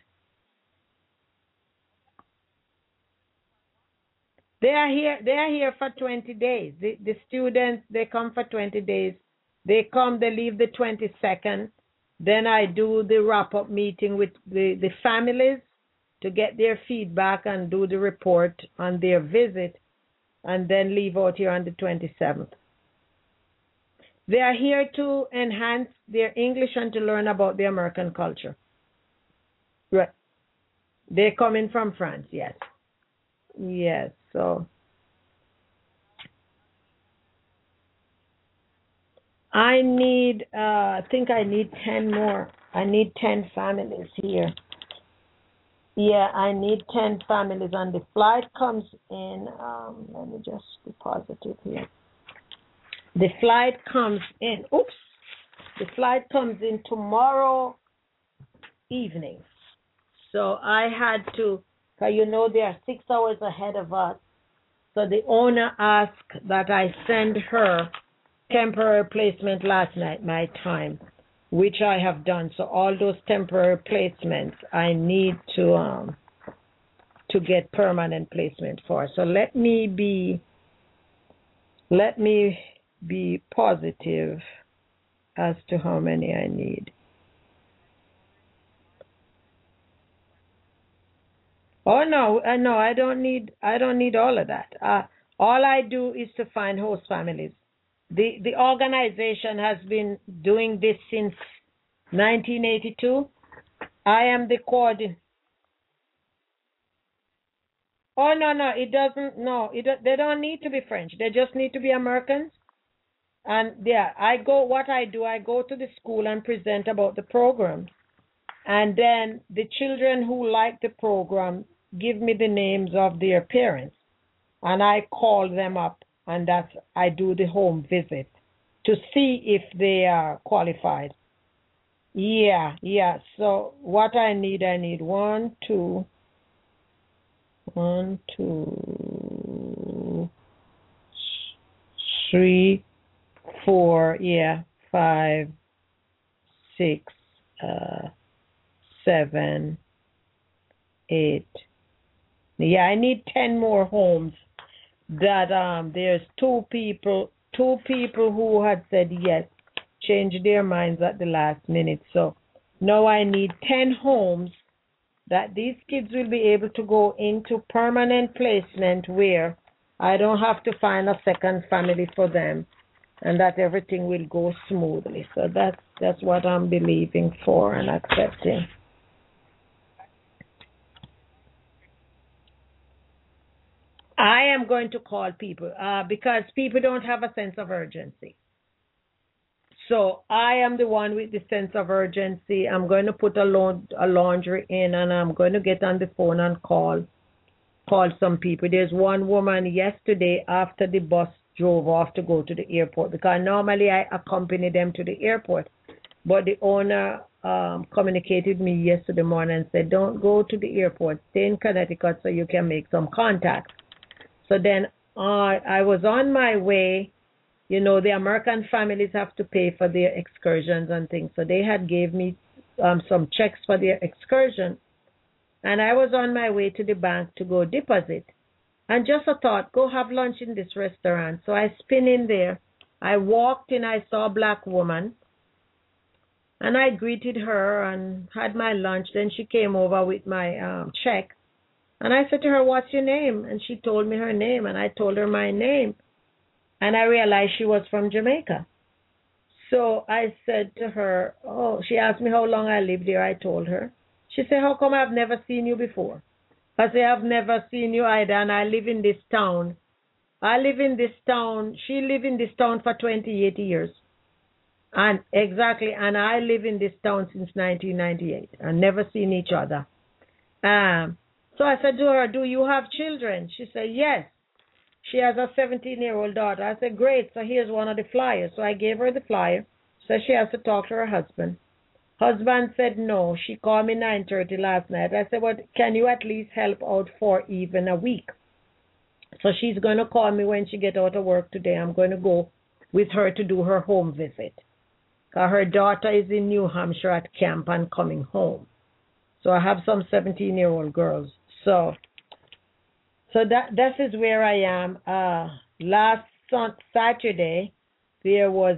They are here for 20 days. The students, they come for 20 days. They come, they leave the 22nd. Then I do the wrap-up meeting with the families to get their feedback and do the report on their visit, and then leave out here on the 27th. They are here to enhance their English and to learn about the American culture. Right. They're coming from France, yes. Yes, so I think I need 10 more. I need 10 families here. Yeah, I need 10 families, and the flight comes in, let me just be positive here. The flight comes in, the flight comes in tomorrow evening. So I had to, because they are 6 hours ahead of us. So the owner asked that I send her temporary placement last night, my time, which I have done. So all those temporary placements I need to get permanent placement for. So let me be positive as to how many I need. Oh no, I don't need all of that. All I do is to find host families. The organization has been doing this since 1982. I am the coordinator. Oh no, it doesn't. No, they don't need to be French. They just need to be Americans. And yeah, what I do, I go to the school and present about the program. And then the children who like the program give me the names of their parents. And I call them up, and I do the home visit to see if they are qualified. Yeah. So what I need 1, 2, 3, 4, 5, 6, 7, 8. Yeah, I need 10 more homes. That there's two people who had said yes, changed their minds at the last minute. So now I need 10 homes that these kids will be able to go into permanent placement where I don't have to find a second family for them, and that everything will go smoothly. So that's what I'm believing for and accepting. I am going to call people because people don't have a sense of urgency. So I am the one with the sense of urgency. I'm going to put a laundry in, and I'm going to get on the phone and call some people. There's one woman yesterday after the bus drove off to go to the airport, because normally I accompany them to the airport. But the owner communicated with me yesterday morning and said, don't go to the airport. Stay in Connecticut so you can make some contacts. So then I was on my way. The American families have to pay for their excursions and things. So they had gave me some checks for their excursion. And I was on my way to the bank to go deposit. And just a thought, go have lunch in this restaurant. So I spin in there. I walked in, I saw a black woman, and I greeted her and had my lunch. Then she came over with my check. And I said to her, "What's your name?" And she told me her name, and I told her my name. And I realized she was from Jamaica. So I said to her, she asked me how long I lived there. I told her. She said, "How come I've never seen you before?" I said, "I've never seen you either, and I live in this town. I live in this town. She lived in this town for 28 years. And exactly, and I live in this town since 1998 and never seen each other." So I said to her, "Do you have children?" She said, "Yes. She has a 17-year-old daughter." I said, "Great, so here's one of the flyers." So I gave her the flyer. So she has to talk to her husband. Husband said no. She called me 9:30 last night. I said, "Well, can you at least help out for even a week?" So she's going to call me when she get out of work today. I'm going to go with her to do her home visit. Her daughter is in New Hampshire at camp and coming home. So I have some 17-year-old girls. So that is where I am. Last Saturday, there was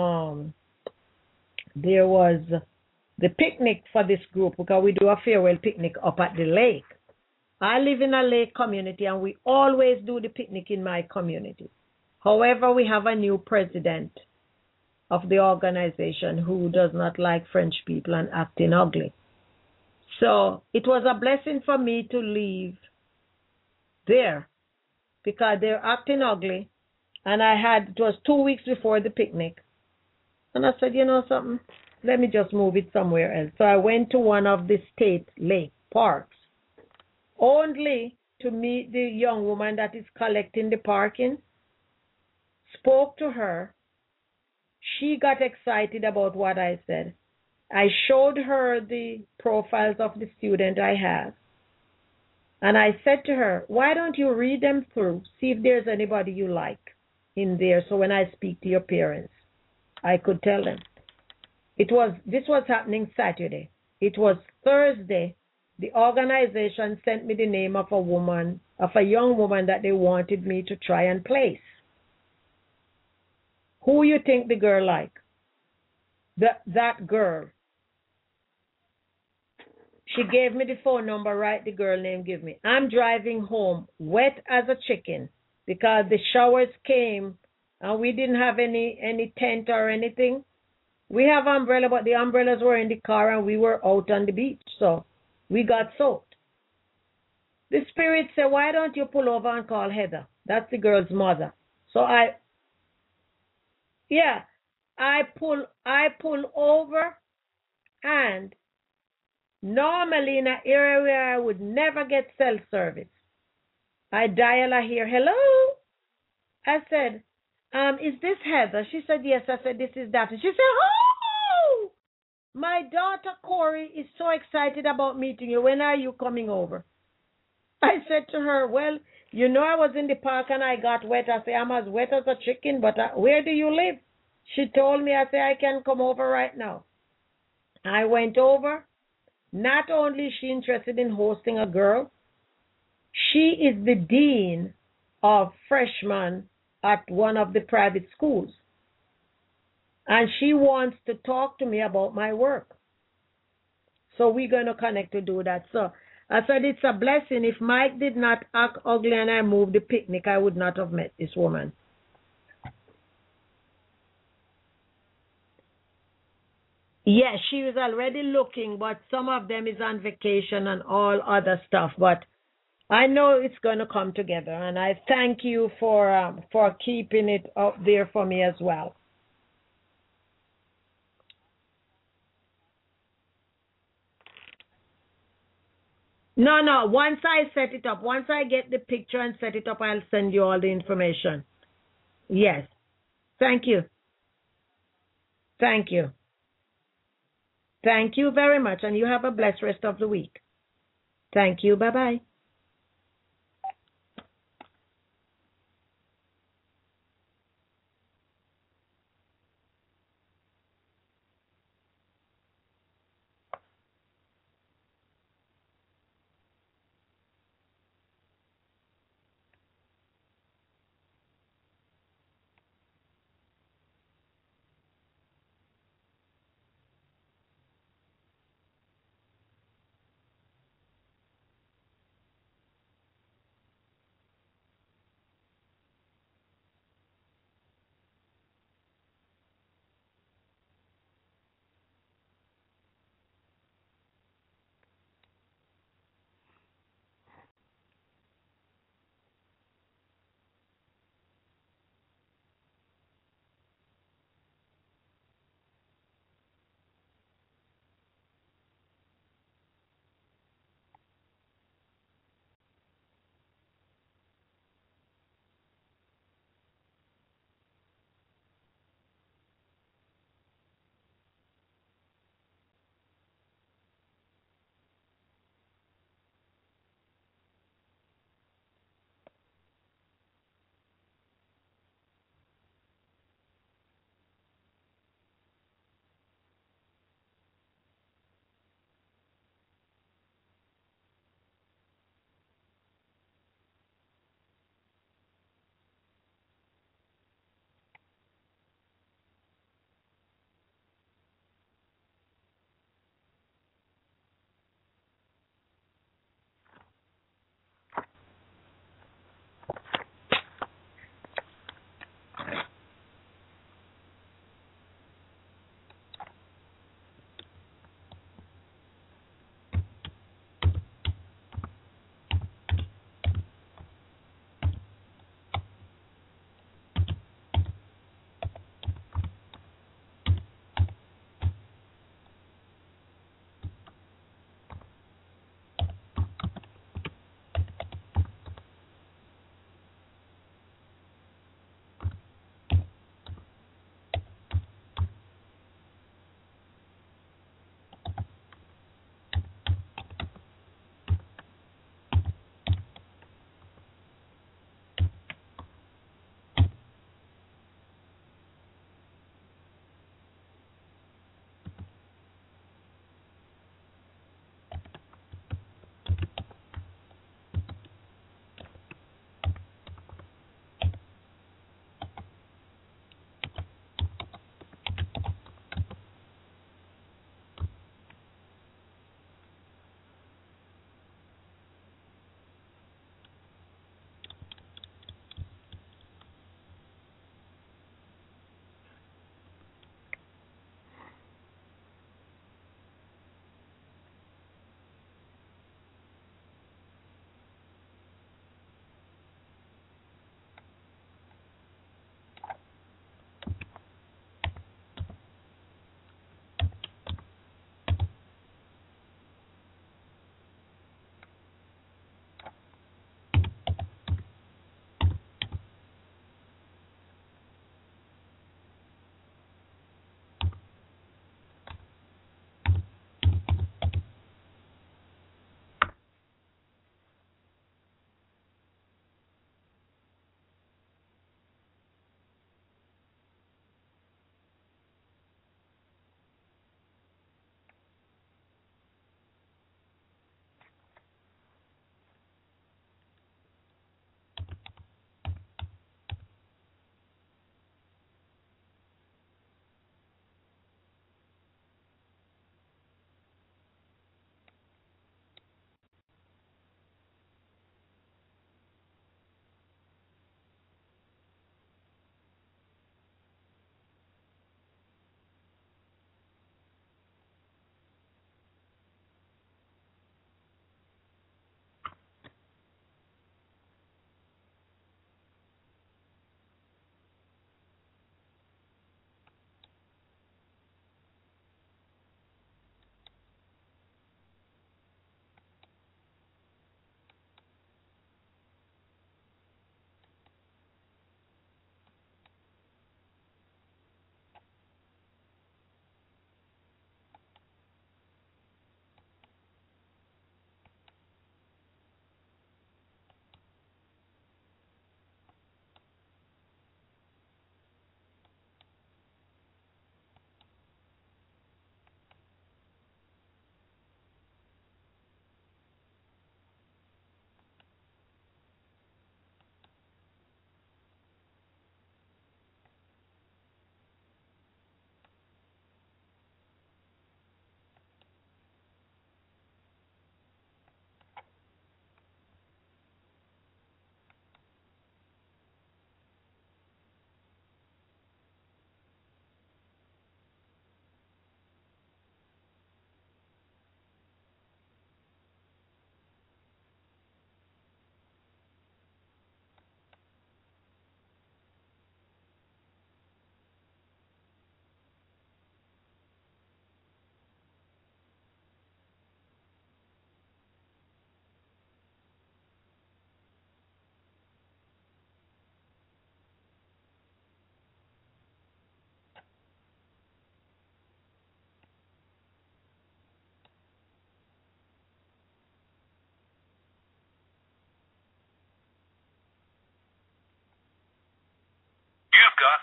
the picnic for this group because we do a farewell picnic up at the lake. I live in a lake community, and we always do the picnic in my community. However, we have a new president of the organization who does not like French people and acting ugly. So it was a blessing for me to leave there because they're acting ugly, and it was 2 weeks before the picnic, and I said, "You know something, let me just move it somewhere else." So I went to one of the state lake parks only to meet the young woman that is collecting the parking, spoke to her. She got excited about what I said. I showed her the profiles of the student I have. And I said to her, "Why don't you read them through, see if there's anybody you like in there, so when I speak to your parents, I could tell them." This was happening Saturday. It was Thursday. The organization sent me the name of a young woman that they wanted me to try and place. Who you think the girl like? That girl. She gave me the phone number, right? The girl name give me. I'm driving home wet as a chicken because the showers came and we didn't have any tent or anything. We have umbrella, but the umbrellas were in the car and we were out on the beach, so we got soaked. The spirit said, "Why don't you pull over and call Heather?" That's the girl's mother. So I pull over, and normally in an area where I would never get cell service, I dial her here. "Hello?" I said, "Is this Heather?" She said, "Yes." I said, "This is Daphne." She said, "Oh, my daughter Corey is so excited about meeting you. When are you coming over?" I said to her, "Well, I was in the park and I got wet." I said, "I'm as wet as a chicken, but where do you live?" She told me. I said, "I can come over right now." I went over. Not only is she interested in hosting a girl, she is the dean of freshmen at one of the private schools. And she wants to talk to me about my work. So we're going to connect to do that. So I said it's a blessing. If Mike did not act ugly and I moved the picnic, I would not have met this woman. Yes, she was already looking, but some of them is on vacation and all other stuff. But I know it's going to come together, and I thank you for keeping it up there for me as well. No. Once I set it up, once I get the picture and set it up, I'll send you all the information. Yes. Thank you. Thank you. Thank you very much, and you have a blessed rest of the week. Thank you. Bye-bye.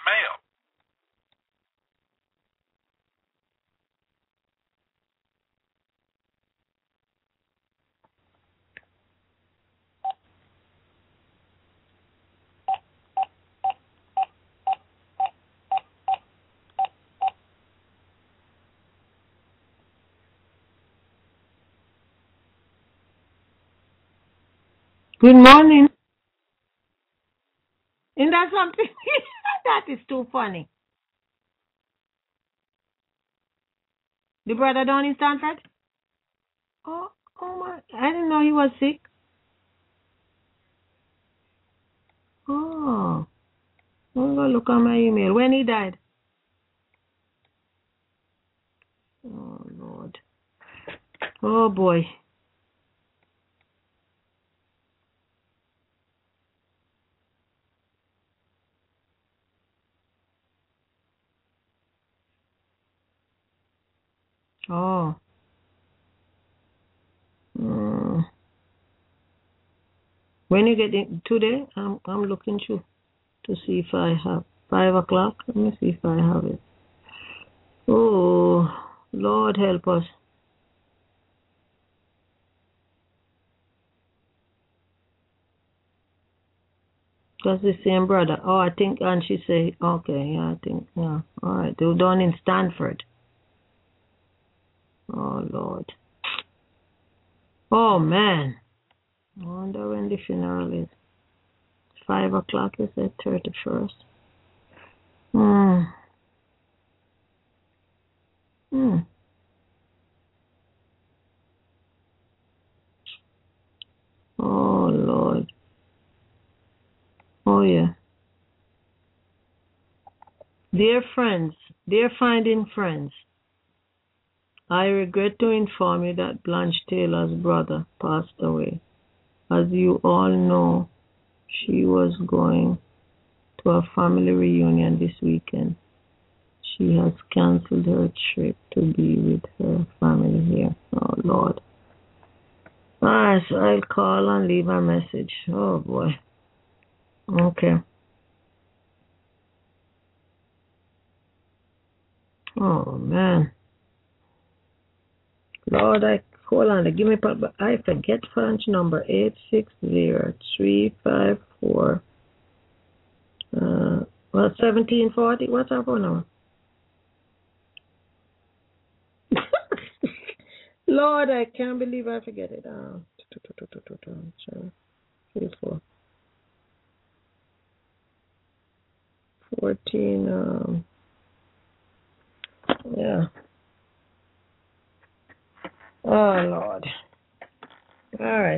mail. Good morning. Isn't that something? That is too funny. The brother down in Stanford? Oh my. I didn't know he was sick. Oh. I'm going to look on my email. When he died? Oh, Lord. Oh, boy. Oh. When you get in today, I'm looking through to see if I have 5 o'clock. Let me see if I have it. Oh, Lord help us. That's the same brother. Oh, I think, and she say, okay, yeah, I think, yeah. All right, they were done in Stanford. Oh, Lord. Oh, man. I wonder when the funeral is. 5 o'clock, is it? 31st. Oh, Lord. Oh, yeah. Dear friends, dear finding friends, I regret to inform you that Blanche Taylor's brother passed away. As you all know, she was going to a family reunion this weekend. She has canceled her trip to be with her family here. Oh, Lord. Alright, so I'll call and leave a message. Oh, boy. Okay. Oh, man. Lord, hold on. Give me, I forget French number 860-354. 1740. What's our phone number? Lord, I can't believe I forget it. 14. Yeah. Oh, Lord. All right.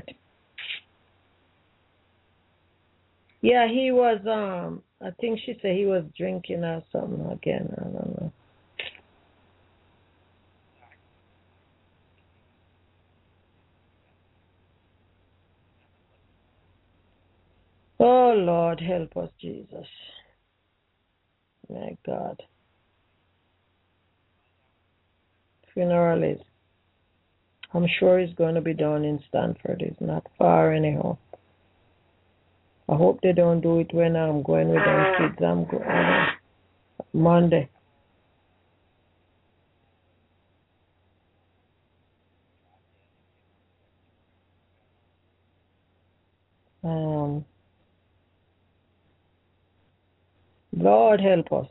Yeah, he was, I think she said he was drinking or something again. I don't know. Oh, Lord, help us, Jesus. My God. Funeral is, I'm sure it's going to be done in Stanford. It's not far anyhow. I hope they don't do it when I'm going with them kids. I'm going Monday. Lord help us.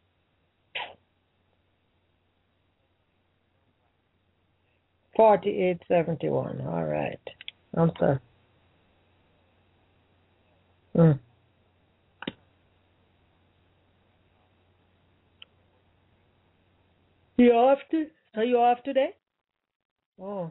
4871. All right. I'm sorry. You off to? Are you off today? Oh.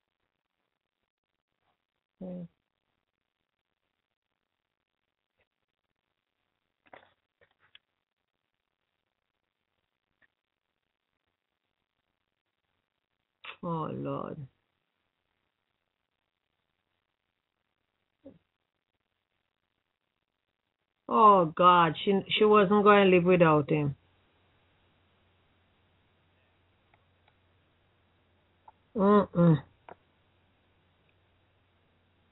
Oh, Lord. Oh, God. She wasn't going to live without him.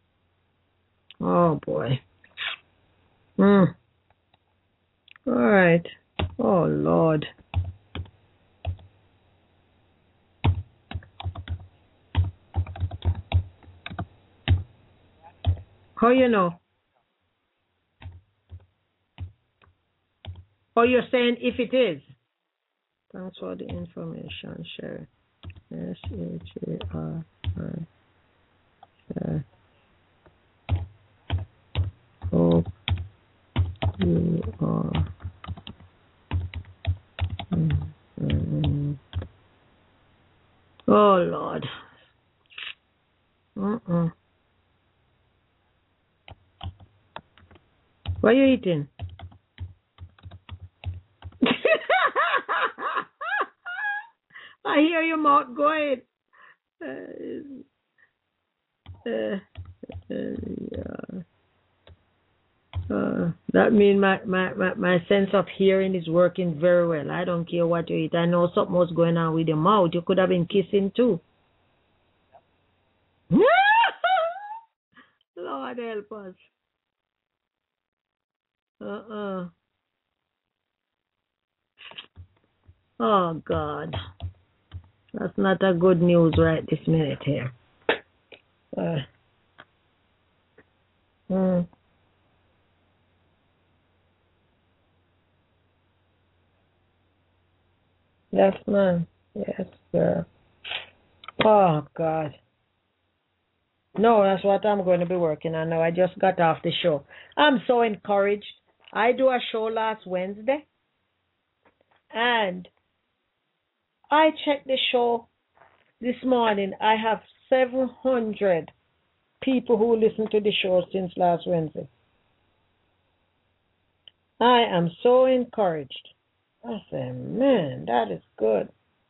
Oh, boy. All right. right. Oh, Lord. How you know? Oh, you're saying if it is? Thanks for the information, share. SHAR. Hope you are. Oh, Lord. What are you eating? I hear your mouth going. That means my sense of hearing is working very well. I don't care what you eat. I know something was going on with your mouth. You could have been kissing too. Lord help us. Oh God. That's not a good news right this minute here. Yes, ma'am. Yes, sir. Oh, God. No, that's what I'm going to be working on now. I just got off the show. I'm so encouraged. I do a show last Wednesday, and I checked the show this morning. I have 700 people who listen to the show since last Wednesday. I am so encouraged. I said, man, that is good.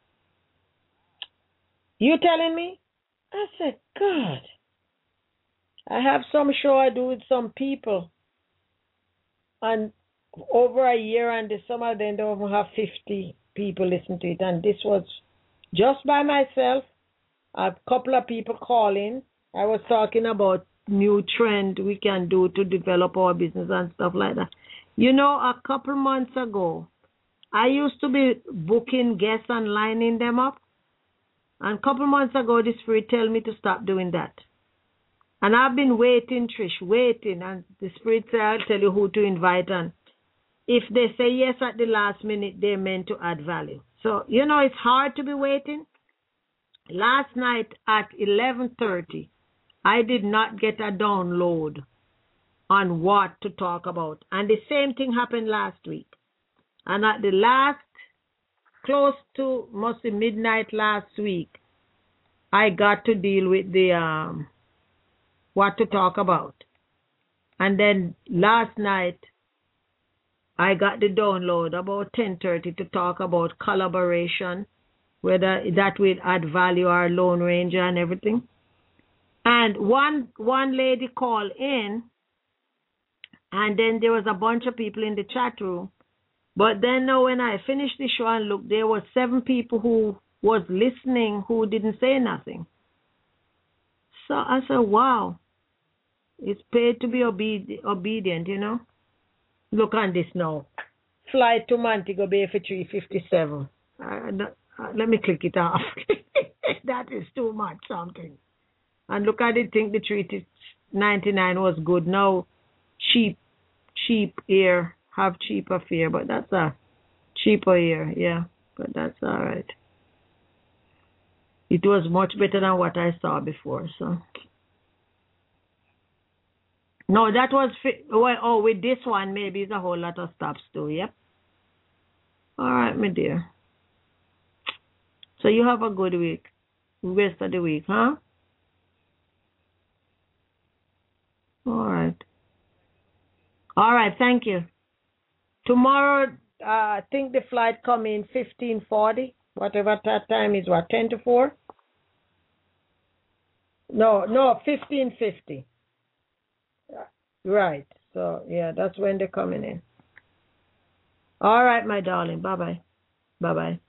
You telling me? I said, God. I have some show I do with some people, and over a year, and some of them don't even have 50 people listen to it. And this was just by myself. A couple of people calling. I was talking about new trend we can do to develop our business and stuff like that. You know, a couple months ago, I used to be booking guests and lining them up. And a couple months ago, the Spirit told me to stop doing that. And I've been waiting, Trish, waiting. And the Spirit said, I'll tell you who to invite. And if they say yes at the last minute, they're meant to add value. So, you know, it's hard to be waiting. Last night at 11:30, I did not get a download on what to talk about. And the same thing happened last week. And at the last, close to must be midnight last week, I got to deal with the what to talk about. And then last night, I got the download about 10:30 to talk about collaboration, whether that will add value, our Lone Ranger and everything. And one lady called in, and then there was a bunch of people in the chat room. But then when I finished the show and looked, there were 7 people who was listening who didn't say nothing. So I said, wow, it's paid to be obedient, you know. Look on this now. Flight to Montego Bay for 357. Let me click it off. That is too much something. And look, I did think the 399 was good. Now, cheap air. Have cheaper fare, but that's a cheaper air, yeah. But that's all right. It was much better than what I saw before, so. No, that was, with this one, maybe it's a whole lot of stops too, yep. All right, my dear. So you have a good week, rest of the week, huh? All right. All right, thank you. Tomorrow, I think the flight come in 15:40, whatever that time is, 10 to 4? No, 15:50. Right. So, yeah, that's when they're coming in. All right, my darling. Bye-bye. Bye-bye.